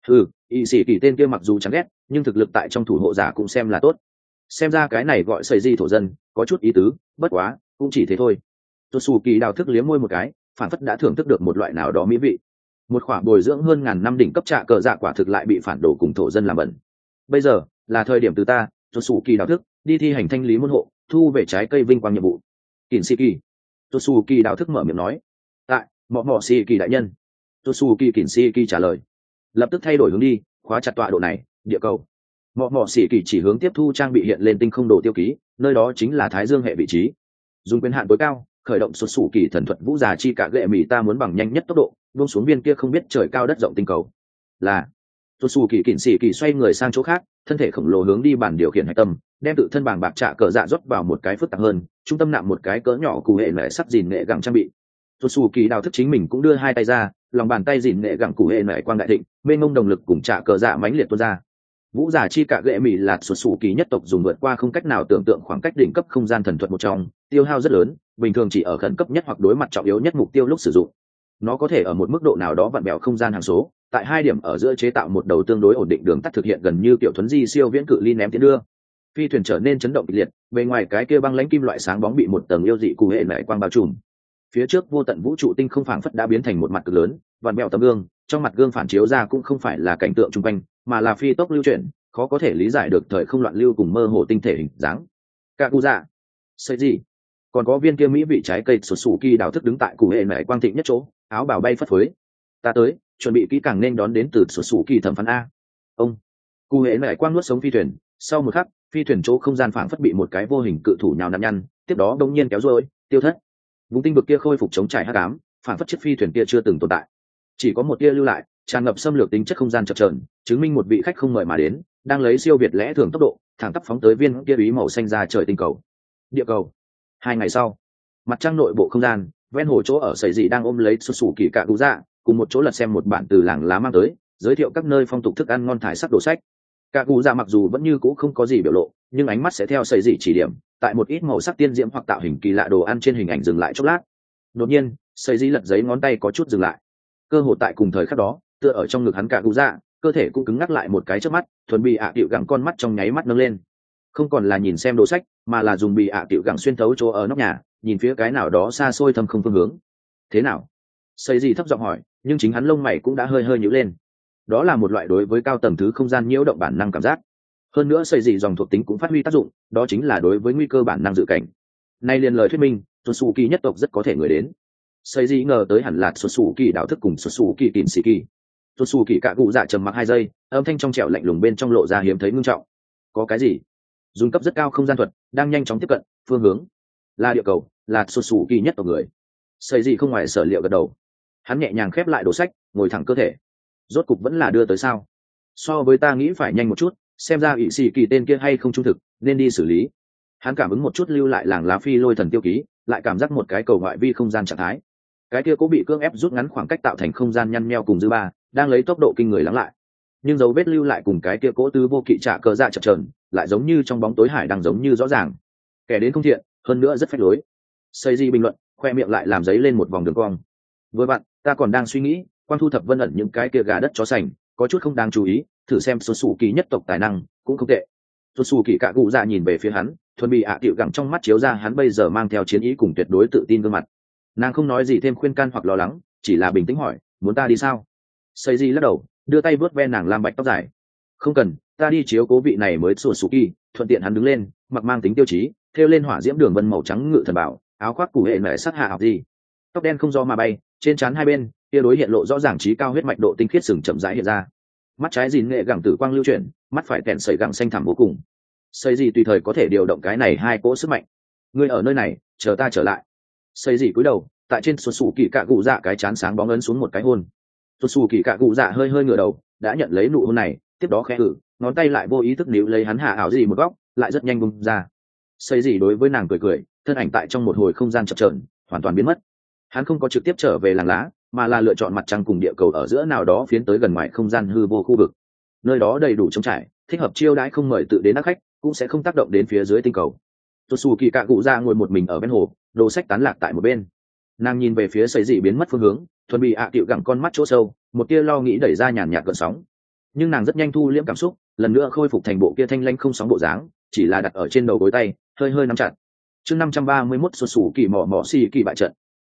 Ỵ sĩ kỳ tên kia mặc dù chán ghét, nhưng thực lực tại trong thủ hộ giả cũng xem là tốt. Xem ra cái này gọi sầy di thổ dân có chút ý tứ, bất quá cũng chỉ thế thôi. Xuất kỳ đào thức liếm môi một cái, phản phất đã thưởng thức được một loại nào đó mỹ vị. Một khoản bồi dưỡng hơn ngàn năm đỉnh cấp trạ cờ dạ quả thực lại bị phản đồ cùng thổ dân làm bẩn. Bây giờ là thời điểm từ ta cho sủ kỳ đạo thức đi thi hành thanh lý môn hộ, thu về trái cây vinh quang nhiệm vụ. Kỳn sĩ kỳ. Tosuki đạo thức mở miệng nói. Tại mọ mọ sĩ kỳ đại nhân. Tosuki Kỳn sĩ kỳ trả lời. Lập tức thay đổi hướng đi, khóa chặt tọa độ này, địa cầu. Mọ mọ sĩ kỳ chỉ hướng tiếp thu trang bị hiện lên tinh không đồ tiêu ký, nơi đó chính là thái dương hệ vị trí. Dùng quyền hạn tối cao, khởi động xuất xù kỳ thần thuật vũ già chi cả gệ mì ta muốn bằng nhanh nhất tốc độ buông xuống viên kia không biết trời cao đất rộng tinh cầu. Là xuất xù kỳ Kỳn sĩ kỳ xoay người sang chỗ khác, thân thể khổng lồ hướng đi bản điều khiển hạch tâm, đem tự thân bảng bạc trạ cờ dạ rót vào một cái phức tạp hơn, trung tâm nạm một cái cỡ nhỏ cụ hệ nệ sắc dìn nghệ gẳng trang bị. Xuất xù kỳ đào thức chính mình cũng đưa hai tay ra, lòng bàn tay dìn nghệ gẳng cụ hệ nệ quang đại thịnh, mênh mông đồng lực cùng trạ cờ dạ mãnh liệt tuôn ra. Vũ giả chi cả gệ mì là xuất xù kỳ nhất tộc dùng vượt qua không cách nào tưởng tượng khoảng cách đỉnh cấp không gian thần thuật một trong, tiêu hao rất lớn, bình thường chỉ ở khẩn cấp nhất hoặc đối mặt trọng yếu nhất mục tiêu lúc sử dụng. Nó có thể ở một mức độ nào đó vặn bẹo không gian hằng số, tại hai điểm ở giữa chế tạo một đầu tương đối ổn định đường tắt thực hiện gần như kiểu thuấn di siêu viễn cự ly ném tiến đưa. Phi thuyền trở nên chấn động kịch liệt, bề ngoài cái kia băng lãnh kim loại sáng bóng bị một tầng yêu dị cụ hệ nảy quang bao trùm. Phía trước vô tận vũ trụ tinh không phảng phất đã biến thành một mặt cực lớn, vặn bẹo tấm gương, trong mặt gương phản chiếu ra cũng không phải là cảnh tượng xung quanh, mà là phi tốc lưu chuyển, khó có thể lý giải được thời không loạn lưu cùng mơ hồ tinh thể hình dáng. Cả cụ dạ, xây gì? Còn có viên kia mỹ vị trái cây sụt sù kỳ đào thức đứng tại cụ hệ nảy quang thịnh nhất chỗ, áo bào bay phất phới. Ta tới, chuẩn bị kỹ càng nên đón đến từ sụt sù kỳ thẩm phán a. Ông, cụ hệ nảy quang nuốt sống phi thuyền, sau một khắc, phi thuyền chỗ không gian phảng phất bị một cái vô hình cự thủ nhào nặn nhăn, tiếp đó đông nhiên kéo rồi, tiêu thất. Vùng tinh vực kia khôi phục chống trải hắc ám, phảng phất chiếc phi thuyền kia chưa từng tồn tại, chỉ có một tia lưu lại, tràn ngập xâm lược tính chất không gian chập chờn, chứng minh một vị khách không mời mà đến, đang lấy siêu việt lẽ thường tốc độ, thẳng tắp phóng tới viên kia bí màu xanh ra trời tinh cầu. Địa cầu. 2 ngày sau, mặt trăng nội bộ không gian, ven hồ chỗ ở sẩy dị đang ôm lấy xuất sủ kỳ cạ cụ dạ, cùng một chỗ lật xem một bản từ làng lá mang tới, giới thiệu các nơi phong tục thức ăn ngon thải sắc đồ sách. Cạ cụ dạ mặc dù vẫn như cũ không có gì biểu lộ, nhưng ánh mắt sẽ theo sẩy dị chỉ điểm, tại một ít màu sắc tiên diễm hoặc tạo hình kỳ lạ đồ ăn trên hình ảnh dừng lại chốc lát. Đột nhiên, sẩy dị lật giấy ngón tay có chút dừng lại. Cơ hồ tại cùng thời khắc đó, tựa ở trong ngực hắn cạ cụ dạ, cơ thể cũng cứng ngắc lại một cái trước mắt, thuần bị ạ tiểu gẳng con mắt trong nháy mắt nâng lên, không còn là nhìn xem đồ sách, mà là dùng bị ạ tiểu gẳng xuyên thấu chỗ ở nóc nhà, nhìn phía cái nào đó xa xôi thâm không phương hướng. Thế nào? Xây gì thấp giọng hỏi, nhưng chính hắn lông mày cũng đã hơi hơi nhíu lên. Đó là một loại đối với cao tầng thứ không gian nhiễu động bản năng cảm giác. Hơn nữa xây gì dòng thuộc tính cũng phát huy tác dụng, đó chính là đối với nguy cơ bản năng dự cảnh. Nay liền lời thuyết minh, Tsutsuki nhất tộc rất có thể người đến. Xây gì ngờ tới hẳn là Tsutsuki đạo thức cùng Tsutsuki Kình Sĩ Kỳ. Tsutsuki cạ cụ dạ trầm mặc 2 giây, âm thanh trong trẻo lạnh lùng bên trong lộ ra hiếm thấy ngưng trọng. Có cái gì? Dùng cấp rất cao không gian thuật, đang nhanh chóng tiếp cận, phương hướng là địa cầu, là Tsutsuki nhất tộc người. Xây gì không ngoài sở liệu gật đầu. Hắn nhẹ nhàng khép lại đồ sách, ngồi thẳng cơ thể. Rốt cục vẫn là đưa tới sao? So với ta nghĩ phải nhanh một chút, xem ra ỷ xì kỳ tên kia hay không trung thực, nên đi xử lý. Hắn cảm ứng một chút lưu lại làng lá phi lôi thần tiêu ký, lại cảm giác một cái cầu ngoại vi không gian trạng thái. Cái kia cố bị cưỡng ép rút ngắn khoảng cách tạo thành không gian nhăn nheo cùng dư ba, đang lấy tốc độ kinh người lắng lại. Nhưng dấu vết lưu lại cùng cái kia cố tứ vô kỵ trả cờ dạ chập chờn, lại giống như trong bóng tối hải đang giống như rõ ràng. Kẻ đến không thiện, hơn nữa rất phách lối. Xây di bình luận, khoe miệng lại làm giấy lên một vòng đường cong. Với bạn, ta còn đang suy nghĩ, quan thu thập vân ẩn những cái kia gà đất chó sành, có chút không đáng chú ý, thử xem số sủ kỳ nhất tộc tài năng cũng không tệ. Số sủ kỳ cạ cụ dạ nhìn về phía hắn, thuần bị ạ tiệu gẳng trong mắt chiếu ra hắn bây giờ mang theo chiến ý cùng tuyệt đối tự tin gương mặt. Nàng không nói gì thêm khuyên can hoặc lo lắng, chỉ là bình tĩnh hỏi, muốn ta đi sao? Xây di lắc đầu, đưa tay vớt ve nàng lam bạch tóc dài. Không cần, ta đi chiếu cố vị này mới sủa sủ kỳ. Thuận tiện hắn đứng lên, mặc mang tính tiêu chí, thêu lên hỏa diễm đường vân màu trắng ngự thần bảo, áo khoác củ hệ nảy sắc hạ học gì, tóc đen không do mà bay, trên trán hai bên kia đối hiện lộ rõ ràng trí cao huyết mạch độ tinh khiết sừng chậm rãi hiện ra. Mắt trái dìn nghệ gẳng tử quang lưu chuyển, mắt phải tẹn sợi gẳng xanh thẳm vô cùng. Xây gì tùy thời có thể điều động cái này hai cỗ sức mạnh. Ngươi ở nơi này, chờ ta trở lại. Xây gì cúi đầu, tại trên xuất xù kỳ cạ cụ dạ cái chán sáng bóng ấn xuống một cái hôn. Xuất xù kỳ cạ cụ dạ hơi hơi ngửa đầu, đã nhận lấy nụ hôn này, tiếp đó khẽ hử, ngón tay lại vô ý thức níu lấy hắn hạ ảo gì một góc, lại rất nhanh bung ra. Xây gì đối với nàng cười cười, thân ảnh tại trong một hồi không gian chập chờn, hoàn toàn biến mất. Hắn không có trực tiếp trở về làng lá, mà là lựa chọn mặt trăng cùng địa cầu ở giữa nào đó phiến tới gần ngoài không gian hư vô khu vực. Nơi đó đầy đủ trống trải, thích hợp chiêu đãi không mời tự đến đắc khách, cũng sẽ không tác động đến phía dưới tinh cầu. Tsutsuki cạ cụ dạ ngồi một mình ở bên hồ, đồ sách tán lạc tại một bên. Nàng nhìn về phía sấy dị biến mất phương hướng, thuần bị ạ tiệu gẳng con mắt chỗ sâu, một tia lo nghĩ đẩy ra nhàn nhạt gợn sóng. Nhưng nàng rất nhanh thu liễm cảm xúc, lần nữa khôi phục thành bộ kia thanh lanh không sóng bộ dáng, chỉ là đặt ở trên đầu gối tay, hơi hơi nắm chặt. Chương 531 Tsutsuki mỏ mỏ xì kỳ bại trận.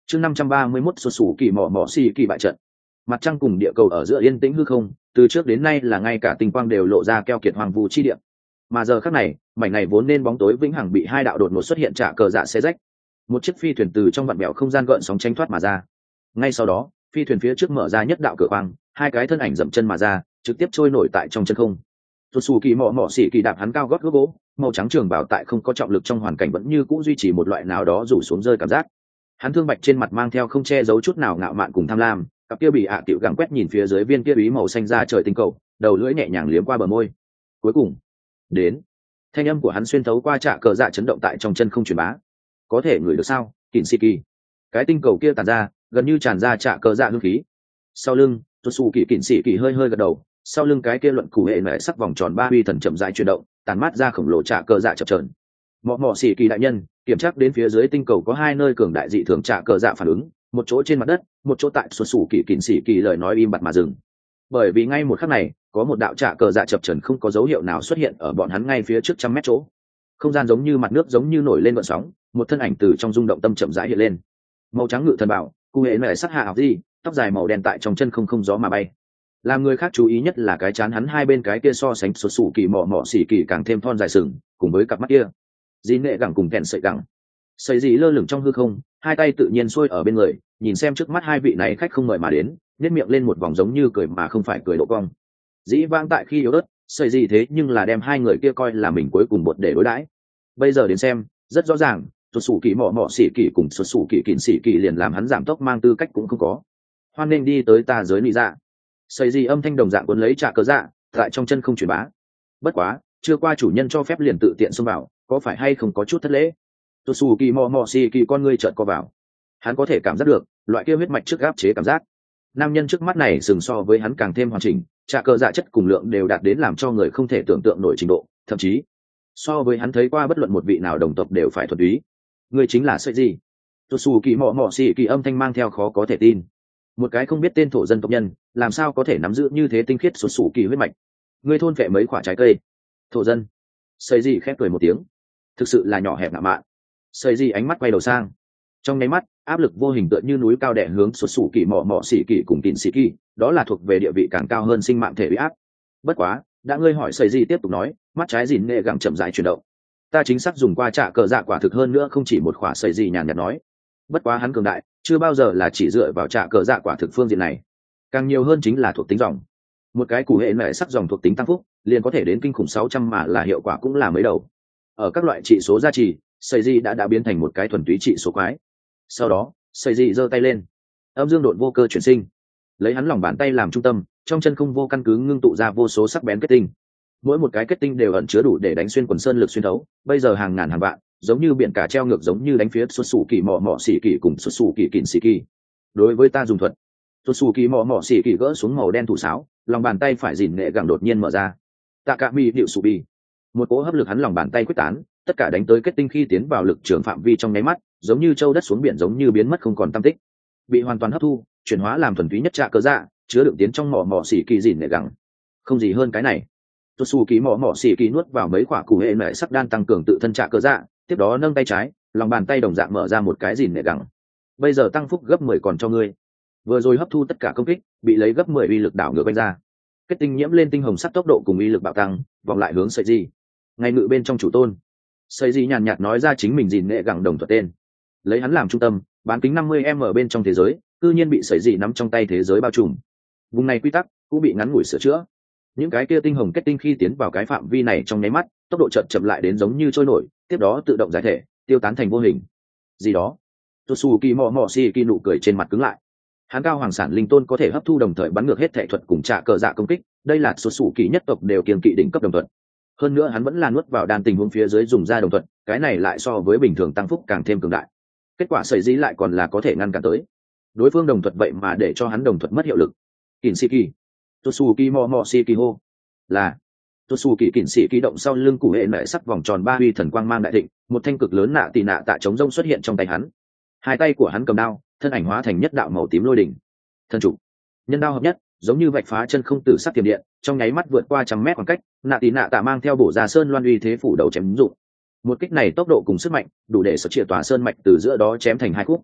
chương 531 xuất xù kỳ mỏ mỏ xì kỳ bại trận. Mặt trăng cùng địa cầu ở giữa yên tĩnh hư không, từ trước đến nay là ngay cả tinh quang đều lộ ra keo kiệt hoàng vu chi địa. Mà giờ khắc này, mảnh này vốn nên bóng tối vĩnh hằng bị hai đạo đột ngột xuất hiện trả cờ dạ xé rách. Một chiếc phi thuyền từ trong vặn bèo không gian gợn sóng tránh thoát mà ra. Ngay sau đó, phi thuyền phía trước mở ra nhất đạo cửa khoang, hai cái thân ảnh dậm chân mà ra, trực tiếp trôi nổi tại trong chân không. Tuột xù kỳ mỏ mỏ xỉ kỳ đạp hắn cao gót gỗ, màu trắng trường bảo tại không có trọng lực trong hoàn cảnh vẫn như cũ duy trì một loại nào đó rủ xuống rơi cảm giác. Hắn thương bạch trên mặt mang theo không che giấu chút nào ngạo mạn cùng tham lam, cặp kia bị tiểu gắng quét nhìn phía dưới viên kia bí màu xanh ra trời tinh cầu, đầu lưỡi nhẹ nhàng liếm qua bờ môi. Cuối cùng, đến. Thanh âm của hắn xuyên thấu qua trạ cờ dạ chấn động tại trong chân không truyền bá. Có thể ngửi được sao, Kinsiki? Cái tinh cầu kia tản ra, gần như tràn ra trạ cờ dạ hương khí. Sau lưng, Tosu kỳ Kinsiki hơi hơi gật đầu, sau lưng cái kia luận cụ hệ nảy sắc vòng tròn ba huy thần chậm rãi chuyển động, tàn mát ra khổng lồ trạ cờ dạ chập chờn. Mọ mọ xỉ kỳ đại nhân, kiểm tra đến phía dưới tinh cầu có hai nơi cường đại dị thường trạ cờ dạ phản ứng, một chỗ trên mặt đất, một chỗ tại Tosu kỳ Kinsiki lời nói im bặt mà dừng. Bởi vì ngay một khắc này, có một đạo trạ cờ dạ chập chờn không có dấu hiệu nào xuất hiện ở bọn hắn ngay phía trước 100 mét chỗ. Không gian giống như mặt nước giống như nổi lên gợn sóng, một thân ảnh từ trong rung động tâm chậm rãi hiện lên. Màu trắng ngự thần bảo, cụ hệ nảy sắc hạ học gì, tóc dài màu đen tại trong chân không gió mà bay. Làm người khác chú ý nhất là cái chán hắn hai bên cái kia so sánh sụt sụ kỳ mỏ mỏ xỉ kỳ càng thêm thon dài sừng, cùng với cặp mắt kia. Dĩ nghệ gẳng cùng kèn sợi gẳng. Sợi gì lơ lửng trong hư không, hai tay tự nhiên xuôi ở bên người, nhìn xem trước mắt hai vị này khách không mời mà đến, nhếch miệng lên một vòng giống như cười mà không phải cười độ cong. Dĩ vãng tại khi yếu ớt, sợi gì thế nhưng là đem hai người kia coi là mình cuối cùng bột để đối đãi. Bây giờ đến xem, rất rõ ràng, sụt sụ kỳ mỏ mỏ xỉ kỳ cùng sụt sụ kỳ kịn xỉ kỳ liền làm hắn giảm tốc mang tư cách cũng không có. Hoan nên đi tới ta giới lý dạ. Sợi gì âm thanh đồng dạng cuốn lấy trạ cờ dạ, tại trong chân không truyền bá. Bất quá, chưa qua chủ nhân cho phép liền tự tiện xông vào, có phải hay không có chút thất lễ? Tosu kỳ mò mò xì kỳ con ngươi chợt co vào. Hắn có thể cảm giác được loại kia huyết mạch trước áp chế cảm giác. Nam nhân trước mắt này sừng so với hắn càng thêm hoàn chỉnh, trạ cờ dạ chất cùng lượng đều đạt đến làm cho người không thể tưởng tượng nổi trình độ, thậm chí so với hắn thấy qua bất luận một vị nào đồng tộc đều phải thuần túy. Ngươi chính là sợi gì? Tosu kỳ mò mò xì kỳ âm thanh mang theo khó có thể tin. Một cái không biết tên thổ dân tộc nhân, làm sao có thể nắm giữ như thế tinh khiết sụt sụ kỳ huyết mạch? Ngươi thôn phệ mấy quả trái cây. Thổ dân. Sợi gì khép cười một tiếng. Thực sự là nhỏ hẹp ngạo mạn. Sợi gì ánh mắt quay đầu sang. Trong nháy mắt, áp lực vô hình tựa như núi cao đè hướng sụt sụ kỳ mỏ mỏ xỉ kỳ cùng kín xỉ kỳ, đó là thuộc về địa vị càng cao hơn sinh mạng thể uy áp. Bất quá, đã ngươi hỏi sợi gì tiếp tục nói, mắt trái dìn nghệ gặng chậm rãi chuyển động. Ta chính xác dùng qua trạ cờ dạ quả thực hơn nữa không chỉ một khỏa sợi gì nhàn nhạt nói. Bất quá hắn cường đại, chưa bao giờ là chỉ dựa vào trạ cờ dạ quả thực phương diện này, càng nhiều hơn chính là thuộc tính dòng. Một cái cụ hệ mẹ sắc dòng thuộc tính tăng phúc liền có thể đến kinh khủng 600 mà là hiệu quả cũng là mấy đầu. Ở các loại trị số gia trì, sợi gì đã biến thành một cái thuần túy trị số quái. Sau đó, sợi gì giơ tay lên, âm dương độn vô cơ chuyển sinh, lấy hắn lòng bàn tay làm trung tâm, trong chân không vô căn cứ ngưng tụ ra vô số sắc bén kết tinh. Mỗi một cái kết tinh đều ẩn chứa đủ để đánh xuyên quần sơn lực xuyên thấu, bây giờ hàng ngàn hàng vạn, giống như biển cả treo ngược, giống như đánh phía xuất xù kỳ mỏ mỏ xỉ kỳ cùng xuất xù kỳ kịn xỉ kỳ. Đối với ta dùng thuật, xuất xù kỳ mỏ mỏ xỉ kỳ gỡ xuống màu đen thủ sáo, lòng bàn tay phải dìn nghệ gẳng đột nhiên mở ra. Tạ cả mi điệu sù bi, một cỗ hấp lực hắn lòng bàn tay quyết tán, tất cả đánh tới kết tinh khi tiến vào lực trường phạm vi trong nháy mắt, giống như châu đất xuống biển, giống như biến mất không còn tăm tích, bị hoàn toàn hấp thu, chuyển hóa làm thuần túy nhất trạ cờ dạ, chứa đựng tiến trong mỏ mỏ xỉ kỳ dìn nghệ gẳng. Không gì hơn cái này. Tosu kỳ mỏ mỏ xỉ kỳ nuốt vào mấy quả củ hệ mẹ sắc đan tăng cường tự thân trạ cờ dạ, tiếp đó nâng tay trái, lòng bàn tay đồng dạng mở ra một cái dìn nghệ gẳng. Bây giờ tăng phúc gấp 10 còn cho ngươi. Vừa rồi hấp thu tất cả công kích, bị lấy gấp 10 uy lực đảo ngược quanh ra. Kết tinh nhiễm lên tinh hồng sắc tốc độ cùng uy lực bạo tăng, vòng lại hướng sợi gì. Ngay ngự bên trong chủ tôn, sợi gì nhàn nhạt nói ra chính mình dìn nghệ gẳng đồng thuật tên. Lấy hắn làm trung tâm, bán kính 50m bên trong thế giới, tự nhiên bị sợi gì nắm trong tay thế giới bao trùm. Vùng này quy tắc cũng bị ngắn ngủi sửa chữa. Những cái kia tinh hồng kết tinh khi tiến vào cái phạm vi này trong nháy mắt, tốc độ chậm chậm lại đến giống như trôi nổi, tiếp đó tự động giải thể, tiêu tán thành vô hình. Gì đó. Tosuki mò mò Shiki nụ cười trên mặt cứng lại. Hắn cao hoàng sản linh tôn có thể hấp thu đồng thời bắn ngược hết thể thuật cùng trạ cờ dạ công kích, đây là Tosuki nhất tộc đều kiêng kỵ đỉnh cấp đồng thuật. Hơn nữa hắn vẫn là nuốt vào đan tình huống phía dưới dùng ra đồng thuật, cái này lại so với bình thường tăng phúc càng thêm cường đại. Kết quả xảy dĩ lại còn là có thể ngăn cản tới. Đối phương đồng thuật vậy mà để cho hắn đồng thuật mất hiệu lực. Kinshiki, Tosuki mò mò Shiki hô. Là Tosuki Kinshiki động sau lưng củ hệ nảy sắc vòng tròn ba huy thần quang mang đại thịnh, một thanh cực lớn nạ tỳ nạ tạ chống rông xuất hiện trong tay hắn. Hai tay của hắn cầm đao, thân ảnh hóa thành nhất đạo màu tím lôi đỉnh. Thân chủ, nhân đao hợp nhất, giống như vạch phá chân không tử sắc tiềm điện, trong nháy mắt vượt qua trăm mét khoảng cách, nạ tỳ nạ tạ mang theo bổ ra sơn loan uy thế phủ đầu chém dụng. Một kích này tốc độ cùng sức mạnh, đủ để sở triệt tòa sơn mạch từ giữa đó chém thành hai khúc.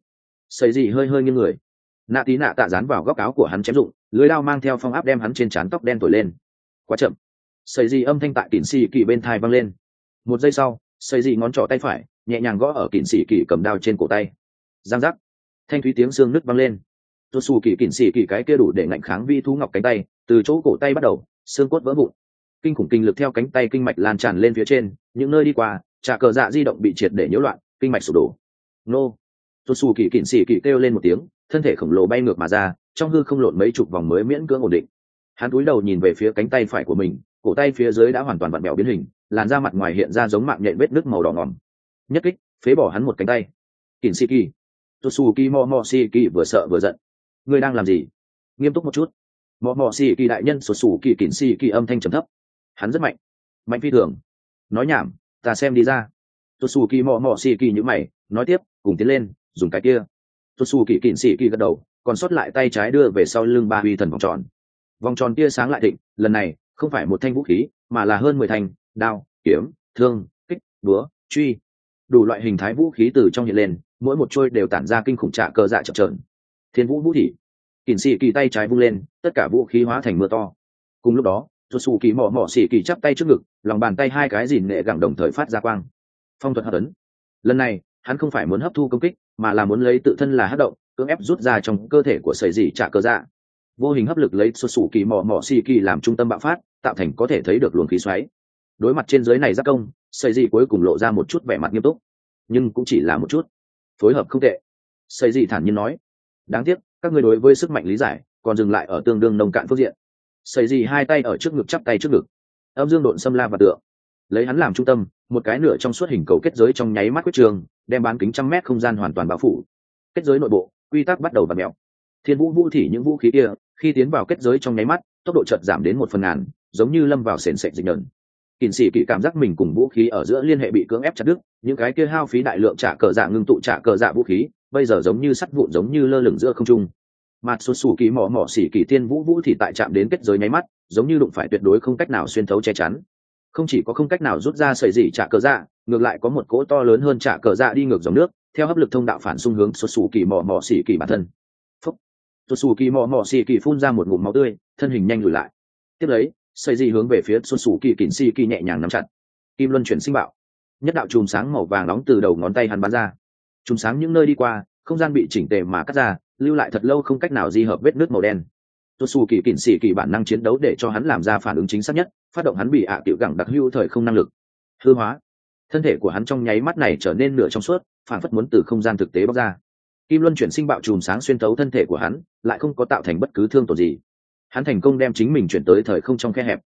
Sấy gì hơi hơi nghiêng người, nạ tí nạ tạ dán vào góc áo của hắn chém rụng, lưới đao mang theo phong áp đem hắn trên trán tóc đen thổi lên. Quá chậm. Sấy gì âm thanh tại kỉnh xì kỳ bên thai vang lên. Một giây sau, sấy gì ngón trỏ tay phải nhẹ nhàng gõ ở kỉnh xì kỳ cầm đao trên cổ tay. Giang giác, thanh thúy tiếng xương nứt vang lên. Tuột xù kỳ kỉnh xì kỳ cái kia đủ để ngạnh kháng vi thú ngọc cánh tay, từ chỗ cổ tay bắt đầu, xương cốt vỡ vụn. Kinh khủng kinh lực theo cánh tay kinh mạch lan tràn lên phía trên, những nơi đi qua, trà cờ dạ di động bị triệt để nhiễu loạn, kinh mạch sụp đổ. Nô. Tuột xù kỳ kỉnh xì kỳ kêu lên một tiếng, thân thể khổng lồ bay ngược mà ra, trong hư không lộn mấy chục vòng mới miễn cưỡng ổn định. Hắn cúi đầu nhìn về phía cánh tay phải của mình, cổ tay phía dưới đã hoàn toàn vặn bẹo biến hình, làn da mặt ngoài hiện ra giống mạng nhện vết nứt màu đỏ ngòm. Nhất kích phế bỏ hắn một cánh tay. Kỉnh xì kỳ. Totsuki Momoshiki vừa sợ vừa giận. Ngươi đang làm gì? Nghiêm túc một chút. Momoshiki đại nhân Totsuki Kinshiki âm thanh trầm thấp. Hắn rất mạnh, mạnh phi thường. Nói nhảm, ta xem đi ra. Totsuki Momoshiki nhíu mày, nói tiếp, cùng tiến lên, dùng cái kia. Totsuki Kinshiki gật đầu, còn sót lại tay trái đưa về sau lưng ba huy thần vòng tròn. Vòng tròn tia sáng lại thịnh, lần này không phải một thanh vũ khí, mà là hơn 10 thanh, đao, kiếm, thương, kích, búa, truy, đủ loại hình thái vũ khí từ trong hiện lên, mỗi một trôi đều tản ra kinh khủng trạ cơ dạ chập chờn. Thiên vũ vũ thị, kỉnh xì kỳ tay trái vung lên, tất cả vũ khí hóa thành mưa to. Cùng lúc đó, Tsu kỳ mỏ mỏ xì kỳ chắp tay trước ngực, lòng bàn tay hai cái gìn nghệ gẳng đồng thời phát ra quang. Phong thuật hấp ấn. Lần này, hắn không phải muốn hấp thu công kích, mà là muốn lấy tự thân là hấp động, cưỡng ép rút ra trong cơ thể của sợi dị trạ cơ dạ. Vô hình hấp lực lấy Tsu kỳ mỏ mỏ xì kỳ làm trung tâm bạo phát, tạo thành có thể thấy được luồng khí xoáy. Đối mặt trên dưới này giác công, sợi dị cuối cùng lộ ra một chút vẻ mặt nghiêm túc, nhưng cũng chỉ là một chút. Phối hợp không tệ, xây dị thản nhiên nói. Đáng tiếc các người đối với sức mạnh lý giải còn dừng lại ở tương đương nông cạn phương diện. Xây dị hai tay ở trước ngực chắp tay trước ngực, âm dương độn xâm la và tượng, lấy hắn làm trung tâm, một cái nửa trong suốt hình cầu kết giới trong nháy mắt quyết trường, đem bán kính 100 mét không gian hoàn toàn bao phủ. Kết giới nội bộ quy tắc bắt đầu vặn mèo. Thiên vũ vũ thị những vũ khí kia khi tiến vào kết giới trong nháy mắt, tốc độ chợt giảm đến 1/1000, giống như lâm vào sền sệt dịch nhẫn. Kình sĩ kỵ cảm giác mình cùng vũ khí ở giữa liên hệ bị cưỡng ép chặt đứt, những cái kia hao phí đại lượng trả cờ dạ ngưng tụ trả cờ dạ vũ khí bây giờ giống như sắt vụn, giống như lơ lửng giữa không trung. Mặt sụt sù kỳ mỏ mỏ xỉ kỳ thiên vũ vũ thì tại chạm đến kết giới nháy mắt, giống như đụng phải tuyệt đối không cách nào xuyên thấu che chắn. Không chỉ có không cách nào rút ra sợi dị trả cờ dạ, ngược lại có một cỗ to lớn hơn trả cờ dạ đi ngược dòng nước, theo hấp lực thông đạo phản xung hướng sụt sù kỳ mỏ mỏ xỉ kỳ bản thân. Phúc. Sụt sù kỳ mỏ mỏ xỉ kỳ phun ra một ngụm máu tươi, thân hình nhanh lùi lại. Tiếp lấy, sợi dị hướng về phía sụt sù kỳ kỉnh xì kỳ nhẹ nhàng nắm chặt. Kim luân chuyển sinh bạo, nhất đạo chùm sáng màu vàng nóng từ đầu ngón tay hắn bắn ra. Chùm sáng những nơi đi qua, không gian bị chỉnh tề mà cắt ra, lưu lại thật lâu không cách nào di hợp vết nước màu đen. Tosu kỳ kỉnh xì kỳ bản năng chiến đấu để cho hắn làm ra phản ứng chính xác nhất, phát động hắn bị tiểu gẳng đặc hữu thời không năng lực hư hóa. Thân thể của hắn trong nháy mắt này trở nên nửa trong suốt, phản phất muốn từ không gian thực tế bóc ra. Kim luân chuyển sinh bạo chùm sáng xuyên thấu thân thể của hắn, lại không có tạo thành bất cứ thương tổn gì. Hắn thành công đem chính mình chuyển tới thời không trong khe hẹp.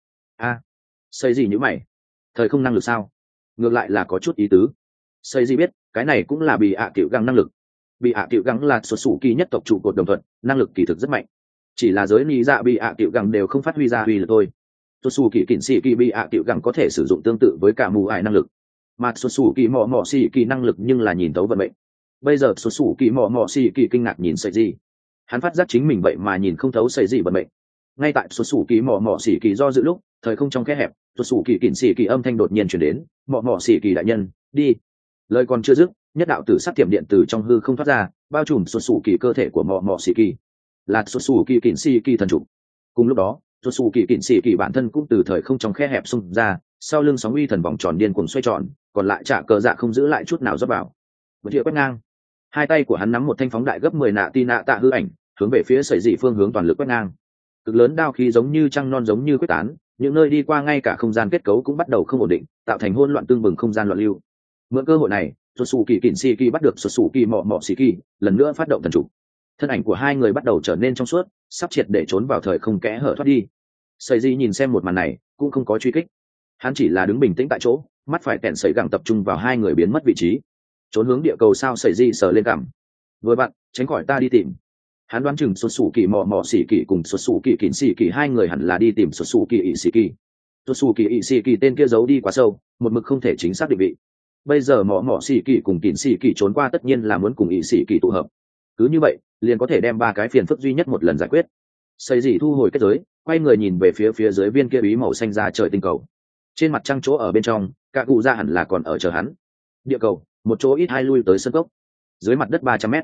Xây gì nhữ mày? Thời không năng lực sao? Ngược lại là có chút ý tứ. Xây gì biết, cái này cũng là bị tiểu găng năng lực. Bị tiểu găng là xuất xù kỳ nhất tộc trụ cột đồng thuận, năng lực kỳ thực rất mạnh. Chỉ là giới lý dạ bị tiểu găng đều không phát huy ra uy lực thôi. Xuất xù kỳ kỉnh xì kỳ bị tiểu găng có thể sử dụng tương tự với cả mù ải năng lực, mà xuất xù kỳ mỏ mỏ xì kỳ năng lực nhưng là nhìn tấu vận mệnh. Bây giờ xuất xù kỳ mỏ mỏ xì kỳ kinh ngạc nhìn sợi gì, hắn phát giác chính mình vậy mà nhìn không thấu sợi gì vận mệnh. Ngay tại xuất xù kỳ mỏ mỏ xì kỳ do dự lúc, thời không trong khe hẹp, xuất xù kỳ kỉnh xì kỳ âm thanh đột nhiên truyền đến, mỏ mỏ xì kỳ đại nhân, đi. Lời còn chưa dứt, nhất đạo tử sắc tiềm điện từ trong hư không thoát ra, bao trùm xuất xù kỳ cơ thể của mỏ mỏ xì kỳ, là xuất xù kỳ kỉnh xì kỳ thần chủ. Cùng lúc đó, xuất xù kỳ kỉnh xì kỳ bản thân cũng từ thời không trong khe hẹp xung ra, sau lưng sóng uy thần vòng tròn điên cuồng xoay tròn, còn lại trả cờ dạ không giữ lại chút nào rót vào. Một địa quét ngang, hai tay của hắn nắm một thanh phóng đại gấp 10 nạ ti nạ tạ hư ảnh, hướng về phía sợi dị phương hướng toàn lực quét ngang. Cực lớn đao khí giống như trăng non giống như quyết tán, những nơi đi qua ngay cả không gian kết cấu cũng bắt đầu không ổn định, tạo thành hỗn loạn tương bừng không gian loạn lưu. Mượn cơ hội này, Tsu kỳ kỉnh xì kỳ bắt được Tsu kỳ mỏ mỏ xì kỳ, lần nữa phát động thần chủ. Thân ảnh của hai người bắt đầu trở nên trong suốt, sắp triệt để trốn vào thời không kẽ hở thoát đi. Sợi dị nhìn xem một màn này, cũng không có truy kích, hắn chỉ là đứng bình tĩnh tại chỗ, mắt phải kẹn sấy gẳng tập trung vào hai người biến mất vị trí, trốn hướng địa cầu sao. Sợi dị sờ lên cằm, vừa vặn tránh khỏi ta đi tìm. Hắn đoán chừng xuất xù kỳ mò mò xỉ kỳ cùng xuất xù kỳ kỉnh xỉ kỳ hai người hẳn là đi tìm xuất xù kỳ ỵ xỉ kỳ. Xuất xù kỳ ỵ xỉ kỳ tên kia giấu đi quá sâu, một mực không thể chính xác định vị. Bây giờ mò mò xỉ kỳ cùng kỉnh xỉ kỳ trốn qua, tất nhiên là muốn cùng ỵ xỉ kỳ tụ hợp. Cứ như vậy liền có thể đem ba cái phiền phức duy nhất một lần giải quyết. Xây dị thu hồi kết giới, quay người nhìn về phía dưới viên kia bí màu xanh ra trời tinh cầu. Trên mặt trăng chỗ ở bên trong, cả cụ ra hẳn là còn ở chờ hắn. Địa cầu, một chỗ ít hai lui tới sân cốc, dưới mặt đất 300 mét.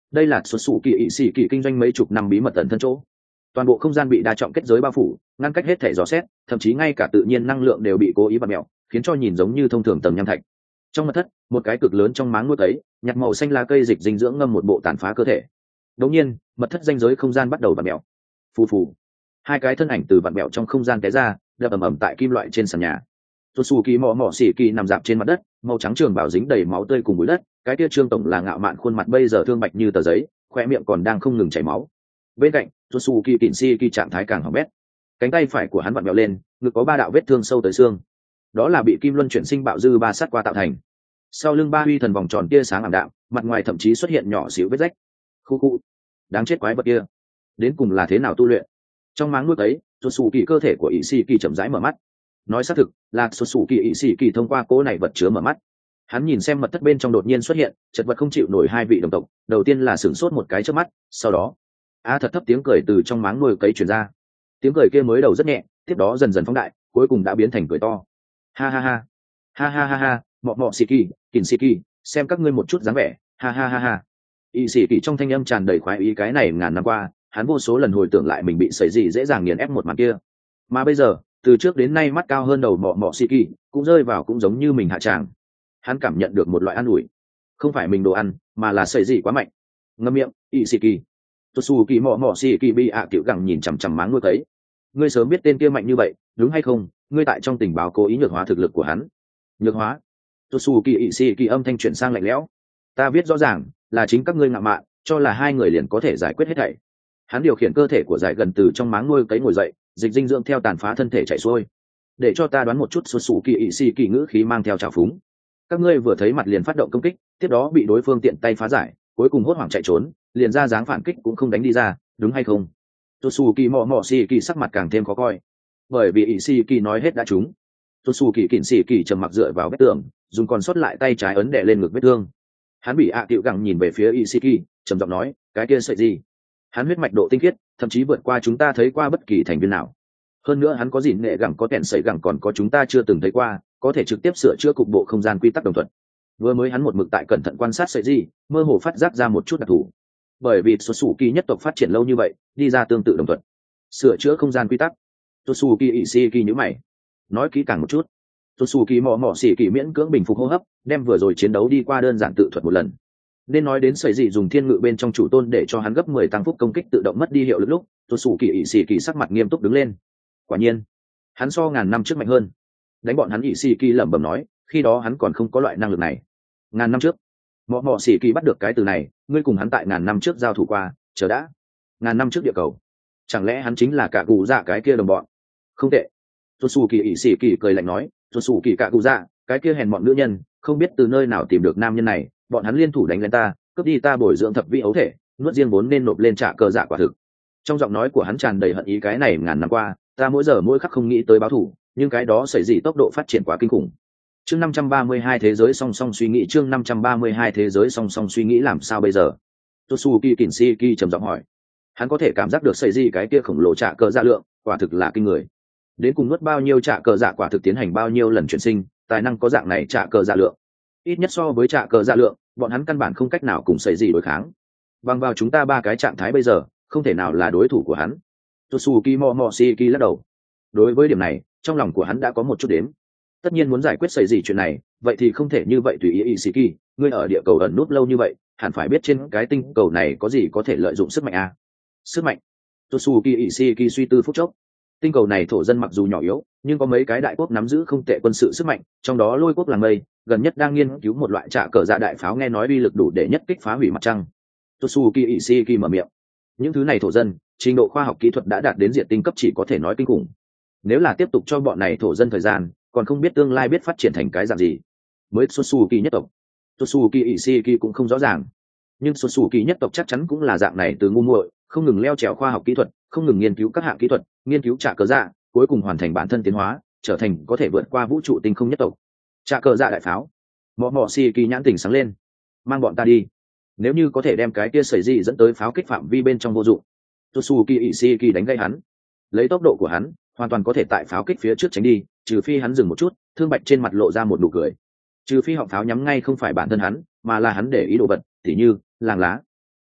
đây là xuất xù kỳ ỵ xì kỳ kinh doanh mấy chục năm bí mật tận thân chỗ. Toàn bộ không gian bị đa trọng kết giới bao phủ, ngăn cách hết thể dò xét, thậm chí ngay cả tự nhiên năng lượng đều bị cố ý vặn mèo, khiến cho nhìn giống như thông thường tầng nham thạch. Trong mật thất, một cái cực lớn trong máng nuốt ấy, nhặt màu xanh lá cây dịch dinh dưỡng ngâm một bộ tàn phá cơ thể. Đột nhiên, mật thất ranh giới không gian bắt đầu vặn mèo. Phù phù, hai cái thân ảnh từ vặn mèo trong không gian té ra, đập ầm ầm tại kim loại trên sàn nhà. Tosu Kỳ mò mò xỉ kỳ nằm dạp trên mặt đất, màu trắng trường bảo dính đầy máu tươi cùng bụi đất, cái kia trương tổng là ngạo mạn khuôn mặt bây giờ thương bạch như tờ giấy, khoe miệng còn đang không ngừng chảy máu. Bên cạnh, Tosu Kỳ Kỉnh Si Kỳ trạng thái càng hỏng bét. Cánh tay phải của hắn vặn mèo lên, ngực có 3 đạo vết thương sâu tới xương. Đó là bị kim luân chuyển sinh bạo dư ba sát qua tạo thành. Sau lưng ba huy thần vòng tròn tia sáng ảm đạm, mặt ngoài thậm chí xuất hiện nhỏ xíu vết rách. Khu khu, đáng chết quái vật kia, đến cùng là thế nào tu luyện? Trong máng nuốt ấy, Tosu Kỳ cơ thể của Ishiki chậm rãi mở mắt. Nói xác thực là Tosu Kỳ Ishiki thông qua cố này vật chứa mở mắt. Hắn nhìn xem mật thất bên trong đột nhiên xuất hiện chật vật không chịu nổi hai vị đồng tộc, đầu tiên là sửng sốt một cái trước mắt, sau đó thật thấp tiếng cười từ trong máng nuôi cấy truyền ra. Tiếng cười kia mới đầu rất nhẹ, tiếp đó dần dần phóng đại, cuối cùng đã biến thành cười to. Ha ha ha, ha ha ha ha, mọ mọ Shiki, Kỉnh Shiki, xem các ngươi một chút dáng vẻ, ha ha ha ha. Ishiki trong thanh âm tràn đầy khoái ý, cái này ngàn năm qua, hắn vô số lần hồi tưởng lại mình bị sẩy gì dễ dàng nghiền ép một màn kia, mà bây giờ, từ trước đến nay mắt cao hơn đầu mọ mọ Shiki, cũng rơi vào cũng giống như mình hạ tràng. Hắn cảm nhận được một loại an ủi, không phải mình đồ ăn, mà là sẩy gì quá mạnh. Ngậm miệng, Ishiki. Tosu Kỳ mọ mọ Shiki bị tiểu gẳng nhìn chằm chằm máng nuôi thấy. Ngươi sớm biết tên kia mạnh như vậy, đúng hay không? Ngươi tại trong tình báo cố ý nhược hóa thực lực của hắn. Nhược hóa? Tosu Kỳ Ishiki âm thanh chuyển sang lạnh lẽo. Ta biết rõ ràng, là chính các ngươi ngạo mạn, cho là hai người liền có thể giải quyết hết thảy. Hắn điều khiển cơ thể của giải gần từ trong máng nuôi cấy ngồi dậy, dịch dinh dưỡng theo tàn phá thân thể chảy xuôi. Để cho ta đoán một chút, Tosu Kỳ Ishiki ngữ khí mang theo trào phúng. Các ngươi vừa thấy mặt liền phát động công kích, tiếp đó bị đối phương tiện tay phá giải, cuối cùng hốt hoảng chạy trốn, liền ra dáng phản kích cũng không đánh đi ra, đúng hay không? Tosu Kỳ mọ mọ Shiki sắc mặt càng thêm khó coi, bởi vì Ishiki nói hết đã trúng. Tosu Kỳ Kỉnh Shiki trầm mặc dựa vào vết tường, dùng còn sót lại tay trái ấn đè lên ngực vết thương. Hắn bị tiểu gẳng nhìn về phía Ishiki, trầm giọng nói, cái kia sợi gì? Hắn huyết mạch độ tinh khiết, thậm chí vượt qua chúng ta thấy qua bất kỳ thành viên nào. Hơn nữa hắn có gìn nghệ gẳng, có kèn sợi gẳng, còn có chúng ta chưa từng thấy qua, có thể trực tiếp sửa chữa cục bộ không gian quy tắc đồng thuận. Vừa mới hắn một mực tại cẩn thận quan sát sợi gì, mơ hồ phát giác ra một chút đặc thù. Bởi vì Tosu Kỳ nhất tộc phát triển lâu như vậy, đi ra tương tự đồng thuận, sửa chữa không gian quy tắc. Tosu Kỳ Ishiki nhíu mày, nói kỹ càng một chút. Tosu Kỳ mò mò xỉ kỳ miễn cưỡng bình phục hô hấp, đem vừa rồi chiến đấu đi qua đơn giản tự thuật một lần. Nên nói đến sợi gì dùng thiên ngự bên trong chủ tôn để cho hắn gấp 10 tăng phúc công kích tự động mất đi hiệu lực lúc, Tosu Kỳ Ishiki sắc mặt nghiêm túc đứng lên. Quả nhiên, hắn so ngàn năm trước mạnh hơn. Đánh bọn hắn Ishiki lẩm bẩm nói, khi đó hắn còn không có loại năng lực này. Ngàn năm trước, mò mò xỉ kỳ bắt được cái từ này, ngươi cùng hắn tại ngàn năm trước giao thủ qua, chờ đã. Ngàn năm trước địa cầu, chẳng lẽ hắn chính là cả cụ dạ cái kia đồng bọn? Không tệ. Tosu Kỳ Ishiki cười lạnh nói, Tosu Kỳ cả cụ dạ, cái kia hèn mọn nữ nhân, không biết từ nơi nào tìm được nam nhân này, bọn hắn liên thủ đánh lên ta, cướp đi ta bồi dưỡng thập vi ấu thể, nuốt riêng vốn nên nộp lên trả cờ dạ quả thực. Trong giọng nói của hắn tràn đầy hận ý, cái này ngàn năm qua, ta mỗi giờ mỗi khắc không nghĩ tới báo thù, nhưng cái đó xảy gì tốc độ phát triển quá kinh khủng. Chương 532 thế giới song song suy nghĩ, chương 532 thế giới song song suy nghĩ làm sao bây giờ? Tosu Kỳ Kỉnh Shiki trầm giọng hỏi. Hắn có thể cảm giác được xảy gì cái kia khổng lồ trả cờ dạ lượng, quả thực là kinh người. Đến cùng nuốt bao nhiêu trả cờ dạ quả thực tiến hành bao nhiêu lần chuyển sinh, tài năng có dạng này trả cờ dạ lượng. Ít nhất so với trả cờ dạ lượng, bọn hắn căn bản không cách nào cùng xảy gì đối kháng. Bằng vào chúng ta ba cái trạng thái bây giờ, không thể nào là đối thủ của hắn. Tosuki Momoshiki lắc đầu. Đối với điểm này, trong lòng của hắn đã có một chút đếm. Tất nhiên muốn giải quyết xảy gì chuyện này, vậy thì không thể như vậy tùy ý. Ishiki, ngươi ở địa cầu ẩn núp lâu như vậy, hẳn phải biết trên cái tinh cầu này có gì có thể lợi dụng sức mạnh à? Sức mạnh? Tosuki Ishiki suy tư phút chốc. Tinh cầu này thổ dân mặc dù nhỏ yếu, nhưng có mấy cái đại quốc nắm giữ không tệ quân sự sức mạnh, trong đó Lôi quốc làng mây gần nhất đang nghiên cứu một loại trả cờ dạ đại pháo, nghe nói uy lực đủ để nhất kích phá hủy mặt trăng. Tosuki Ishiki mở miệng. Những thứ này thổ dân, trình độ khoa học kỹ thuật đã đạt đến diệt tinh cấp, chỉ có thể nói kinh khủng. Nếu là tiếp tục cho bọn này thổ dân thời gian, còn không biết tương lai biết phát triển thành cái dạng gì. Mới Tosuki nhất tộc, Tosuki Ishiki cũng không rõ ràng, nhưng Tosuki nhất tộc chắc chắn cũng là dạng này, từ ngu muội, không ngừng leo trèo khoa học kỹ thuật, không ngừng nghiên cứu các hạng kỹ thuật, nghiên cứu trả cờ dạ, cuối cùng hoàn thành bản thân tiến hóa, trở thành có thể vượt qua vũ trụ tinh không nhất tộc. Trả cờ dạ đại pháo. Momoshiki nhãn tỉnh sáng lên. Mang bọn ta đi. Nếu như có thể đem cái kia sẩy dị dẫn tới pháo kích phạm vi bên trong vô dụng. Tosuki Ishiki đánh gây hắn. Lấy tốc độ của hắn, hoàn toàn có thể tại pháo kích phía trước tránh đi, trừ phi hắn dừng một chút, thương bạch trên mặt lộ ra một nụ cười. Trừ phi họng pháo nhắm ngay không phải bản thân hắn, mà là hắn để ý đồ vật, tỉ như làng lá.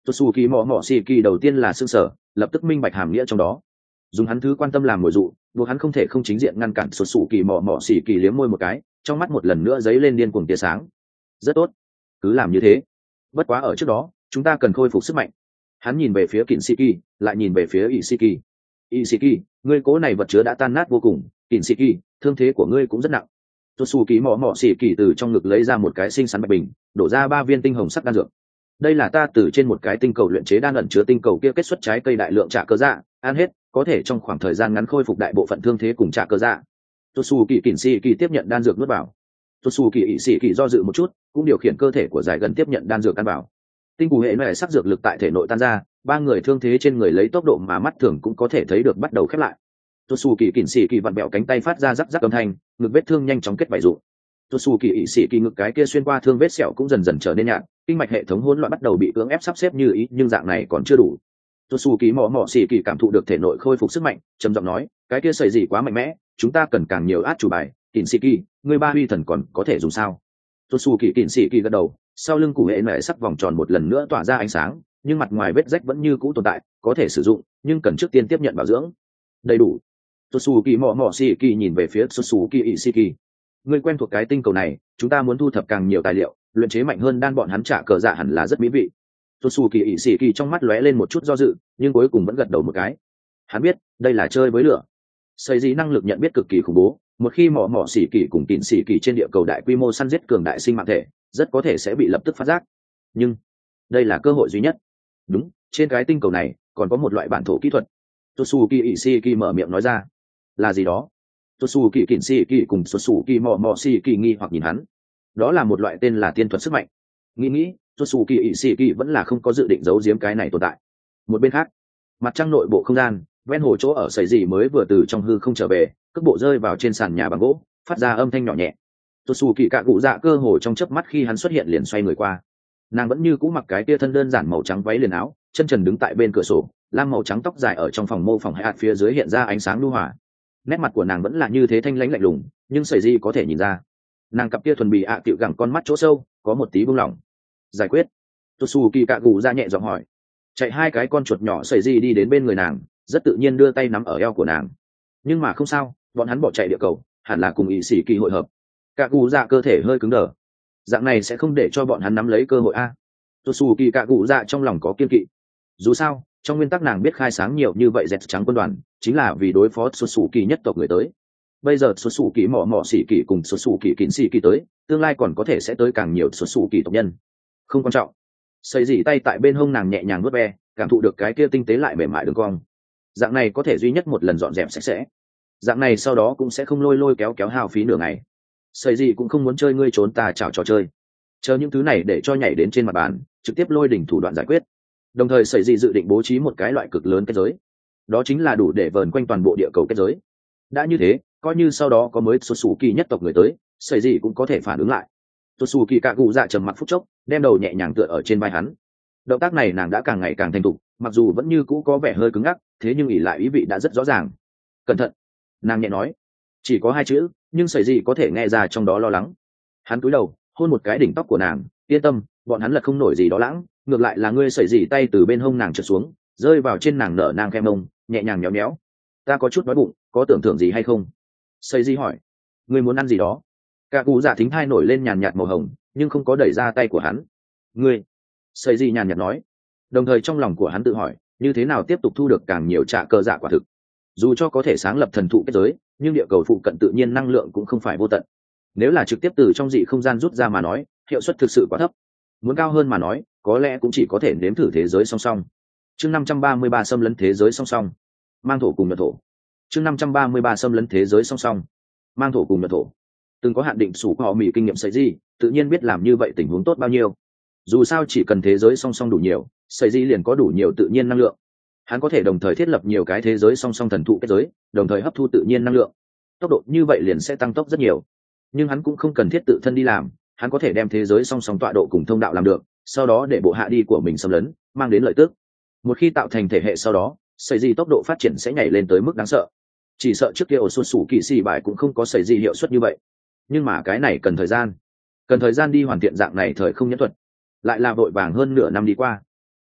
Tsuki mỏ mỏ xì kỳ đầu tiên là sương sở, lập tức minh bạch hàm nghĩa trong đó. Dùng hắn thứ quan tâm làm mồi dụ, buộc hắn không thể không chính diện ngăn cản Tsuki mỏ mỏ xì kỳ liếm môi một cái, trong mắt một lần nữa giấy lên điên cuồng tia sáng. Rất tốt, cứ làm như thế. Bất quá ở trước đó, chúng ta cần khôi phục sức mạnh. Hắn nhìn về phía Kinsiki, lại nhìn về phía Isiki. Isiki, ngươi cố này vật chứa đã tan nát vô cùng. Kinsiki, thương thế của ngươi cũng rất nặng. Tsuki mỏ mỏ xì kỳ từ trong ngực lấy ra một cái xinh xắn bạch bình, đổ ra 3 viên tinh hồng sắc đan dược. Đây là ta từ trên một cái tinh cầu luyện chế đan ẩn chứa tinh cầu kia kết xuất trái cây đại lượng trả cơ dạ, ăn hết có thể trong khoảng thời gian ngắn khôi phục đại bộ phận thương thế cùng trả cơ dạ. Tsuki Kinsiki tiếp nhận đan dược nuốt vào. Tsuki Isiki do dự một chút, cũng điều khiển cơ thể của giải gần tiếp nhận đan dược ăn vào. Tinh cụ hệ này sắc dược lực tại thể nội tan ra, 3 người thương thế trên người lấy tốc độ mà mắt thường cũng có thể thấy được bắt đầu khép lại. Tsuki Kinsiki vặn bẹo cánh tay phát ra rắc rắc âm thanh, ngực vết thương nhanh chóng kết vảy rụng. Tsuki Isiki ngực cái kia xuyên qua thương vết sẹo cũng dần dần trở nên nhạt, kinh mạch hệ thống hỗn loạn bắt đầu bị cưỡng ép sắp xếp như ý, nhưng dạng này còn chưa đủ. Tsuki mỏ mỏ xì kỳ cảm thụ được thể nội khôi phục sức mạnh, trầm giọng nói, cái kia sẩy gì quá mạnh mẽ, chúng ta cần càng nhiều át chủ bài. Kinsiki, ngươi 3 huy thần còn có thể dùng sao? Tsuki Kinsiki gật đầu, sau lưng cụ hệ nệ sắc vòng tròn một lần nữa tỏa ra ánh sáng, nhưng mặt ngoài vết rách vẫn như cũ tồn tại, có thể sử dụng, nhưng cần trước tiên tiếp nhận bảo dưỡng. Đầy đủ. Tsuki mỏ mỏ xì kỳ nhìn về phía Tsuki Isiki. Ngươi quen thuộc cái tinh cầu này, chúng ta muốn thu thập càng nhiều tài liệu, luyện chế mạnh hơn đan bọn hắn trả cờ dạ hẳn là rất mỹ vị. Tsuki Isiki trong mắt lóe lên một chút do dự, nhưng cuối cùng vẫn gật đầu một cái. Hắn biết, đây là chơi với lửa. Xây gì năng lực nhận biết cực kỳ khủng bố, một khi mỏ mỏ xỉ kỳ cùng tịn xỉ kỳ trên địa cầu đại quy mô săn giết cường đại sinh mạng thể, rất có thể sẽ bị lập tức phát giác. Nhưng đây là cơ hội duy nhất. Đúng, trên cái tinh cầu này còn có một loại bản thổ kỹ thuật. Tsuki Isiki mở miệng nói ra. Là gì đó? Tsuki Kinsiki cùng Tsuki mỏ mỏ xỉ kỳ nghi hoặc nhìn hắn. Đó là một loại tên là tiên thuật sức mạnh. Nghĩ, Tsuki Isiki vẫn là không có dự định giấu giếm cái này tồn tại. Một bên khác, mặt trăng nội bộ không gian, ven hồ chỗ ở sẩy gì mới vừa từ trong hư không trở về, cước bộ rơi vào trên sàn nhà bằng gỗ, phát ra âm thanh nhỏ nhẹ. Tsuki cạ cụ dạ cơ hồ trong chớp mắt khi hắn xuất hiện liền xoay người qua. Nàng vẫn như cũ mặc cái tia thân đơn giản màu trắng váy liền áo, chân trần đứng tại bên cửa sổ, lam màu trắng tóc dài ở trong phòng mô phỏng hạt phía dưới hiện ra ánh sáng nhu hòa. Nét mặt của nàng vẫn là như thế thanh lãnh lạnh lùng, nhưng sẩy gì có thể nhìn ra, nàng cặp kia thuần bì ạ cựu gẳng con mắt chỗ sâu có một tí buông lỏng. Giải quyết. Tsuki cạ cụ dạ nhẹ giọng hỏi. Chạy 2 cái con chuột nhỏ sẩy gì đi đến bên người nàng, rất tự nhiên đưa tay nắm ở eo của nàng. Nhưng mà không sao, bọn hắn bỏ chạy địa cầu, hẳn là cùng ý sĩ kỳ hội hợp. Cạ cụ dạ cơ thể hơi cứng đờ. Dạng này sẽ không để cho bọn hắn nắm lấy cơ hội a. Tsuki cạ cụ dạ trong lòng có kiên kỵ. Dù sao, trong nguyên tắc nàng biết khai sáng nhiều như vậy dẹt trắng quân đoàn, chính là vì đối phó Tsuki nhất tộc người tới. Bây giờ Tsuki mỏ mỏ sĩ kỳ cùng Tsuki kín sĩ kỳ tới, tương lai còn có thể sẽ tới càng nhiều Tsuki tộc nhân. Không quan trọng. Xây dỉ tay tại bên hông nàng nhẹ nhàng vuốt ve, cảm thụ được cái kia tinh tế lại mềm mại đường cong. Dạng này có thể duy nhất một lần dọn dẹp sạch sẽ. Dạng này sau đó cũng sẽ không lôi kéo hao phí nửa ngày. Xây gì cũng không muốn chơi ngươi trốn tà chảo trò chơi, chờ những thứ này để cho nhảy đến trên mặt bàn, trực tiếp lôi đỉnh thủ đoạn giải quyết. Đồng thời Xây gì dự định bố trí một cái loại cực lớn kết giới, đó chính là đủ để vờn quanh toàn bộ địa cầu kết giới. Đã như thế, coi như sau đó có mới Tsuki nhất tộc người tới, Xây gì cũng có thể phản ứng lại. Tsuki cạ cụ dạ trầm mặc phút chốc, đem đầu nhẹ nhàng tựa ở trên vai hắn. Động tác này nàng đã càng ngày càng thành thục, mặc dù vẫn như cũ có vẻ hơi cứng ngắc, thế nhưng ỷ lại ý vị đã rất rõ ràng. Cẩn thận, nàng nhẹ nói. Chỉ có 2 chữ, nhưng Sẩy gì có thể nghe ra trong đó lo lắng. Hắn cúi đầu hôn một cái đỉnh tóc của nàng. Yên tâm, bọn hắn lật không nổi gì đó lãng, ngược lại là ngươi Sẩy gì tay từ bên hông nàng trượt xuống, rơi vào trên nàng nở nang khe mông, nhẹ nhàng nhéo nhéo. Ta có chút đói bụng, có tưởng thưởng gì hay không? Sẩy gì hỏi. Ngươi muốn ăn gì đó? Cạ cụ dạ thính thai nổi lên nhàn nhạt màu hồng, nhưng không có đẩy ra tay của hắn. Ngươi. Sẩy gì nhàn nhạt nói. Đồng thời trong lòng của hắn tự hỏi, như thế nào tiếp tục thu được càng nhiều trả cơ dạ quả thực. Dù cho có thể sáng lập thần thụ kết giới, nhưng địa cầu phụ cận tự nhiên năng lượng cũng không phải vô tận. Nếu là trực tiếp từ trong dị không gian rút ra mà nói, hiệu suất thực sự quá thấp. Muốn cao hơn mà nói, có lẽ cũng chỉ có thể nếm thử thế giới song song. Chương 533 xâm lấn thế giới song song. Mang thổ cùng nhật thổ. Chương 533 xâm lấn thế giới song song. Mang thổ cùng nhật thổ. Từng có hạn định sủ họ mỉ kinh nghiệm Sẩy gì, tự nhiên biết làm như vậy tình huống tốt bao nhiêu. Dù sao chỉ cần thế giới song song đủ nhiều, Sẩy gì liền có đủ nhiều tự nhiên năng lượng. Hắn có thể đồng thời thiết lập nhiều cái thế giới song song thần thụ kết giới, đồng thời hấp thu tự nhiên năng lượng. Tốc độ như vậy liền sẽ tăng tốc rất nhiều. Nhưng hắn cũng không cần thiết tự thân đi làm, hắn có thể đem thế giới song song tọa độ cùng thông đạo làm được, sau đó để bộ hạ đi của mình xâm lấn, mang đến lợi tức. Một khi tạo thành thể hệ sau đó, Sẩy gì tốc độ phát triển sẽ nhảy lên tới mức đáng sợ. Chỉ sợ trước kia ở xuân sủ kỳ xì bài cũng không có Sẩy gì hiệu suất như vậy. Nhưng mà cái này cần thời gian đi hoàn thiện dạng này thời không nhẫn thuật. Lại là vội vàng hơn nửa năm đi qua.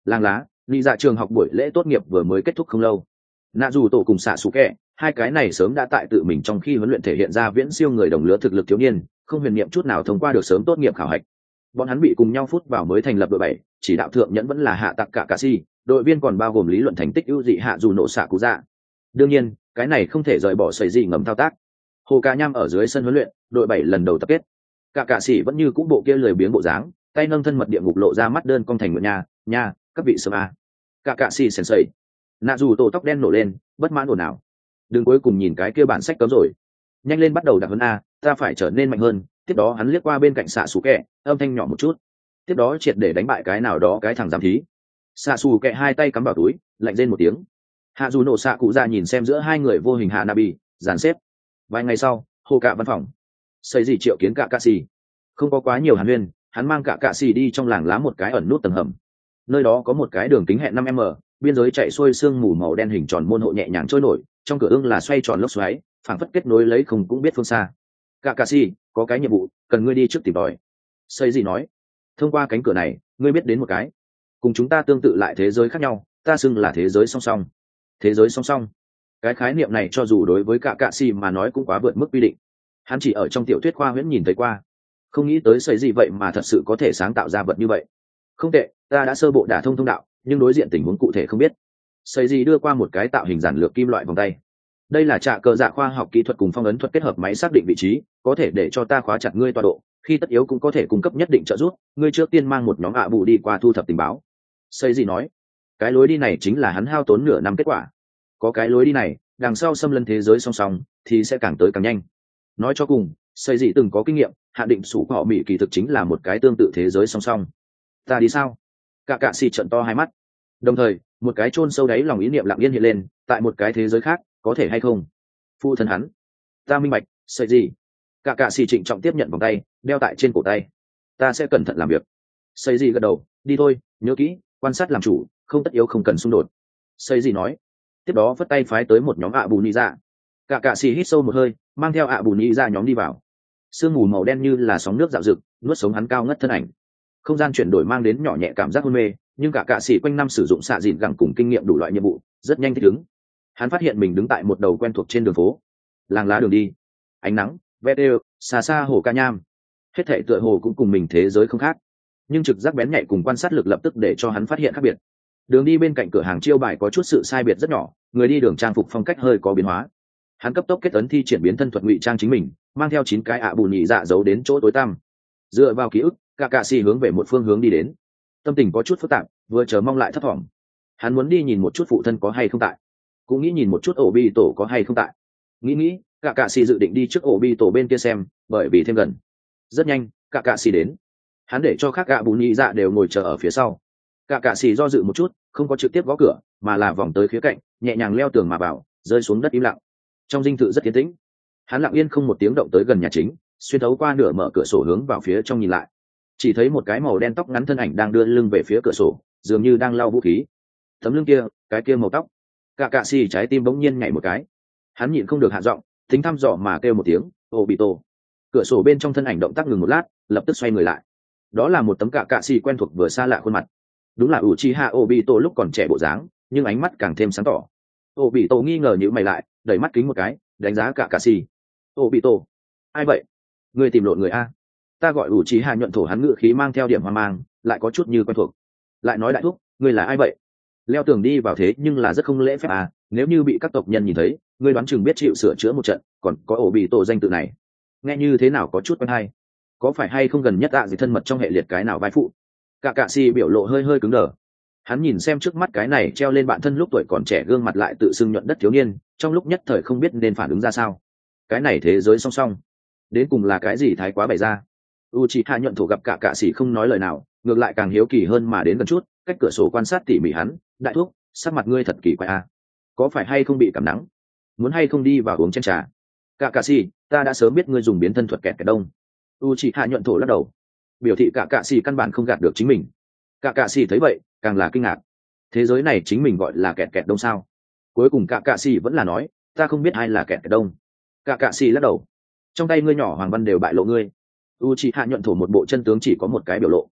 Làng lá, lý dạ trường học buổi lễ tốt nghiệp vừa mới kết thúc không lâu. Nạ dù tổ cùng xạ xù kẹ, hai cái này sớm đã tại tự mình trong khi huấn luyện thể hiện ra viễn siêu người đồng lứa thực lực thiếu niên, không huyền niệm chút nào thông qua được sớm tốt nghiệp khảo hạch. Bọn hắn bị cùng nhau phút vào mới thành lập đội 7, chỉ đạo thượng nhẫn vẫn là hạ tặc cả si, đội viên còn bao gồm lý luận thành tích ưu dị hạ dù nổ xạ cú dạ. Đương nhiên, cái này không thể rời bỏ sẩy gì ngầm thao tác. Hồ Ca Nham ở dưới sân huấn luyện, đội 7 lần đầu tập kết. Cả sĩ vẫn như cũ bộ kia lười biếng bộ dáng, tay nâng thân mật địa ngục lộ ra mắt đơn cong thành nguyện nha, các vị sơ a. Cả sĩ sensei. Nạ dù tổ tóc đen nổ lên, bất mãn ồn ào. Đừng cuối cùng nhìn cái kia bản sách cấm rồi. Nhanh lên bắt đầu đặc huấn a, ta phải trở nên mạnh hơn. Tiếp đó hắn liếc qua bên cạnh xạ xù kẹ, âm thanh nhỏ một chút. Tiếp đó triệt để đánh bại cái nào đó cái thằng giám thí. Xạ xù kẹ hai tay cắm vào túi, lạnh rên một tiếng. Hạ dù nổ xạ cụ ra nhìn xem giữa hai người vô hình hạ nabi, dàn xếp. Vài ngày sau, hồ cạ văn phòng. Xây gì triệu kiến cả xì. Không có quá nhiều hàn huyên, hắn mang cả xì đi trong làng lá một cái ẩn nút tầng hầm. Nơi đó có một cái đường kính hẹn 5 m, biên giới chạy xuôi sương mù màu đen hình tròn môn hộ nhẹ nhàng trôi nổi, trong cửa ương là xoay tròn lốc xoáy, phảng phất kết nối lấy không cũng biết phương xa. Cả xì, có cái nhiệm vụ, cần ngươi đi trước tìm tòi. Xây gì nói, thông qua cánh cửa này, ngươi biết đến một cái cùng chúng ta tương tự lại thế giới khác nhau, ta xưng là thế giới song song. Thế giới song song, cái khái niệm này cho dù đối với cả xì mà nói cũng quá vượt mức quy định. Hắn chỉ ở trong tiểu thuyết khoa huyễn nhìn thấy qua, không nghĩ tới xây gì vậy mà thật sự có thể sáng tạo ra vật như vậy. Không tệ, ta đã sơ bộ đả thông đạo, nhưng đối diện tình huống cụ thể không biết. Xây gì đưa qua một cái tạo hình giản lược kim loại vòng tay. Đây là trạ cờ dạ khoa học kỹ thuật cùng phong ấn thuật kết hợp máy xác định vị trí, có thể để cho ta khóa chặt ngươi tọa độ, khi tất yếu cũng có thể cung cấp nhất định trợ giúp. Ngươi trước tiên mang một nhóm ạ bù đi qua thu thập tình báo. Xây gì nói, cái lối đi này chính là hắn hao tốn nửa năm kết quả. Có cái lối đi này, đằng sau xâm lấn thế giới song song thì sẽ càng tới càng nhanh. Nói cho cùng, xây gì từng có kinh nghiệm, hạ định sủ họ mỹ kỳ thực chính là một cái tương tự thế giới song song. Ta đi sao? Cả xì trận to hai mắt. Đồng thời, một cái chôn sâu đáy lòng ý niệm lặng yên hiện lên, tại một cái thế giới khác, có thể hay không? Phụ thân hắn. Ta minh bạch, xây gì? Cả xì trịnh trọng tiếp nhận vòng tay, đeo tại trên cổ tay. Ta sẽ cẩn thận làm việc. Xây gì gật đầu, đi thôi, nhớ kỹ, quan sát làm chủ, không tất yếu không cần xung đột. Xây gì nói. Tiếp đó vất tay phái tới một nhóm ạ bù ni ra. Cả xì hít sâu một hơi, mang theo ạ bù ni ra nhóm đi vào. Sương mù màu đen như là sóng nước dạo rực, nuốt sống hắn cao ngất thân ảnh. Không gian chuyển đổi mang đến nhỏ nhẹ cảm giác hôn mê, nhưng cả xì quanh năm sử dụng xạ dịn gẳng cùng kinh nghiệm đủ loại nhiệm vụ, rất nhanh thích ứng. Hắn phát hiện mình đứng tại một đầu quen thuộc trên đường phố. Làng lá đường đi, ánh nắng, ve đều, xa xa hồ ca nham. Hết thảy tựa hồ cũng cùng mình thế giới không khác, nhưng trực giác bén nhạy cùng quan sát lực lập tức để cho hắn phát hiện khác biệt. Đường đi bên cạnh cửa hàng chiêu bài có chút sự sai biệt rất nhỏ, người đi đường trang phục phong cách hơi có biến hóa. Hắn cấp tốc kết ấn thi triển biến thân thuật ngụy trang chính mình, mang theo 9 cái ạ bù nhị dạ giấu đến chỗ tối tăm. Dựa vào ký ức, cả xì hướng về một phương hướng đi đến. Tâm tình có chút phức tạp, vừa chờ mong lại thấp thỏm. Hắn muốn đi nhìn một chút phụ thân có hay không tại, cũng nghĩ nhìn một chút ổ bi tổ có hay không tại. Nghĩ, cả xì dự định đi trước ổ bi tổ bên kia xem, bởi vì thêm gần. Rất nhanh, cả xì đến. Hắn để cho các ạ bù nhị dạ đều ngồi chờ ở phía sau. Cả xì do dự một chút, không có trực tiếp gõ cửa, mà là vòng tới khía cạnh, nhẹ nhàng leo tường mà vào, rơi xuống đất im lặng. Trong dinh thự rất yên tĩnh. Hắn lặng yên không một tiếng động tới gần nhà chính, xuyên thấu qua nửa mở cửa sổ hướng vào phía trong nhìn lại. Chỉ thấy một cái màu đen tóc ngắn thân ảnh đang đưa lưng về phía cửa sổ, dường như đang lau vũ khí. Tấm lưng kia, cái kia màu tóc. Cả xì trái tim bỗng nhiên nhảy một cái. Hắn nhịn không được hạ giọng, tính thăm dò mà kêu một tiếng, "Ô bị tổ." Cửa sổ bên trong thân ảnh động tác ngừng một lát, lập tức xoay người lại. Đó là một tấm cả xì quen thuộc vừa xa lạ khuôn mặt. Đúng là Uchiha Obito lúc còn trẻ bộ dáng, nhưng ánh mắt càng thêm sáng tỏ. Obito nghi ngờ nhíu mày lại, đẩy mắt kính một cái, đánh giá cả xì. "Obito, ai vậy? Ngươi tìm lộn người a?" Ta gọi Uchiha nhuận thổ, hắn ngữ khí mang theo điểm hoang mang, lại có chút như quen thuộc. Lại nói đại thúc, ngươi là ai vậy? Leo tường đi vào thế nhưng là rất không lễ phép à, nếu như bị các tộc nhân nhìn thấy, ngươi đoán chừng biết chịu sửa chữa một trận, còn có Obito danh tự này. Nghe như thế nào có chút quen hay? Có phải hay không gần nhất gì thân mật trong hệ liệt cái nào vai phụ? Cả xì biểu lộ hơi cứng đờ. Hắn nhìn xem trước mắt cái này treo lên bạn thân lúc tuổi còn trẻ gương mặt lại tự xưng nhuận đất thiếu niên, trong lúc nhất thời không biết nên phản ứng ra sao. Cái này thế giới song song, đến cùng là cái gì thái quá bày ra? Uchiha nhuận thổ gặp cả xì không nói lời nào, ngược lại càng hiếu kỳ hơn mà đến gần chút, cách cửa sổ quan sát tỉ mỉ hắn. Đại thúc, sắc mặt ngươi thật kỳ quái à? Có phải hay không bị cảm nắng? Muốn hay không đi vào uống chén trà? Cả xì, ta đã sớm biết ngươi dùng biến thân thuật kẹt đông. Uchiha nhuận thổ lắc đầu, biểu thị cả xì căn bản không gạt được chính mình. Cả xì thấy vậy càng là kinh ngạc. Thế giới này chính mình gọi là kẹt đông sao? Cuối cùng cả xì vẫn là nói, ta không biết ai là kẹt đông. Cả xì lắc đầu, trong tay ngươi nhỏ hoàng văn đều bại lộ ngươi. Uchiha nhuận thổ một bộ chân tướng chỉ có một cái biểu lộ.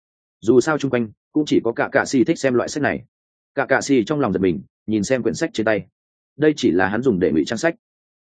dù sao chung quanh cũng chỉ có cả cạ xì thích xem loại sách này. Cả cạ xì trong lòng giật mình nhìn xem quyển sách trên tay. Đây chỉ là hắn dùng để ngụy trang sách,